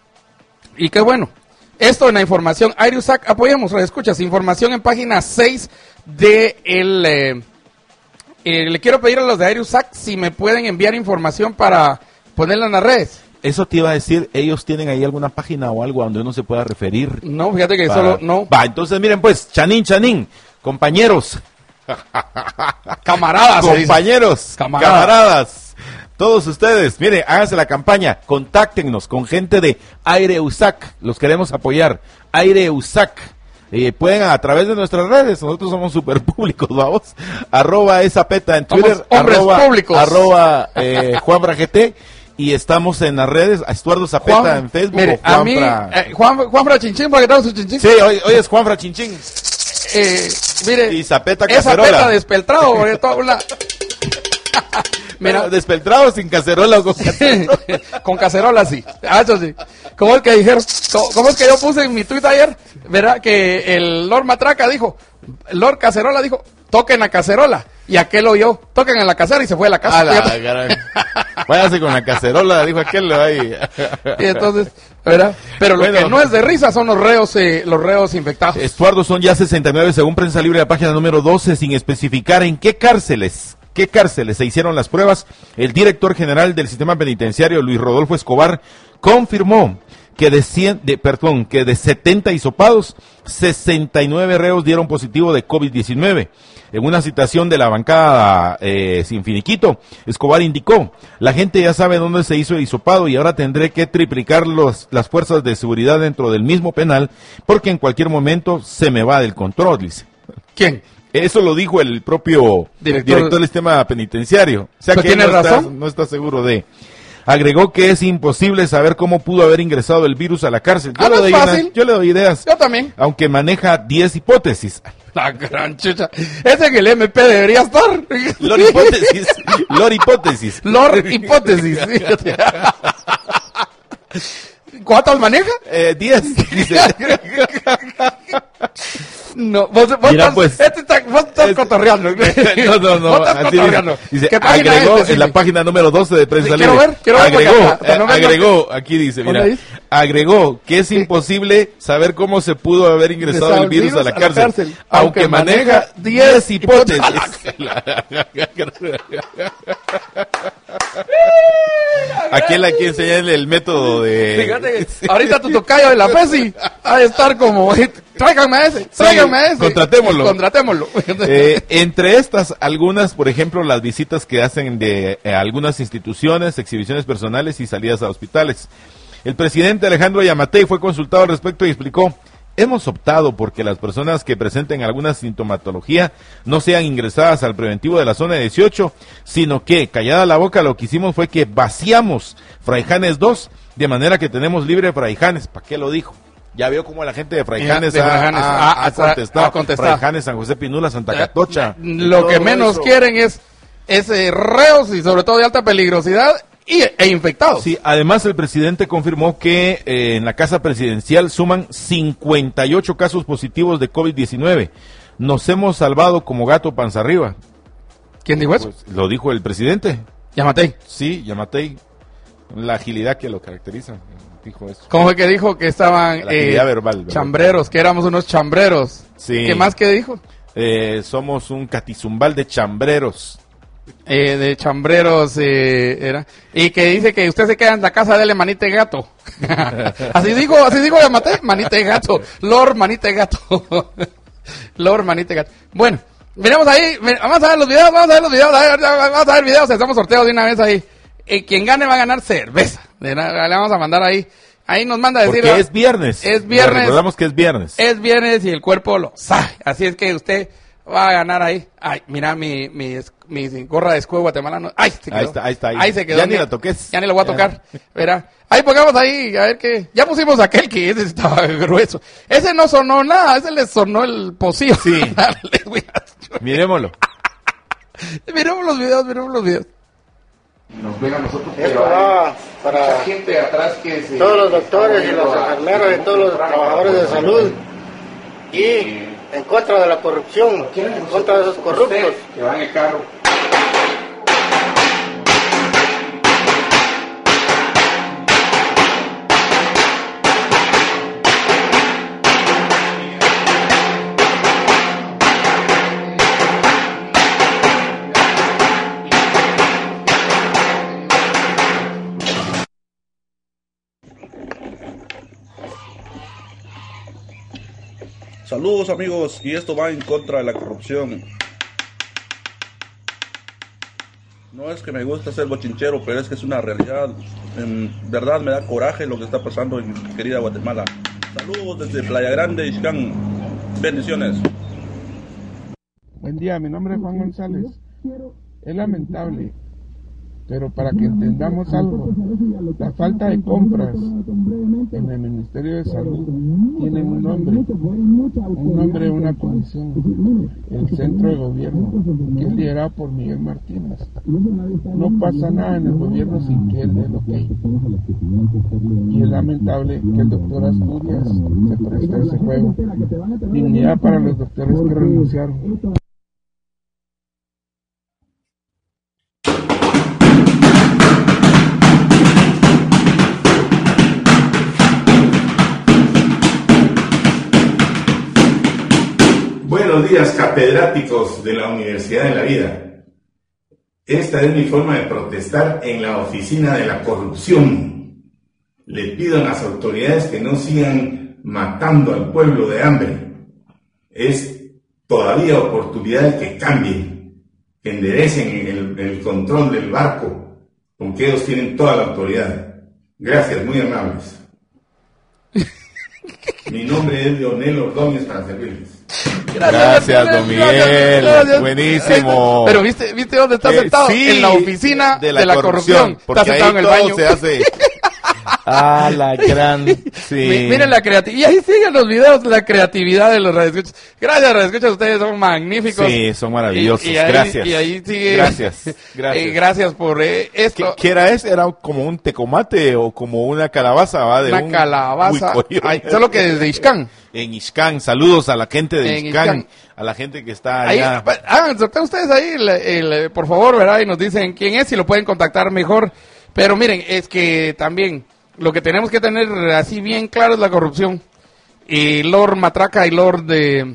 Y qué bueno. Esto en la información. Aire Usac, apoyemos, escuchas, información en página seis de el... eh, eh, le quiero pedir a los de Aire Usac si me pueden enviar información para ponerla en las redes.
Eso te iba a decir, ellos tienen ahí alguna página o algo donde uno se pueda referir.
No, fíjate que
para-
solo... no.
Va, entonces miren pues, Chanín, Chanín, compañeros.
Camaradas. se dice.
Compañeros,
Camaradas.
camaradas, todos ustedes, miren, háganse la campaña, contáctenos con gente de Aire Usac, los queremos apoyar. Aire Usac, Eh, pueden a través de nuestras redes, nosotros somos super públicos, vamos, arroba esa peta en Twitter,
somos hombres
arroba,
públicos,
arroba eh, Juan Fra G T, y estamos en las redes, Estuardo Zapeta Juan, en Facebook,
mire,
o Juan
a mí,
Fra...
eh, Juan, Juan Fra Chinchín, para que trajo su chinchín.
Sí, hoy, hoy es Juan Fra Chinchín.
Eh, mire,
y Zapeta
esa
cacerola.
peta despeltrado, toda una...
Mira, despeltrado sin cacerola o con cacerola.
Con cacerola, sí. Ah, eso sí. ¿Cómo es que dijeron? ¿Cómo, cómo es que yo puse en mi tweet ayer? Verá que el Lord Matraca dijo, el Lord Cacerola dijo, toquen la cacerola. Y aquel oyó, toquen en la casera y se fue a la casa.
A la, váyase con la cacerola, dijo aquel ahí.
Y entonces, ¿verdad? Pero lo bueno, que no es de risa son los reos, eh, los reos infectados.
Estuardo, son ya sesenta y nueve según Prensa Libre, la página número doce, sin especificar en qué cárceles. ¿Qué cárceles se hicieron las pruebas? El director general del sistema penitenciario, Luis Rodolfo Escobar, confirmó que de, cien, de, perdón, que de setenta hisopados, sesenta y nueve reos dieron positivo de COVID diecinueve. En una citación de la bancada eh, sin finiquito, Escobar indicó, la gente ya sabe dónde se hizo el hisopado y ahora tendré que triplicar los, las fuerzas de seguridad dentro del mismo penal porque en cualquier momento se me va del control, dice.
¿Quién?
Eso lo dijo el propio director, director del sistema penitenciario. O sea que
¿tiene
no
razón?
Está, no está seguro de... Agregó que es imposible saber cómo pudo haber ingresado el virus a la cárcel. Yo,
ah,
le,
no
doy
es fácil.
Una, yo le doy ideas.
Yo también.
Aunque maneja diez hipótesis.
La gran chucha. Ese en el M P debería estar.
Lor hipótesis. Lor hipótesis.
Lor hipótesis. ¿Cuántos maneja?
Eh, diez. Dice.
No, vos, vos
Mira,
estás,
pues,
este está, vos estás es, cotorreando.
No, no, no.
Vos estás
así
cotorreando.
Dice,
¿Qué
agregó
es,
en la página número doce de Prensa
sí,
Libre.
Quiero ver, quiero ver.
Agregó,
Acá,
eh, agregó, aquí dice, mira. Agregó que es imposible saber cómo se pudo haber ingresado el virus, virus a, la a la cárcel, cárcel aunque, aunque maneja diez hipótesis. Aquel a quien enseñarle el método de...
Fíjate, ahorita tu tocayo de la FESI ha de estar como... Tráigame a ese, tráigame sí, a ese.
Contratémoslo.
Contratémoslo.
Eh, entre estas, algunas, por ejemplo, las visitas que hacen de eh, algunas instituciones, exhibiciones personales y salidas a hospitales. El presidente Alejandro Yamatei fue consultado al respecto y explicó, hemos optado porque las personas que presenten alguna sintomatología no sean ingresadas al preventivo de la zona dieciocho, sino que, callada la boca, lo que hicimos fue que vaciamos Fraijanes dos, de manera que tenemos libre Fraijanes. ¿Para qué lo dijo? Ya veo cómo la gente de Fraijanes
de
ha,
Fraijanes
ha,
ha,
ha, ha, contestado.
ha contestado.
Fraijanes, San José Pinula, Santa Catocha.
Lo que menos eso. quieren es, es eh, reos y sobre todo de alta peligrosidad y, e infectados.
Sí, además el presidente confirmó que eh, en la casa presidencial suman cincuenta y ocho casos positivos de COVID diecinueve. Nos hemos salvado como gato panza arriba.
¿Quién dijo eso?
Pues, lo dijo el presidente.
Yamatei.
Sí, Yamatei. La agilidad que lo caracteriza. Dijo eso.
¿Cómo fue que dijo que estaban
eh, verbal,
chambreros, que éramos unos chambreros?
Sí.
¿Qué más que dijo?
Eh, somos un catizumbal de chambreros.
Eh, de chambreros eh, era. Y que dice que usted se queda en la casa de él, manita de gato. así dijo, así dijo Yamatei, manita de gato. Lord manita de gato. Lord manita de gato. Bueno, miremos ahí, vamos a ver los videos, vamos a ver los videos, vamos a ver videos, hacemos sorteos de una vez ahí. Eh, quien gane va a ganar cerveza. Le vamos a mandar ahí. Ahí nos manda a decir.
Porque es viernes.
Es viernes.
Recordamos que es viernes.
Es viernes y el cuerpo lo sabe. Así es que usted va a ganar ahí. Ay, mira mi, mi, mi gorra de escudo guatemalano. Ay, se quedó.
Ahí está, ahí está. Ahí,
ahí se quedó.
Ya ni la toques.
Ya ni la voy a tocar. Verá. Ahí pongamos ahí, a ver qué. Ya pusimos aquel que ese estaba grueso. Ese no sonó nada, ese le sonó el pocillo.
Sí. Miremoslo.
Miremos los videos, miremos los videos.
Nos ven a nosotros,
esto va para
gente atrás que se
todos los doctores y los enfermeros y todos los trabajadores de salud y en contra de la corrupción, en contra de esos corruptos
que van en el carro.
Saludos amigos, y esto va en contra de la corrupción. No es que me guste ser bochinchero, pero es que es una realidad. En verdad me da coraje lo que está pasando en mi querida Guatemala. Saludos desde Playa Grande, Ixcán. Bendiciones.
Buen día, mi nombre es Juan González. Es lamentable, pero para que entendamos algo, la falta de compras en el Ministerio de Salud tienen un nombre, un nombre de una comisión, el Centro de Gobierno, que es liderado por Miguel Martínez. No pasa nada en el gobierno sin que él dé el ok. Y es lamentable que el doctor Asturias se preste a ese juego. Dignidad para los doctores que renunciaron.
Buenos días, catedráticos de la Universidad de la Vida. Esta es mi forma de protestar en la oficina de la corrupción. Les pido a las autoridades que no sigan matando al pueblo de hambre. Es todavía oportunidad de que cambien, que enderecen el, el control del barco, con que ellos tienen toda la autoridad. Gracias, muy amables. Mi nombre es Leonel Ordóñez para servirles. Gracias, gracias, don Miguel. Gracias. Buenísimo.
Pero viste, viste dónde está eh, sentado, sí, en la oficina de la, de la corrupción.
corrupción. Porque está sentado ahí en el todo baño. Se hace. Ah, la gran. Sí.
Miren la creatividad. Y ahí siguen los videos, la creatividad de los radioescuchas. Gracias, radioescuchas. Ustedes son magníficos.
Sí, son maravillosos.
Y, y ahí,
gracias.
Y ahí sigue.
Gracias. Gracias.
Eh, gracias por eh, esto.
¿Qué, ¿Qué era ese? ¿Era como un tecomate o como una calabaza? ¿Va? De
una
un...
calabaza. Ay, solo que desde Ixcán.
En Ixcán. Saludos a la gente de Ixcán. A la gente que está allá.
Ahí, hagan, sortean ustedes ahí, el, el, por favor, ¿verdad? Y nos dicen quién es y lo pueden contactar mejor. Pero miren, es que también lo que tenemos que tener así bien claro es la corrupción. Y Lord Matraca y Lord de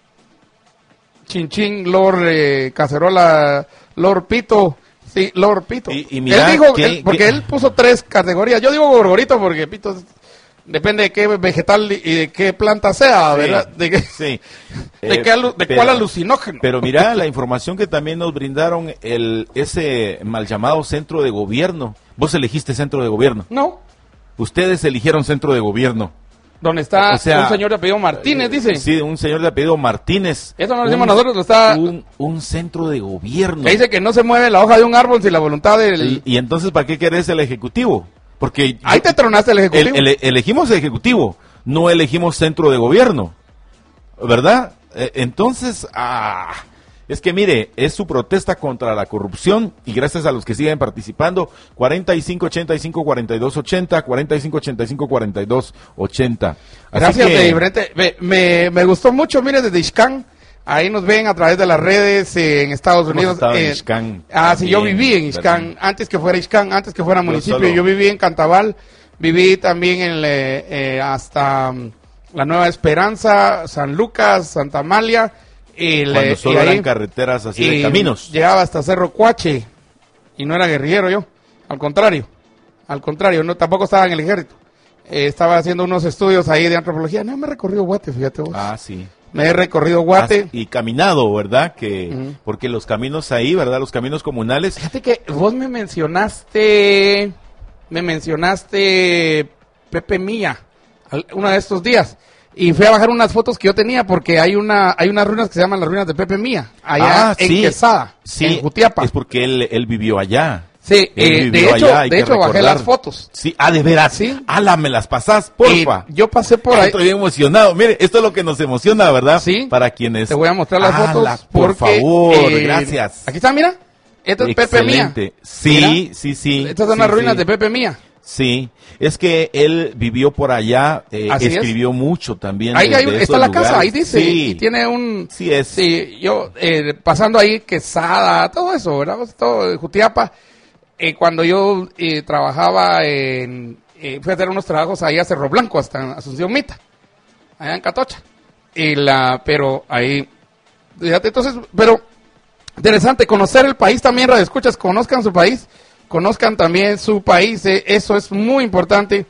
Chinchín, Lord eh, Cacerola, Lord Pito, sí, Lord Pito.
Y, y mira,
él dijo,
que,
él, porque
que...
él puso tres categorías. Yo digo gorgorito porque Pito es, depende de qué vegetal y de qué planta sea, sí, ¿verdad? De, qué,
sí.
de,
eh,
qué alu, de
pero,
cuál alucinógeno.
Pero mira la información que también nos brindaron el ese mal llamado centro de gobierno. ¿Vos elegiste centro de gobierno?
No.
Ustedes eligieron centro de gobierno.
¿Dónde está
o sea,
un señor de apellido Martínez, dice?
Sí, un señor de apellido Martínez.
Eso no lo decimos nosotros, lo está...
Un, un centro de gobierno.
Que dice que no se mueve la hoja de un árbol sin la voluntad del...
Y, y entonces, ¿para qué querés el ejecutivo? Porque...
Ahí te tronaste el ejecutivo.
El, el, elegimos el ejecutivo, no elegimos centro de gobierno, ¿verdad? Eh, entonces, ah... Es que mire, es su protesta contra la corrupción y gracias a los que siguen participando, cuarenta y cinco ochenta y cinco cuarenta y dos ochenta, cuarenta y cinco ochenta y cinco cuarenta y dos ochenta. Así
gracias,
que...
de diferente. Me, me, me gustó mucho, mire, desde Ixcán, ahí nos ven a través de las redes eh, en Estados Unidos.
Eh,
en
Ixcán,
ah, sí, yo viví en Ixcán, ¿verdad? Antes que fuera Ixcán, antes que fuera municipio, yo, yo viví en Cantabal, viví también en eh, eh, hasta um, La Nueva Esperanza, San Lucas, Santa Amalia. Y
Cuando
le,
solo
y
eran
ahí,
carreteras así de caminos.
Llegaba hasta Cerro Cuache y no era guerrillero yo, al contrario, al contrario, no tampoco estaba en el ejército. Eh, estaba haciendo unos estudios ahí de antropología. No, me he recorrido Guate, fíjate vos.
Ah, sí.
Me he recorrido Guate.
Ah, y caminado, ¿verdad? Que
uh-huh.
Porque los caminos ahí, ¿verdad? Los caminos comunales.
Fíjate que vos me mencionaste, me mencionaste Pepe Mía, uno de estos días. Y fui a bajar unas fotos que yo tenía porque hay una hay unas ruinas que se llaman las ruinas de Pepe Mía, allá
ah,
en
sí.
Quesada,
sí,
en Jutiapa.
Es porque él, él vivió allá.
Sí, eh, de hecho, allá, de hecho bajé las fotos.
Sí, ah, de veras.
Sí.
Ala, me las pasás, porfa.
Y yo pasé por ahí.
Estoy bien emocionado. Mire, esto es lo que nos emociona, ¿verdad?
Sí.
Para quienes...
Te voy a mostrar las
Ala,
fotos.
Por
porque,
favor,
eh,
gracias.
Aquí está, mira. Esta es Pepe Mía.
Sí,
mira.
sí, sí.
Estas son
sí,
las ruinas
sí.
de Pepe Mía.
Sí, es que él vivió por allá, eh, escribió es. mucho también.
Ahí hay, está la
lugares.
casa, ahí dice,
sí.
y tiene un...
Sí, es.
Sí, yo eh, pasando ahí, Quesada, todo eso, ¿verdad? Todo, Jutiapa. Eh, cuando yo eh, trabajaba en... Eh, fui a hacer unos trabajos ahí a Cerro Blanco, hasta Asunción Mita, allá en Catocha. Y la, pero ahí... Fíjate, entonces, pero... Interesante, conocer el país también, radio escuchas, conozcan su país. Conozcan también su país, eh, eso es muy importante.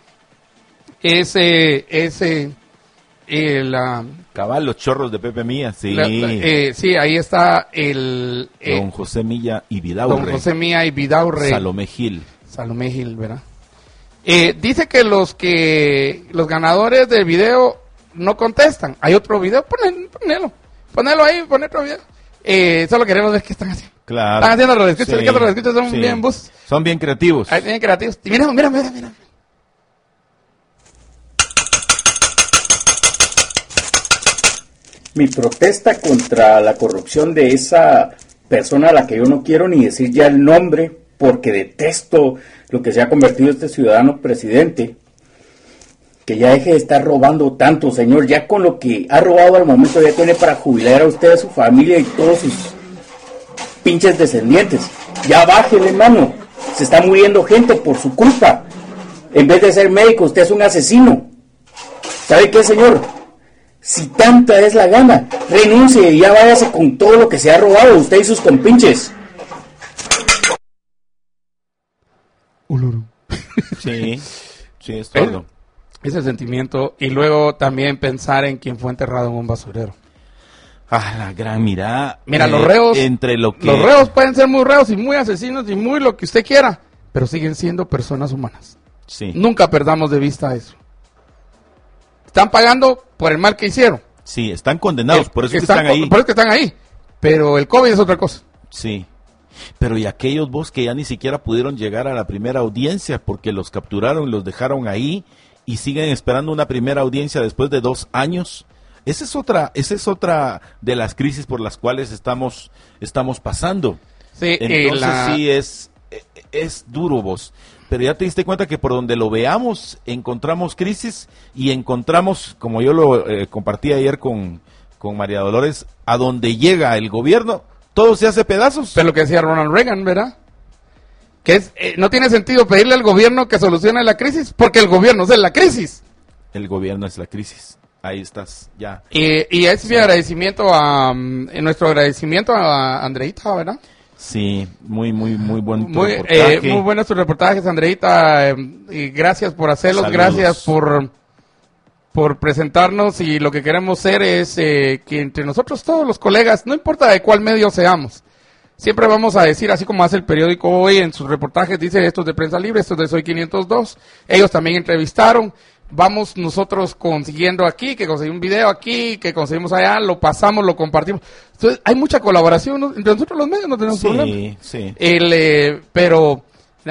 Ese, ese, eh, la...
Cabal, los chorros de Pepe Mía, sí.
La, la, eh, sí, ahí está el... Eh,
don José Milla y Vidaurre.
Don José Milla y Vidaurre.
Salomé Gil.
Salomé Gil, ¿verdad? Eh, dice que los que, los ganadores del video no contestan. Hay otro video, ponelo, ponelo, ponelo ahí, pon otro video. Eh, solo queremos ver qué están haciendo.
Claro.
Están haciendo los escuchos,
Sí,
que los escuchos son
sí.
bien bus.
Son bien creativos.
Ahí bien creativos. Y mira, mira, mira, mira.
Mi protesta contra la corrupción de esa persona a la que yo no quiero ni decir ya el nombre, porque detesto lo que se ha convertido este ciudadano presidente, que ya deje de estar robando tanto, señor. Ya con lo que ha robado al momento ya tiene para jubilar a usted, a su familia y todos sus pinches descendientes. Ya bájele, mano. Se está muriendo gente por su culpa. En vez de ser médico, usted es un asesino. ¿Sabe qué, señor? Si tanta es la gana, renuncie y ya váyase con todo lo que se ha robado usted y sus compinches.
Sí, sí, es todo.
Ese sentimiento. Y luego también pensar en quién fue enterrado en un basurero.
Ah, la gran mirada.
Mira,
eh,
los reos,
entre lo que...
los reos pueden ser muy reos y muy asesinos y muy lo que usted quiera, pero siguen siendo personas humanas.
Sí.
Nunca perdamos de vista eso. Están pagando por el mal que hicieron.
Sí, están condenados,
Eh,
por eso que
están,
están ahí.
Por eso que están ahí. Pero el COVID es otra cosa.
Sí. Pero y aquellos vos que ya ni siquiera pudieron llegar a la primera audiencia porque los capturaron, los dejaron ahí y siguen esperando una primera audiencia después de dos años. Esa es otra, esa es otra de las crisis por las cuales estamos, estamos pasando.
Sí,
Entonces
la...
sí es, es duro vos. Pero ya te diste cuenta que por donde lo veamos encontramos crisis y encontramos, como yo lo eh, compartí ayer con, con María Dolores, a donde llega el gobierno, todo se hace pedazos.
Pero lo que decía Ronald Reagan, ¿verdad? Que es, eh, no tiene sentido pedirle al gobierno que solucione la crisis, porque el gobierno es la crisis.
El gobierno es la crisis. Ahí estás, ya.
Y, y es mi agradecimiento a, um, nuestro agradecimiento a Andreita, ¿verdad?
Sí, muy, muy, muy buen
Muy,
reportaje.
eh, muy buenos tus reportajes, Andreita. Eh, y gracias por hacerlos,
Saludos.
gracias por, por presentarnos. Y lo que queremos ser es eh, que entre nosotros, todos los colegas, no importa de cuál medio seamos, siempre vamos a decir, así como hace el periódico hoy en sus reportajes, dice estos de Prensa Libre, estos de Soy quinientos dos. Ellos también entrevistaron. Vamos nosotros consiguiendo aquí, que conseguimos un video aquí, que conseguimos allá, lo pasamos, lo compartimos. Entonces, hay mucha colaboración, ¿no? Entre nosotros los medios no tenemos
Sí,
problema.
sí.
El, eh, pero,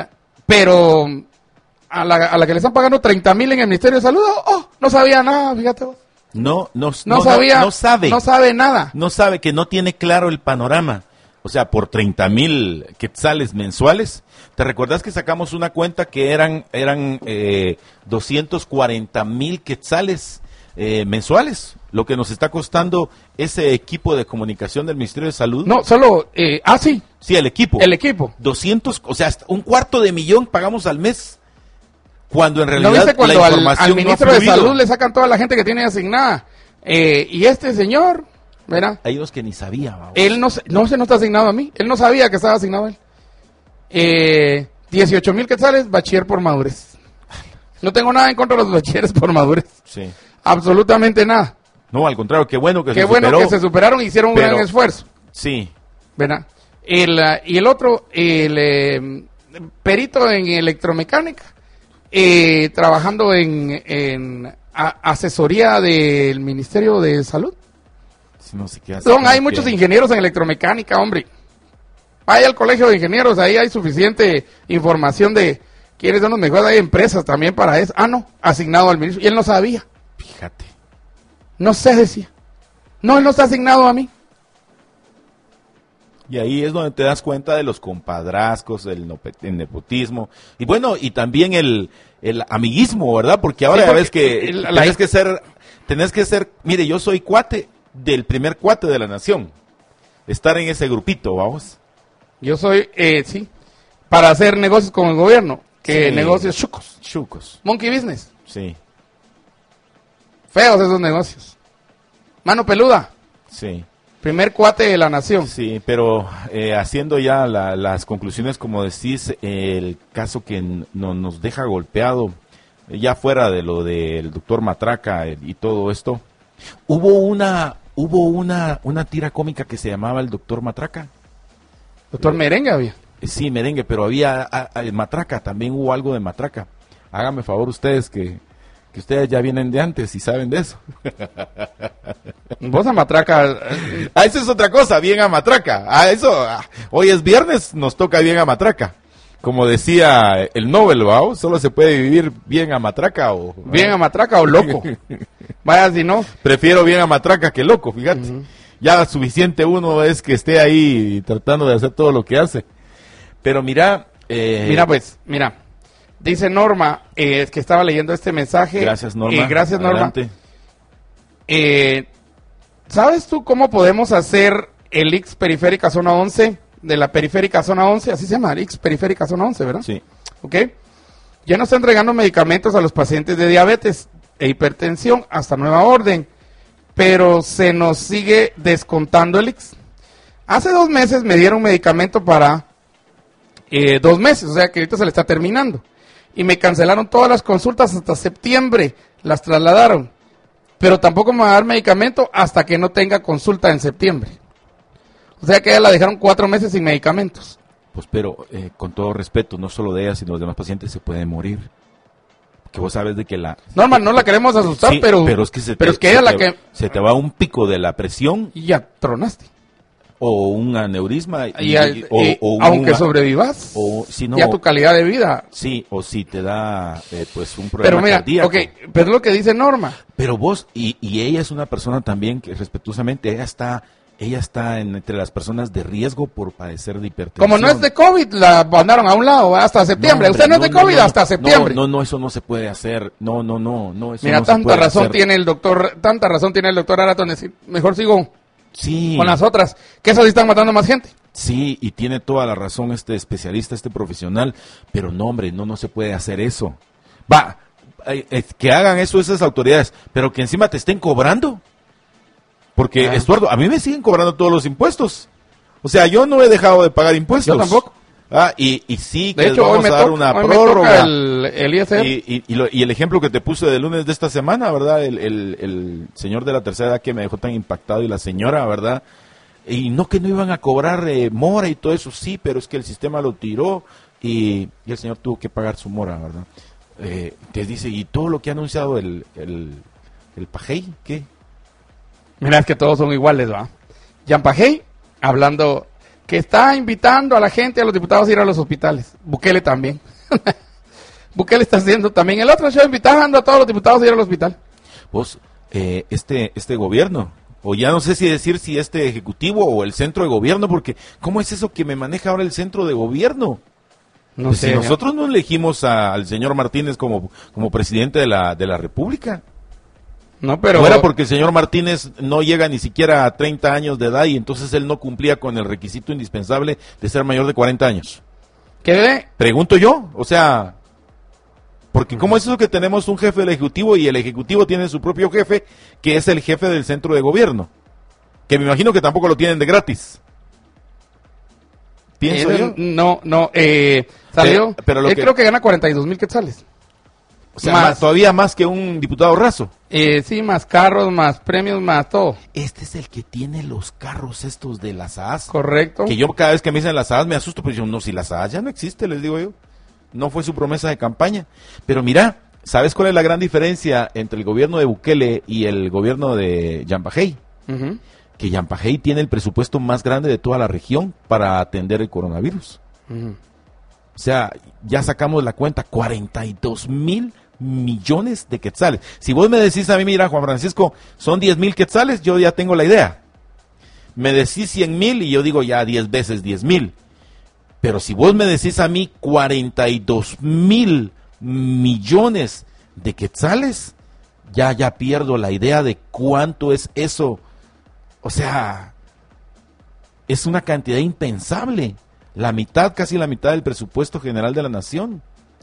pero a la, a la que le están pagando treinta mil en el Ministerio de Salud, oh, oh, no sabía nada, fíjate vos.
No, no,
No
no,
sabía,
no, no sabe.
no sabe nada.
No sabe, que no tiene claro el panorama. O sea, por treinta mil quetzales mensuales. ¿Te recuerdas que sacamos una cuenta que eran eran eh, doscientos cuarenta mil quetzales eh, mensuales? Lo que nos está costando ese equipo de comunicación del Ministerio de Salud.
No, solo, eh, ah, sí.
Sí, el equipo.
El equipo.
doscientos, o sea, hasta un cuarto de millón pagamos al mes. Cuando en
¿No
realidad
viste cuando
la
al,
información
al ministro
no ha
de
fluido?
Salud le sacan toda la gente que tiene asignada? Eh, y este señor, ¿verdad?
Hay unos que ni sabía, vamos.
Él no, se- no se no está asignado a mí. Él no sabía que estaba asignado a él. Eh, dieciocho mil quetzales, bachiller por madurez. No tengo nada en contra de los bachilleres por madurez.
Sí.
Absolutamente nada.
No, al contrario, qué bueno que
Qué
se
bueno
superó.
que se superaron y hicieron un
Pero-
gran esfuerzo.
Sí.
¿Verdad? El, ah, y el otro, el eh, perito en electromecánica, eh, trabajando en, en a- asesoría del Ministerio de Salud.
No sé qué hace.
Son, hay muchos ingenieros en electromecánica, hombre. Vaya al colegio de ingenieros, ahí hay suficiente información de quiénes son los mejores. Hay empresas también para eso. Ah, no, asignado al ministro. Y él no sabía.
Fíjate.
No sé, decía. No, él no está asignado a mí.
Y ahí es donde te das cuenta de los compadrazgos, del nope- el nepotismo. Y bueno, y también el, el amiguismo, ¿verdad? Porque ahora
Sí,
ya
porque
ves que
el- la-
tenés que ser, tenés que ser, mire, yo soy cuate del primer cuate de la nación. Estar en ese grupito, vamos.
Yo soy, eh, sí, para hacer negocios con el gobierno. Que
Sí.
negocios chucos.
Chucos.
Monkey business.
Sí,
Feos esos negocios. Mano peluda.
sí.
Primer cuate de la nación.
Sí, pero eh, haciendo ya la- las conclusiones, como decís, eh, el caso que n- no, nos deja golpeado, eh, ya fuera de lo del doctor Matraca eh, y todo esto, hubo una hubo una, una tira cómica que se llamaba el doctor Matraca.
Doctor Merengue había.
Eh, Sí, merengue, pero había a- a- Matraca, también hubo algo de Matraca. Háganme favor ustedes que, porque ustedes ya vienen de antes y saben de eso.
Vos a matraca.
Ah, eso es otra cosa, bien a matraca. Ah, eso, ah, hoy es viernes, nos toca bien a matraca. Como decía el Nobel, ¿va? Solo se puede vivir bien a matraca o...
Bien a matraca o loco. Vaya, si no.
Prefiero bien a matraca que loco, fíjate. Uh-huh. Ya suficiente uno es que esté ahí tratando de hacer todo lo que hace. Pero mira... Eh...
Mira pues, mira. Dice Norma, eh, que estaba leyendo este mensaje.
Gracias, Norma.
Eh, gracias, Norma.
Adelante.
Eh, ¿Sabes tú cómo podemos hacer el I X Periférica Zona once? De la Periférica Zona once, así se llama, I X Periférica Zona once, ¿verdad?
Sí.
¿Ok? Ya no está entregando medicamentos a los pacientes de diabetes e hipertensión hasta nueva orden, pero se nos sigue descontando el I X. Hace dos meses me dieron medicamento para eh, dos meses, o sea que ahorita se le está terminando. Y me cancelaron todas las consultas hasta septiembre, las trasladaron. Pero tampoco me va a dar medicamento hasta que no tenga consulta en septiembre. O sea que ella la dejaron cuatro meses sin medicamentos.
Pues pero, eh, con todo respeto, no solo de ella, sino de los demás pacientes se pueden morir. Que vos sabes de que la...
Norma, no la queremos asustar,
sí,
pero...
pero es que, se te,
pero es que ella
se
la
te,
que...
Se te va un pico de la presión...
Y ya tronaste.
O un aneurisma.
Y, y, y, o, y o aunque una, sobrevivas,
o, si no,
ya tu calidad de vida.
Sí, o si te da eh, pues un problema
pero mira,
cardíaco.
Okay, pero es lo que dice Norma.
Pero vos, y, y ella es una persona también que respetuosamente, ella está... Ella está en, entre las personas de riesgo por padecer de hipertensión.
Como no es de COVID, la mandaron a un lado hasta septiembre. No, hombre, Usted no es de
no,
COVID
no,
hasta septiembre.
No, no, no, eso no se puede hacer. No, no, no, no. Eso
Mira,
no
tanta
se puede
razón
hacer.
tiene el doctor, tanta razón tiene el doctor Araton. Mejor sigo
sí.
con las otras, que esas sí están matando más gente.
Sí, y tiene toda la razón este especialista, este profesional. Pero no, hombre, no, no se puede hacer eso. Va, eh, que hagan eso esas autoridades, pero que encima te estén cobrando. Porque, ah. Estuardo, a mí me siguen cobrando todos los impuestos. O sea, yo no he dejado de pagar impuestos.
Yo tampoco.
Ah, y, y sí que
de hecho,
les vamos
hoy me
a dar
toca,
una
hoy
prórroga.
Me toca el, el I S R.
Y, y, y, lo, y el ejemplo que te puse del lunes de esta semana, ¿verdad? El, el, el señor de la tercera edad que me dejó tan impactado y la señora, ¿verdad? Y no que no iban a cobrar eh, mora y todo eso, sí, pero es que el sistema lo tiró y, y el señor tuvo que pagar su mora, ¿verdad? Eh, te dice, y todo lo que ha anunciado el, el, el Pajey, ¿qué?
Mira, es que todos son iguales, ¿va? Jean Pajey, hablando, que está invitando a la gente, a los diputados a ir a los hospitales. Bukele también. Bukele está haciendo también el otro show, invitando a todos los diputados a ir al hospital.
Vos, eh, este, este gobierno, o ya no sé si decir si este ejecutivo o el centro de gobierno, porque ¿cómo es eso que me maneja ahora el centro de gobierno?
No
pues
sé.
Si nosotros no elegimos a, al señor Martínez como, como presidente de la, de la República.
No, pero...
No era porque el señor Martínez no llega ni siquiera a treinta años de edad y entonces él no cumplía con el requisito indispensable de ser mayor de cuarenta años.
¿Qué?
Pregunto yo, o sea, porque ¿cómo es eso que tenemos un jefe del Ejecutivo y el Ejecutivo tiene su propio jefe, que es el jefe del centro de gobierno? Que me imagino que tampoco lo tienen de gratis. Pienso
eh,
yo.
No, no, eh, salió,
pero, pero lo
él
que...
creo que gana cuarenta y dos mil quetzales.
O sea, más, más, todavía más que un diputado raso.
Eh, sí, más carros, más premios, más todo.
Este es el que tiene los carros estos de las A A S.
Correcto.
Que yo cada vez que me dicen las A A S me asusto, pero yo no, si las A A S ya no existe, les digo yo. No fue su promesa de campaña. Pero mira, ¿sabes cuál es la gran diferencia entre el gobierno de Bukele y el gobierno de Jean Pajey?
Uh-huh.
Que Jean Pajey tiene el presupuesto más grande de toda la región para atender el coronavirus.
Uh-huh.
O sea, ya sacamos la cuenta, cuarenta y dos mil millones de quetzales. Si vos me decís a mí, mira, Juan Francisco, son diez mil quetzales, yo ya tengo la idea. Me decís cien mil y yo digo ya diez veces diez mil. Pero si vos me decís a mí cuarenta y dos mil millones de quetzales, ya, ya pierdo la idea de cuánto es eso. O sea, es una cantidad impensable. La mitad, casi la mitad del presupuesto general de la nación.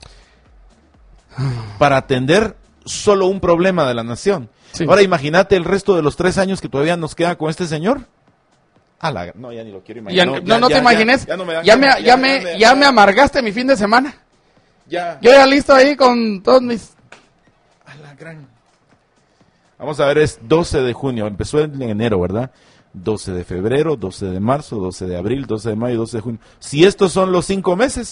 Para atender solo un problema de la nación. Sí. Ahora imagínate el resto de los tres años que todavía nos queda con este señor. A la, no, ya ni lo quiero imaginar.
Ya,
no,
no,
ya,
no
ya,
te imagines. Ya,
ya, me,
ya, me, ya, ya, me, ya, ya me amargaste mi fin de semana.
Ya.
Yo ya listo ahí con todos mis...
A la gran... Vamos a ver, es doce de junio. Empezó en enero, ¿verdad? doce de febrero, doce de marzo, doce de abril, doce de mayo, doce de junio. Si estos son los cinco meses,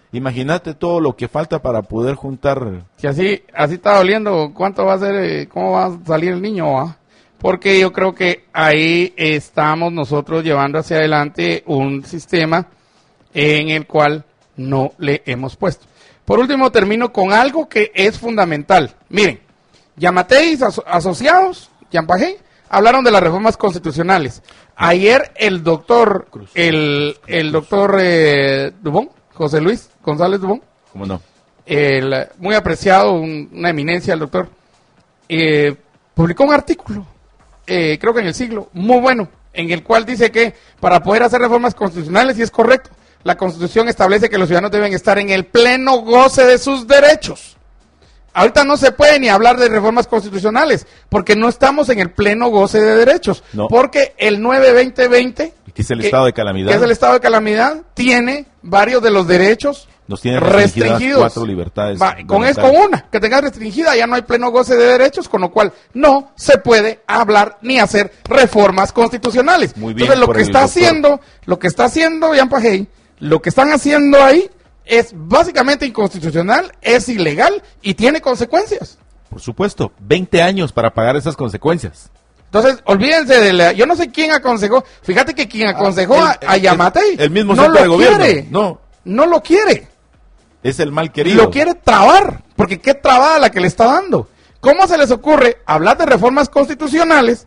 Imagínate todo lo que falta para poder juntar.
Si así, así está doliendo, ¿cuánto va a ser, eh, cómo va a salir el niño? ¿Ah? Porque yo creo que ahí estamos nosotros llevando hacia adelante un sistema en el cual no le hemos puesto. Por último, termino con algo que es fundamental. Miren, Yamateis aso asociados, Yampajé, hablaron de las reformas constitucionales. Ayer el doctor, el, el doctor eh, Dubón, José Luis González Dubón,
¿cómo no?
El, muy apreciado, un, una eminencia el doctor, eh, publicó un artículo, eh, creo que en El Siglo, muy bueno, en el cual dice que para poder hacer reformas constitucionales, y es correcto, la Constitución establece que los ciudadanos deben estar en el pleno goce de sus derechos. Ahorita no se puede ni hablar de reformas constitucionales, porque no estamos en el pleno goce de derechos.
No.
Porque el nueve veinte veinte,
que es el
que,
estado de calamidad,
que es el estado de calamidad, tiene varios de los derechos
nos tiene
restringidos.
restringidas cuatro libertades.
Va, con, es, con una, que tengas restringida, ya no hay pleno goce de derechos, con lo cual no se puede hablar ni hacer reformas constitucionales.
Muy bien.
Entonces, lo
por
que
el
está
doctor.
haciendo, lo que está haciendo Jan Pajey, lo que están haciendo ahí, es básicamente inconstitucional, es ilegal y tiene consecuencias.
Por supuesto, veinte años para pagar esas consecuencias.
Entonces, olvídense de la... Yo no sé quién aconsejó. Fíjate que quien aconsejó
Ah, el,
a, a Yamatei
el, el mismo
no
centro
lo
de gobierno.
quiere.
No,
no lo quiere.
Es el mal querido.
Lo quiere trabar, porque qué trabada la que le está dando. ¿Cómo se les ocurre hablar de reformas constitucionales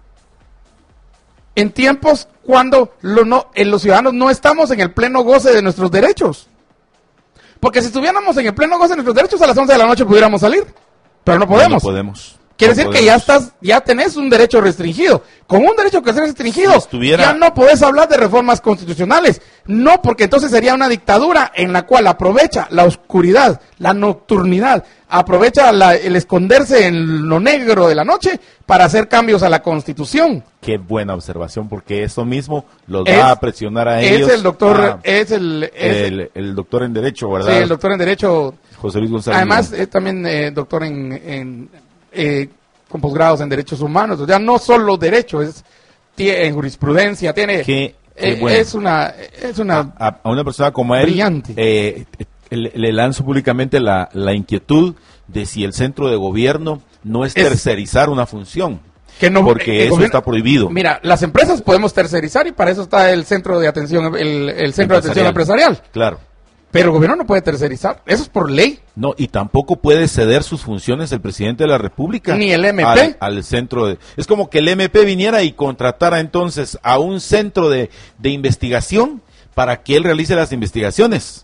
en tiempos cuando lo no, eh, los ciudadanos no estamos en el pleno goce de nuestros derechos? Porque si estuviéramos en el pleno goce de nuestros derechos, a las once de la noche pudiéramos salir, pero no podemos.
No, no podemos.
Quiere
no
decir
podemos.
que ya estás, ya tenés un derecho restringido. Con un derecho que es restringido,
Si estuviera...
ya no podés hablar de reformas constitucionales. No, porque entonces sería una dictadura en la cual aprovecha la oscuridad, la nocturnidad, aprovecha la, el esconderse en lo negro de la noche para hacer cambios a la Constitución.
Qué buena observación, porque eso mismo los
Es-
va a presionar a
es
ellos.
el doctor,
Ah,
es el, es
el, el doctor en Derecho,
sí,
¿verdad?
el doctor en Derecho.
José Luis González.
Además, es también eh, doctor en, en eh, con posgrados en Derechos Humanos. O sea, no solo Derecho, es tie- en jurisprudencia, tiene...
Qué- qué
eh,
bueno.
Es una... Es una
a, a una persona como él,
brillante.
eh, le, le lanzo públicamente la, la inquietud de si el centro de gobierno no es,
Es-
tercerizar una función,
que no,
porque
el
eso
gobierno-
está prohibido.
Mira, las empresas podemos tercerizar y para eso está el centro de atención, el, el centro de atención empresarial.
Claro.
Pero el gobierno no puede tercerizar. Eso es por ley.
No, y tampoco puede ceder sus funciones el presidente de la República.
Ni el M P.
Al, al centro de... Es como que el M P viniera y contratara entonces a un centro de, de investigación para que él realice las investigaciones.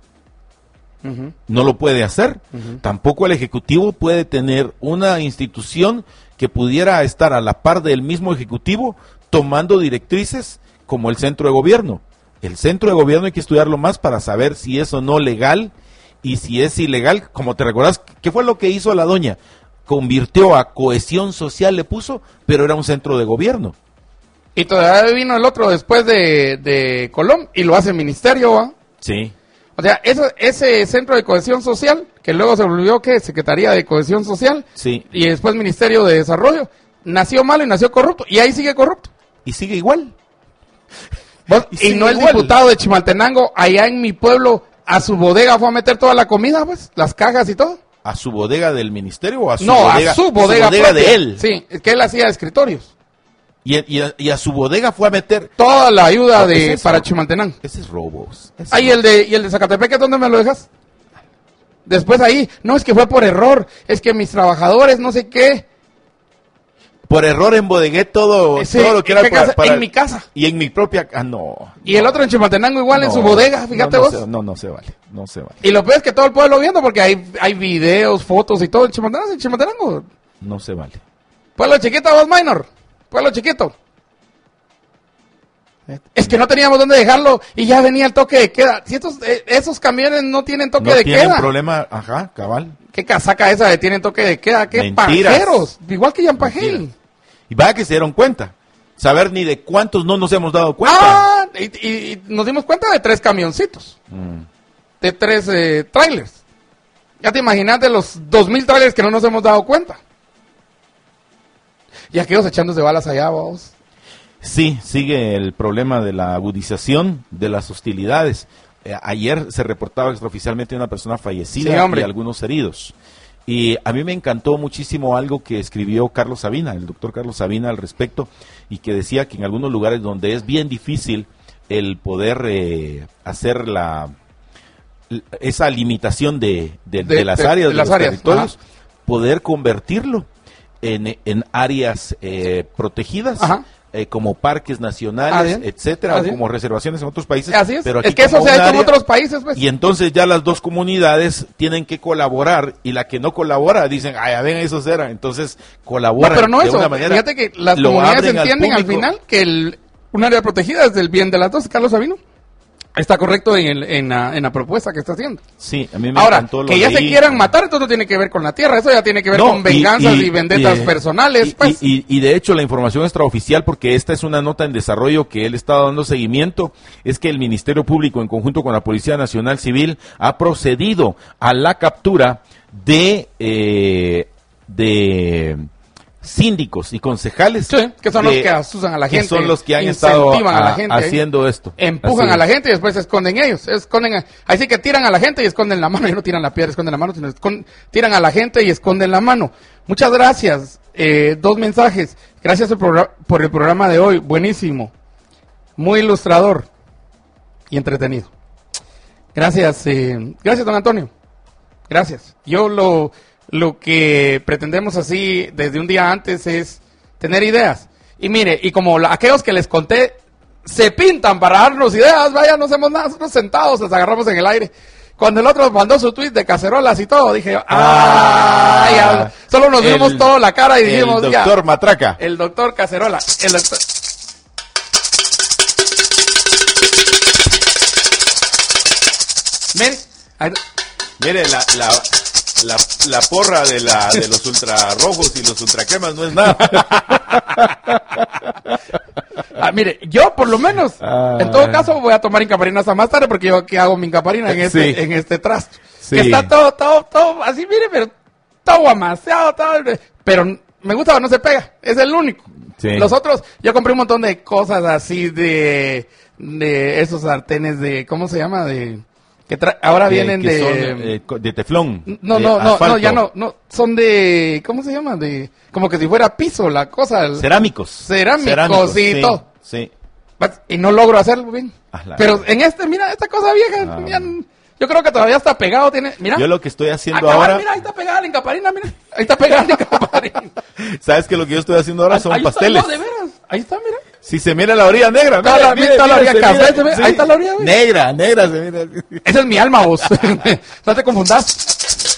Ujú.
No lo puede hacer.
Ujú.
Tampoco el Ejecutivo puede tener una institución que pudiera estar a la par del mismo Ejecutivo tomando directrices como el centro de gobierno. El centro de gobierno hay que estudiarlo más para saber si es o no legal, y si es ilegal, como te recuerdas, ¿qué fue lo que hizo la doña? Convirtió a Cohesión Social, le puso, pero era un centro de gobierno.
Y todavía vino el otro después de, de Colón y lo hace el ministerio, ¿va?
Sí.
O sea, eso, ese centro de cohesión social, que luego se volvió, ¿qué? Secretaría de Cohesión Social,
Sí.
y después Ministerio de Desarrollo, nació malo y nació corrupto, y ahí sigue corrupto.
Y sigue igual.
¿Vos?
Y
Y,
sigue
no el
igual.
diputado de Chimaltenango, allá en mi pueblo, a su bodega fue a meter toda la comida, pues, las cajas y todo.
¿A su bodega del ministerio o a su
No,
bodega,
a su bodega,
de
propia.
él?
Sí, es que él hacía escritorios.
Y, y a, y a su bodega fue a meter...
Toda la ayuda
¿Qué
de
es eso?
para Chimaltenango.
Ese es robos. Ese
Ahí
es
el de, y el de Zacatepec, ¿dónde me lo dejas? Después ahí, no, es que fue por error, es que mis trabajadores, no sé qué.
Por error embodegué todo,
Sí,
todo lo que era
¿en qué
para,
casa?
para-
En mi casa.
Y en mi propia... Ah, no.
Y el otro en Chimaltenango igual en
No,
su bodega, fíjate
no, no
vos.
se- no, no se vale. No se vale.
Y lo peor es que todo el pueblo viendo porque hay, hay videos, fotos y todo en Chimaltenango. En Chimaltenango.
No se vale.
Pueblo chiquito, vos, minor. Pueblo chiquito. Es que no teníamos dónde dejarlo y ya venía el toque de queda. Si estos, eh, esos camiones no tienen toque
No
de
tienen
queda.
problema, ajá, cabal.
¿Qué casaca esa de tienen toque de queda? ¿Qué
Mentiras.
pajeros? Igual que Yampajil.
Mentiras. Y vaya que se dieron cuenta. Saber ni de cuántos no nos hemos dado cuenta.
Ah, y, y- y nos dimos cuenta de tres camioncitos,
Mm.
de tres eh, trailers. Ya te imaginas de los dos mil trailers que no nos hemos dado cuenta. Y aquellos echándose balas allá, vos.
Sí, sigue el problema de la agudización de las hostilidades. eh, ayer se reportaba extraoficialmente una persona fallecida
Sí,
y algunos heridos. Y a mí me encantó muchísimo algo que escribió Carlos Sabina, el doctor Carlos Sabina al respecto, y que decía que en algunos lugares donde es bien difícil el poder eh, hacer la esa limitación de, de, de, de las
de,
áreas,
de,
de
las
los
áreas,
territorios,
ajá.
poder convertirlo en, en áreas eh, protegidas, eh, como parques nacionales,
Así es.
etcétera,
Así
o como
es.
reservaciones en otros países.
Así es.
Pero aquí
Es que eso
como
se ha
un
hecho en
área,
otros países, pues.
y entonces ya las dos comunidades tienen que colaborar, y la que no colabora dicen, ay, ya ven, eso será. Entonces colaboran
No, pero no
de
eso.
una manera.
Fíjate que las
lo
comunidades
abren al
entienden al,
público.
final que el, un área protegida es del bien de las dos. Carlos Sabino está correcto en, el, en, la, en la propuesta que está haciendo.
Sí, a mí me
Ahora,
encantó lo
que ya se
leí.
quieran matar, entonces no tiene que ver con la tierra, eso ya tiene que ver
No,
con venganzas y, y, y vendetas
y,
personales.
Y,
pues.
y, y, y de hecho la información extraoficial, porque esta es una nota en desarrollo que él está dando seguimiento, es que el Ministerio Público en conjunto con la Policía Nacional Civil ha procedido a la captura de eh, de síndicos y concejales,
sí, que son
de,
los que asusan a la gente,
que son los que han estado a,
a la gente,
haciendo esto,
empujan
Así
a la
es.
gente y después se esconden ellos, esconden a, ahí sí que tiran a la gente y esconden la mano, y no tiran la piedra, esconden la mano, sino escon, tiran a la gente y esconden la mano. Muchas gracias, eh, dos mensajes, gracias por, progr por el programa de hoy, buenísimo, muy ilustrador y entretenido. Gracias, eh, gracias don Antonio, gracias. Yo lo Lo que pretendemos así desde un día antes es tener ideas. Y mire, y como la, aquellos que les conté se pintan para darnos ideas, vaya, no hacemos nada, nosotros sentados las agarramos en el aire. Cuando el otro mandó su tweet de cacerolas y todo, dije, ¡ah! ah ya, solo nos vimos toda la cara y dijimos,
el doctor
ya,
Matraca.
El doctor Cacerola. El doctor... Mire, ahí...
Mire, la... la... La, la porra de la de los ultrarrojos y los ultracremas no es nada.
Ah, mire, yo por lo menos, ah. en todo caso voy a tomar incaparina hasta más tarde porque yo aquí hago mi incaparina en este, sí. en este trasto. Sí. Que está todo, todo, todo, así mire, pero todo amaseado, todo, pero me gusta, no se pega, es el único. Sí. Los otros, yo compré un montón de cosas así de, de esos sartenes de, ¿cómo se llama? De... que ahora que, vienen que de
son, eh, de teflón.
No,
de
no, no,
asfalto.
no, ya no, no, son de, ¿cómo se llama? De, como que si fuera piso la cosa. El,
cerámicos.
Cerámicos, cerámicos y
sí,
todo.
Sí.
Y no logro hacerlo bien.
Ah,
pero en este, mira, esta cosa vieja, ah. mira, yo creo que todavía está pegado, tiene, mira.
Yo lo que estoy haciendo
acabar,
ahora.
Mira, ahí está pegada la encaparina, mira. Ahí está pegada la encaparina.
¿Sabes que lo que yo estoy haciendo ahora son
ahí
pasteles?
Está, no, de veras. Ahí está, mira.
Si se mira la orilla negra,
está la, mire, está la orilla
mira,
café,
mira,
sí. Ahí está la orilla, güey.
Negra, negra se mira.
Esa es mi alma, vos. No te confundas.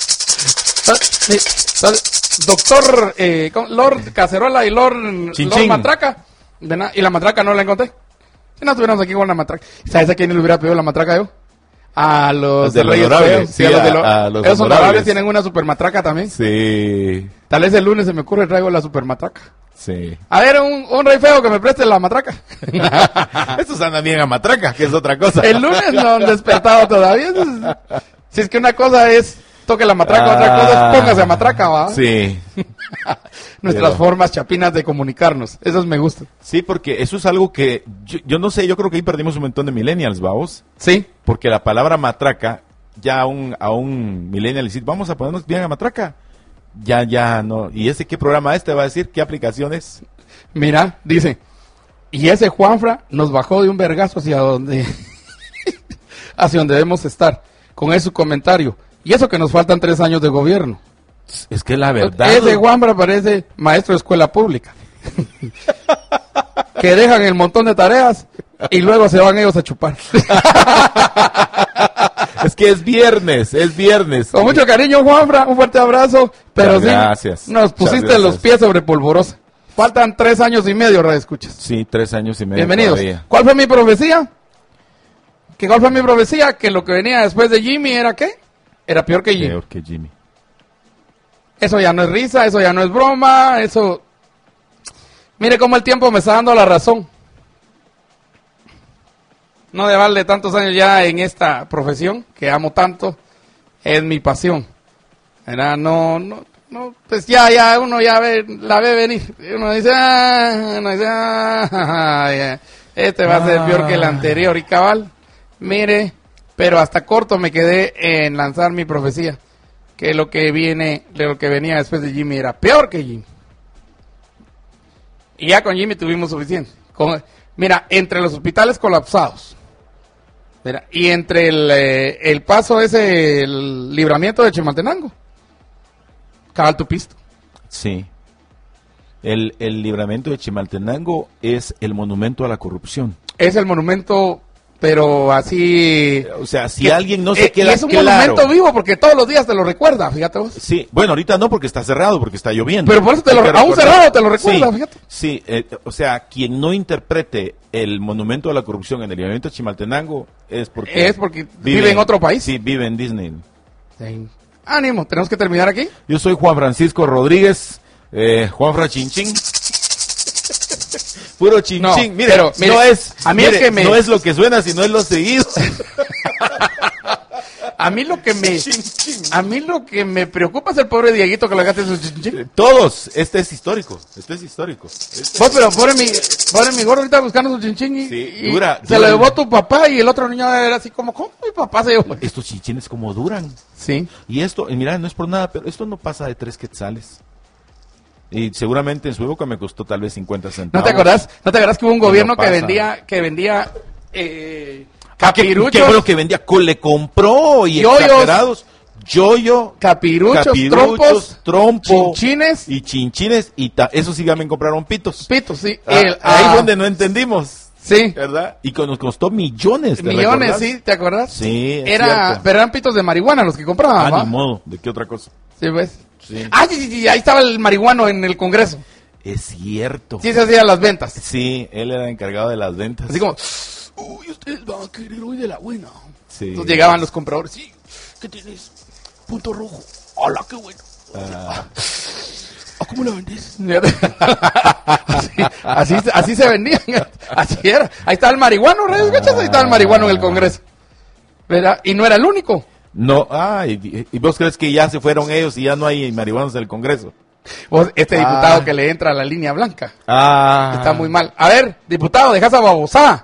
Doctor eh, Lord Cacerola y Lord,
Chin
Lord
chin.
Matraca. Y la matraca no la encontré. Si no estuviéramos aquí con la matraca. ¿Sabes a quién le hubiera pedido la matraca yo? A los,
los de los
Reyes
honorables.
Sí, a, a los de lo,
a los
esos
honorables.
honorables tienen una super matraca también.
Sí.
Tal vez el lunes se me ocurre traigo la super matraca.
Sí.
A ver, un, un rey feo que me preste la matraca.
Estos andan bien a matraca, que es otra cosa.
El lunes no han despertado todavía. Entonces, si es que una cosa es toque la matraca, ah, otra cosa es póngase a matraca, ¿va?
Sí.
Nuestras Pero... formas chapinas de comunicarnos. Esas me gustan.
Sí, porque eso es algo que yo, yo no sé, yo creo que ahí perdimos un montón de millennials, vamos.
Sí.
Porque la palabra matraca, ya a un, a un millennial decir, vamos a ponernos bien a matraca. Ya, ya, no. ¿Y ese qué programa este va a decir? ¿Qué aplicaciones?
Mira, dice, y ese Juanfra nos bajó de un vergazo hacia donde, hacia donde debemos estar. Con ese comentario. Y eso que nos faltan tres años de gobierno.
Es que la verdad.
Ese Juanfra parece maestro de escuela pública. Que dejan el montón de tareas y luego se van ellos a chupar.
Es que es viernes, es viernes.
Con mucho cariño, Juanfra, un fuerte abrazo. Pero
Muchas gracias.
Sí, nos pusiste
gracias.
los pies sobre polvorosa. Faltan tres años y medio, Radio Escuchas.
Sí, tres años y medio.
Bienvenidos.
Todavía.
¿Cuál fue mi profecía? ¿Qué cuál fue mi profecía? Que lo que venía después de Jimmy era ¿qué? Era peor que Jimmy.
Peor que Jimmy.
Eso ya no es risa, eso ya no es broma, eso... Mire cómo el tiempo me está dando la razón. No de darle tantos años ya en esta profesión, que amo tanto, es mi pasión. Era, no, no, no, pues ya, ya, uno ya ve, la ve venir. Uno dice, ah, uno dice, ah, ja, ja, ja, este va a ser peor que el anterior. Y cabal, mire, pero hasta corto me quedé en lanzar mi profecía, que lo que viene, de lo que venía después de Jimmy era peor que Jimmy. Y ya con Jimmy tuvimos suficiente. Con, mira, entre los hospitales colapsados, mira, y entre el, eh, el paso ese, el libramiento de Chimaltenango, cabal tu pisto.
Sí. El, el libramiento de Chimaltenango es el monumento a la corrupción.
Es el monumento, pero así...
O sea, si
que,
alguien no se
eh,
queda
es un
claro.
monumento vivo porque todos los días te lo recuerda, fíjate vos.
Sí, bueno, ahorita no porque está cerrado, porque está lloviendo.
Pero por eso te lo, aún cerrado te lo recuerda,
sí,
fíjate.
Sí, eh, o sea, quien no interprete el monumento a la corrupción en el libramiento de Chimaltenango es porque...
Es porque vive, vive en otro país.
Sí, vive en Disney.
Sí. Ánimo, tenemos que terminar aquí.
Yo soy Juan Francisco Rodríguez, eh, Juanfra Chinchín. Puro chinchín,
no,
mire,
pero, mire,
no es,
a mí
mire,
es que me...
no es lo que suena, sino es lo seguido.
A mí lo que me a mí lo que me preocupa es el pobre Dieguito que le gaste su chinchín.
Todos, este es histórico, este es histórico. Este
Vos, pero pobre mi, pobre mi gordo ahorita buscando su chinchín y,
sí,
y
dura,
se
dura.
lo llevó tu papá y el otro niño era así como, ¿cómo mi papá se llevó?
Estos chinchines como duran.
Sí.
Y esto, y mira, no es por nada, pero esto no pasa de tres quetzales. Y seguramente en su época me costó tal vez cincuenta centavos.
¿No te acordás? ¿No te acordás que hubo un gobierno
no
que vendía, que vendía, eh,
capiruchos? ¿Qué fue lo que vendía? Le compró y
yoyos,
exagerados. Yoyo,
capiruchos,
capiruchos
trompos,
trompo,
chinchines.
Y chinchines. Y ta, eso sí, ya me compraron pitos.
Pitos, sí.
Ah,
El,
ahí
ah,
donde no entendimos.
Sí.
¿Verdad? Y que nos costó millones. ¿te
Millones,
recordás?
sí, ¿te acuerdas?
Sí,
Era,
cierto.
pero eran pitos de marihuana los que compraban,
Ah,
¿va?
ni modo. ¿De qué otra cosa?
Sí, pues.
Sí.
Ah, sí, sí, sí, ahí estaba el marihuano en el Congreso.
Es cierto.
Sí, se hacían las ventas.
Sí, él era encargado de las ventas.
Así como, uy, ustedes van a querer hoy de la buena.
Sí.
Entonces llegaban los compradores, sí, ¿qué tienes? Punto rojo. ¡Hola, qué bueno!
Ah.
¿A ¿Cómo la vendés? así, así, así se vendían. Así era. Ahí estaba el marihuano, ¿redes escuchas? Ahí estaba el marihuano en el Congreso. ¿Verdad? Y no era el único.
No, ah, y, y vos crees que ya se fueron ellos y ya no hay marihuanos en el Congreso.
Vos, este diputado
ah.
que le entra a la línea blanca.
Ah.
Está muy mal. A ver, diputado, deja esa babosada.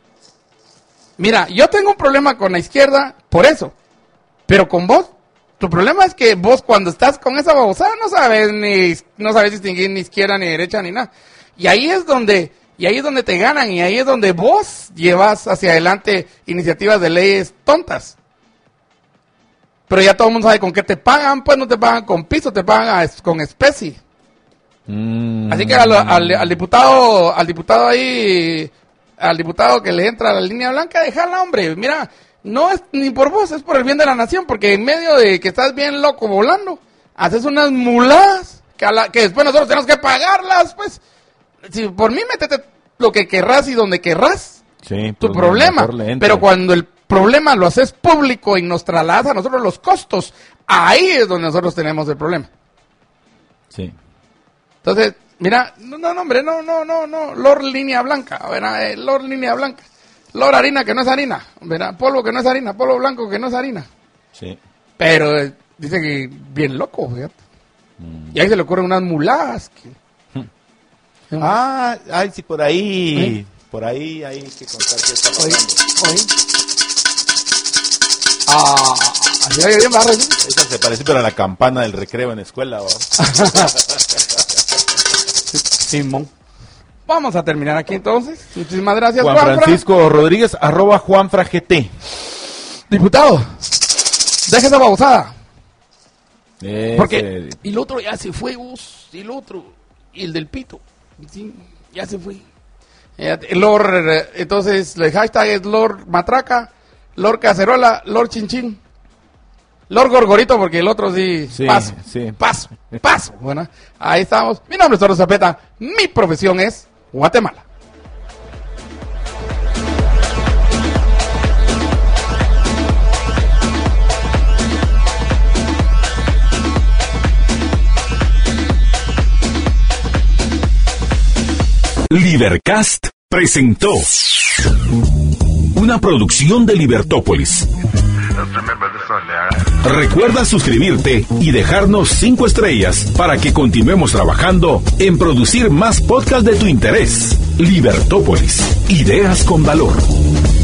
Mira, yo tengo un problema con la izquierda por eso. Pero con vos, tu problema es que vos cuando estás con esa babosada no sabes ni no sabes distinguir ni izquierda ni derecha ni nada. Y ahí es donde y ahí es donde te ganan y ahí es donde vos llevas hacia adelante iniciativas de leyes tontas. Pero ya todo el mundo sabe con qué te pagan, pues no te pagan con piso, te pagan a, con especie.
Mm.
Así que al, al, al diputado, al diputado ahí, al diputado que le entra a la línea blanca, déjala, hombre. Mira, no es ni por vos, es por el bien de la nación, porque en medio de que estás bien loco volando, haces unas muladas que, a la, que después nosotros tenemos que pagarlas, pues. Si por mí métete lo que querrás y donde querrás,
sí,
tu problema. Pero cuando el problema lo haces público y nos trasladas a nosotros los costos, ahí es donde nosotros tenemos el problema.
Sí.
Entonces, mira, no, no, hombre, no, no, no, no, Lord Línea Blanca, ¿verdad? Eh, Lord Línea Blanca, Lord Harina que no es harina, ¿verdad? Polvo que no es harina, polvo blanco que no es harina.
Sí.
Pero eh, dice que bien loco, fíjate. Mm. Y ahí se le ocurren unas muladas. Que...
Hmm. Ah, ay, sí, por ahí, ¿eh? Por ahí hay que contar qué está pasando.
Oye, oye. Ah, así oye bien, barro.
Esa se parece pero a la campana del recreo en la escuela, ¿no?
Simón. Vamos a terminar aquí entonces. Muchísimas gracias,
Juan
Juanfra.
Francisco Rodríguez, arroba Juanfra G T.
Diputado, deje esa babosada.
Ese...
Porque y el otro ya se fue, vos, y el otro, y el del pito, sí, ya se fue. El Lord, entonces el hashtag es Lord Matraca, Lord Cacerola, Lord Chinchín, Lord Gorgorito, porque el otro sí,
sí
paso,
sí.
paso, paso. Bueno, ahí estamos. Mi nombre es Toro Zapeta, mi profesión es Guatemala.
Libercast presentó una producción de Libertópolis. Recuerda suscribirte y dejarnos cinco estrellas para que continuemos trabajando en producir más podcasts de tu interés. Libertópolis, ideas con valor.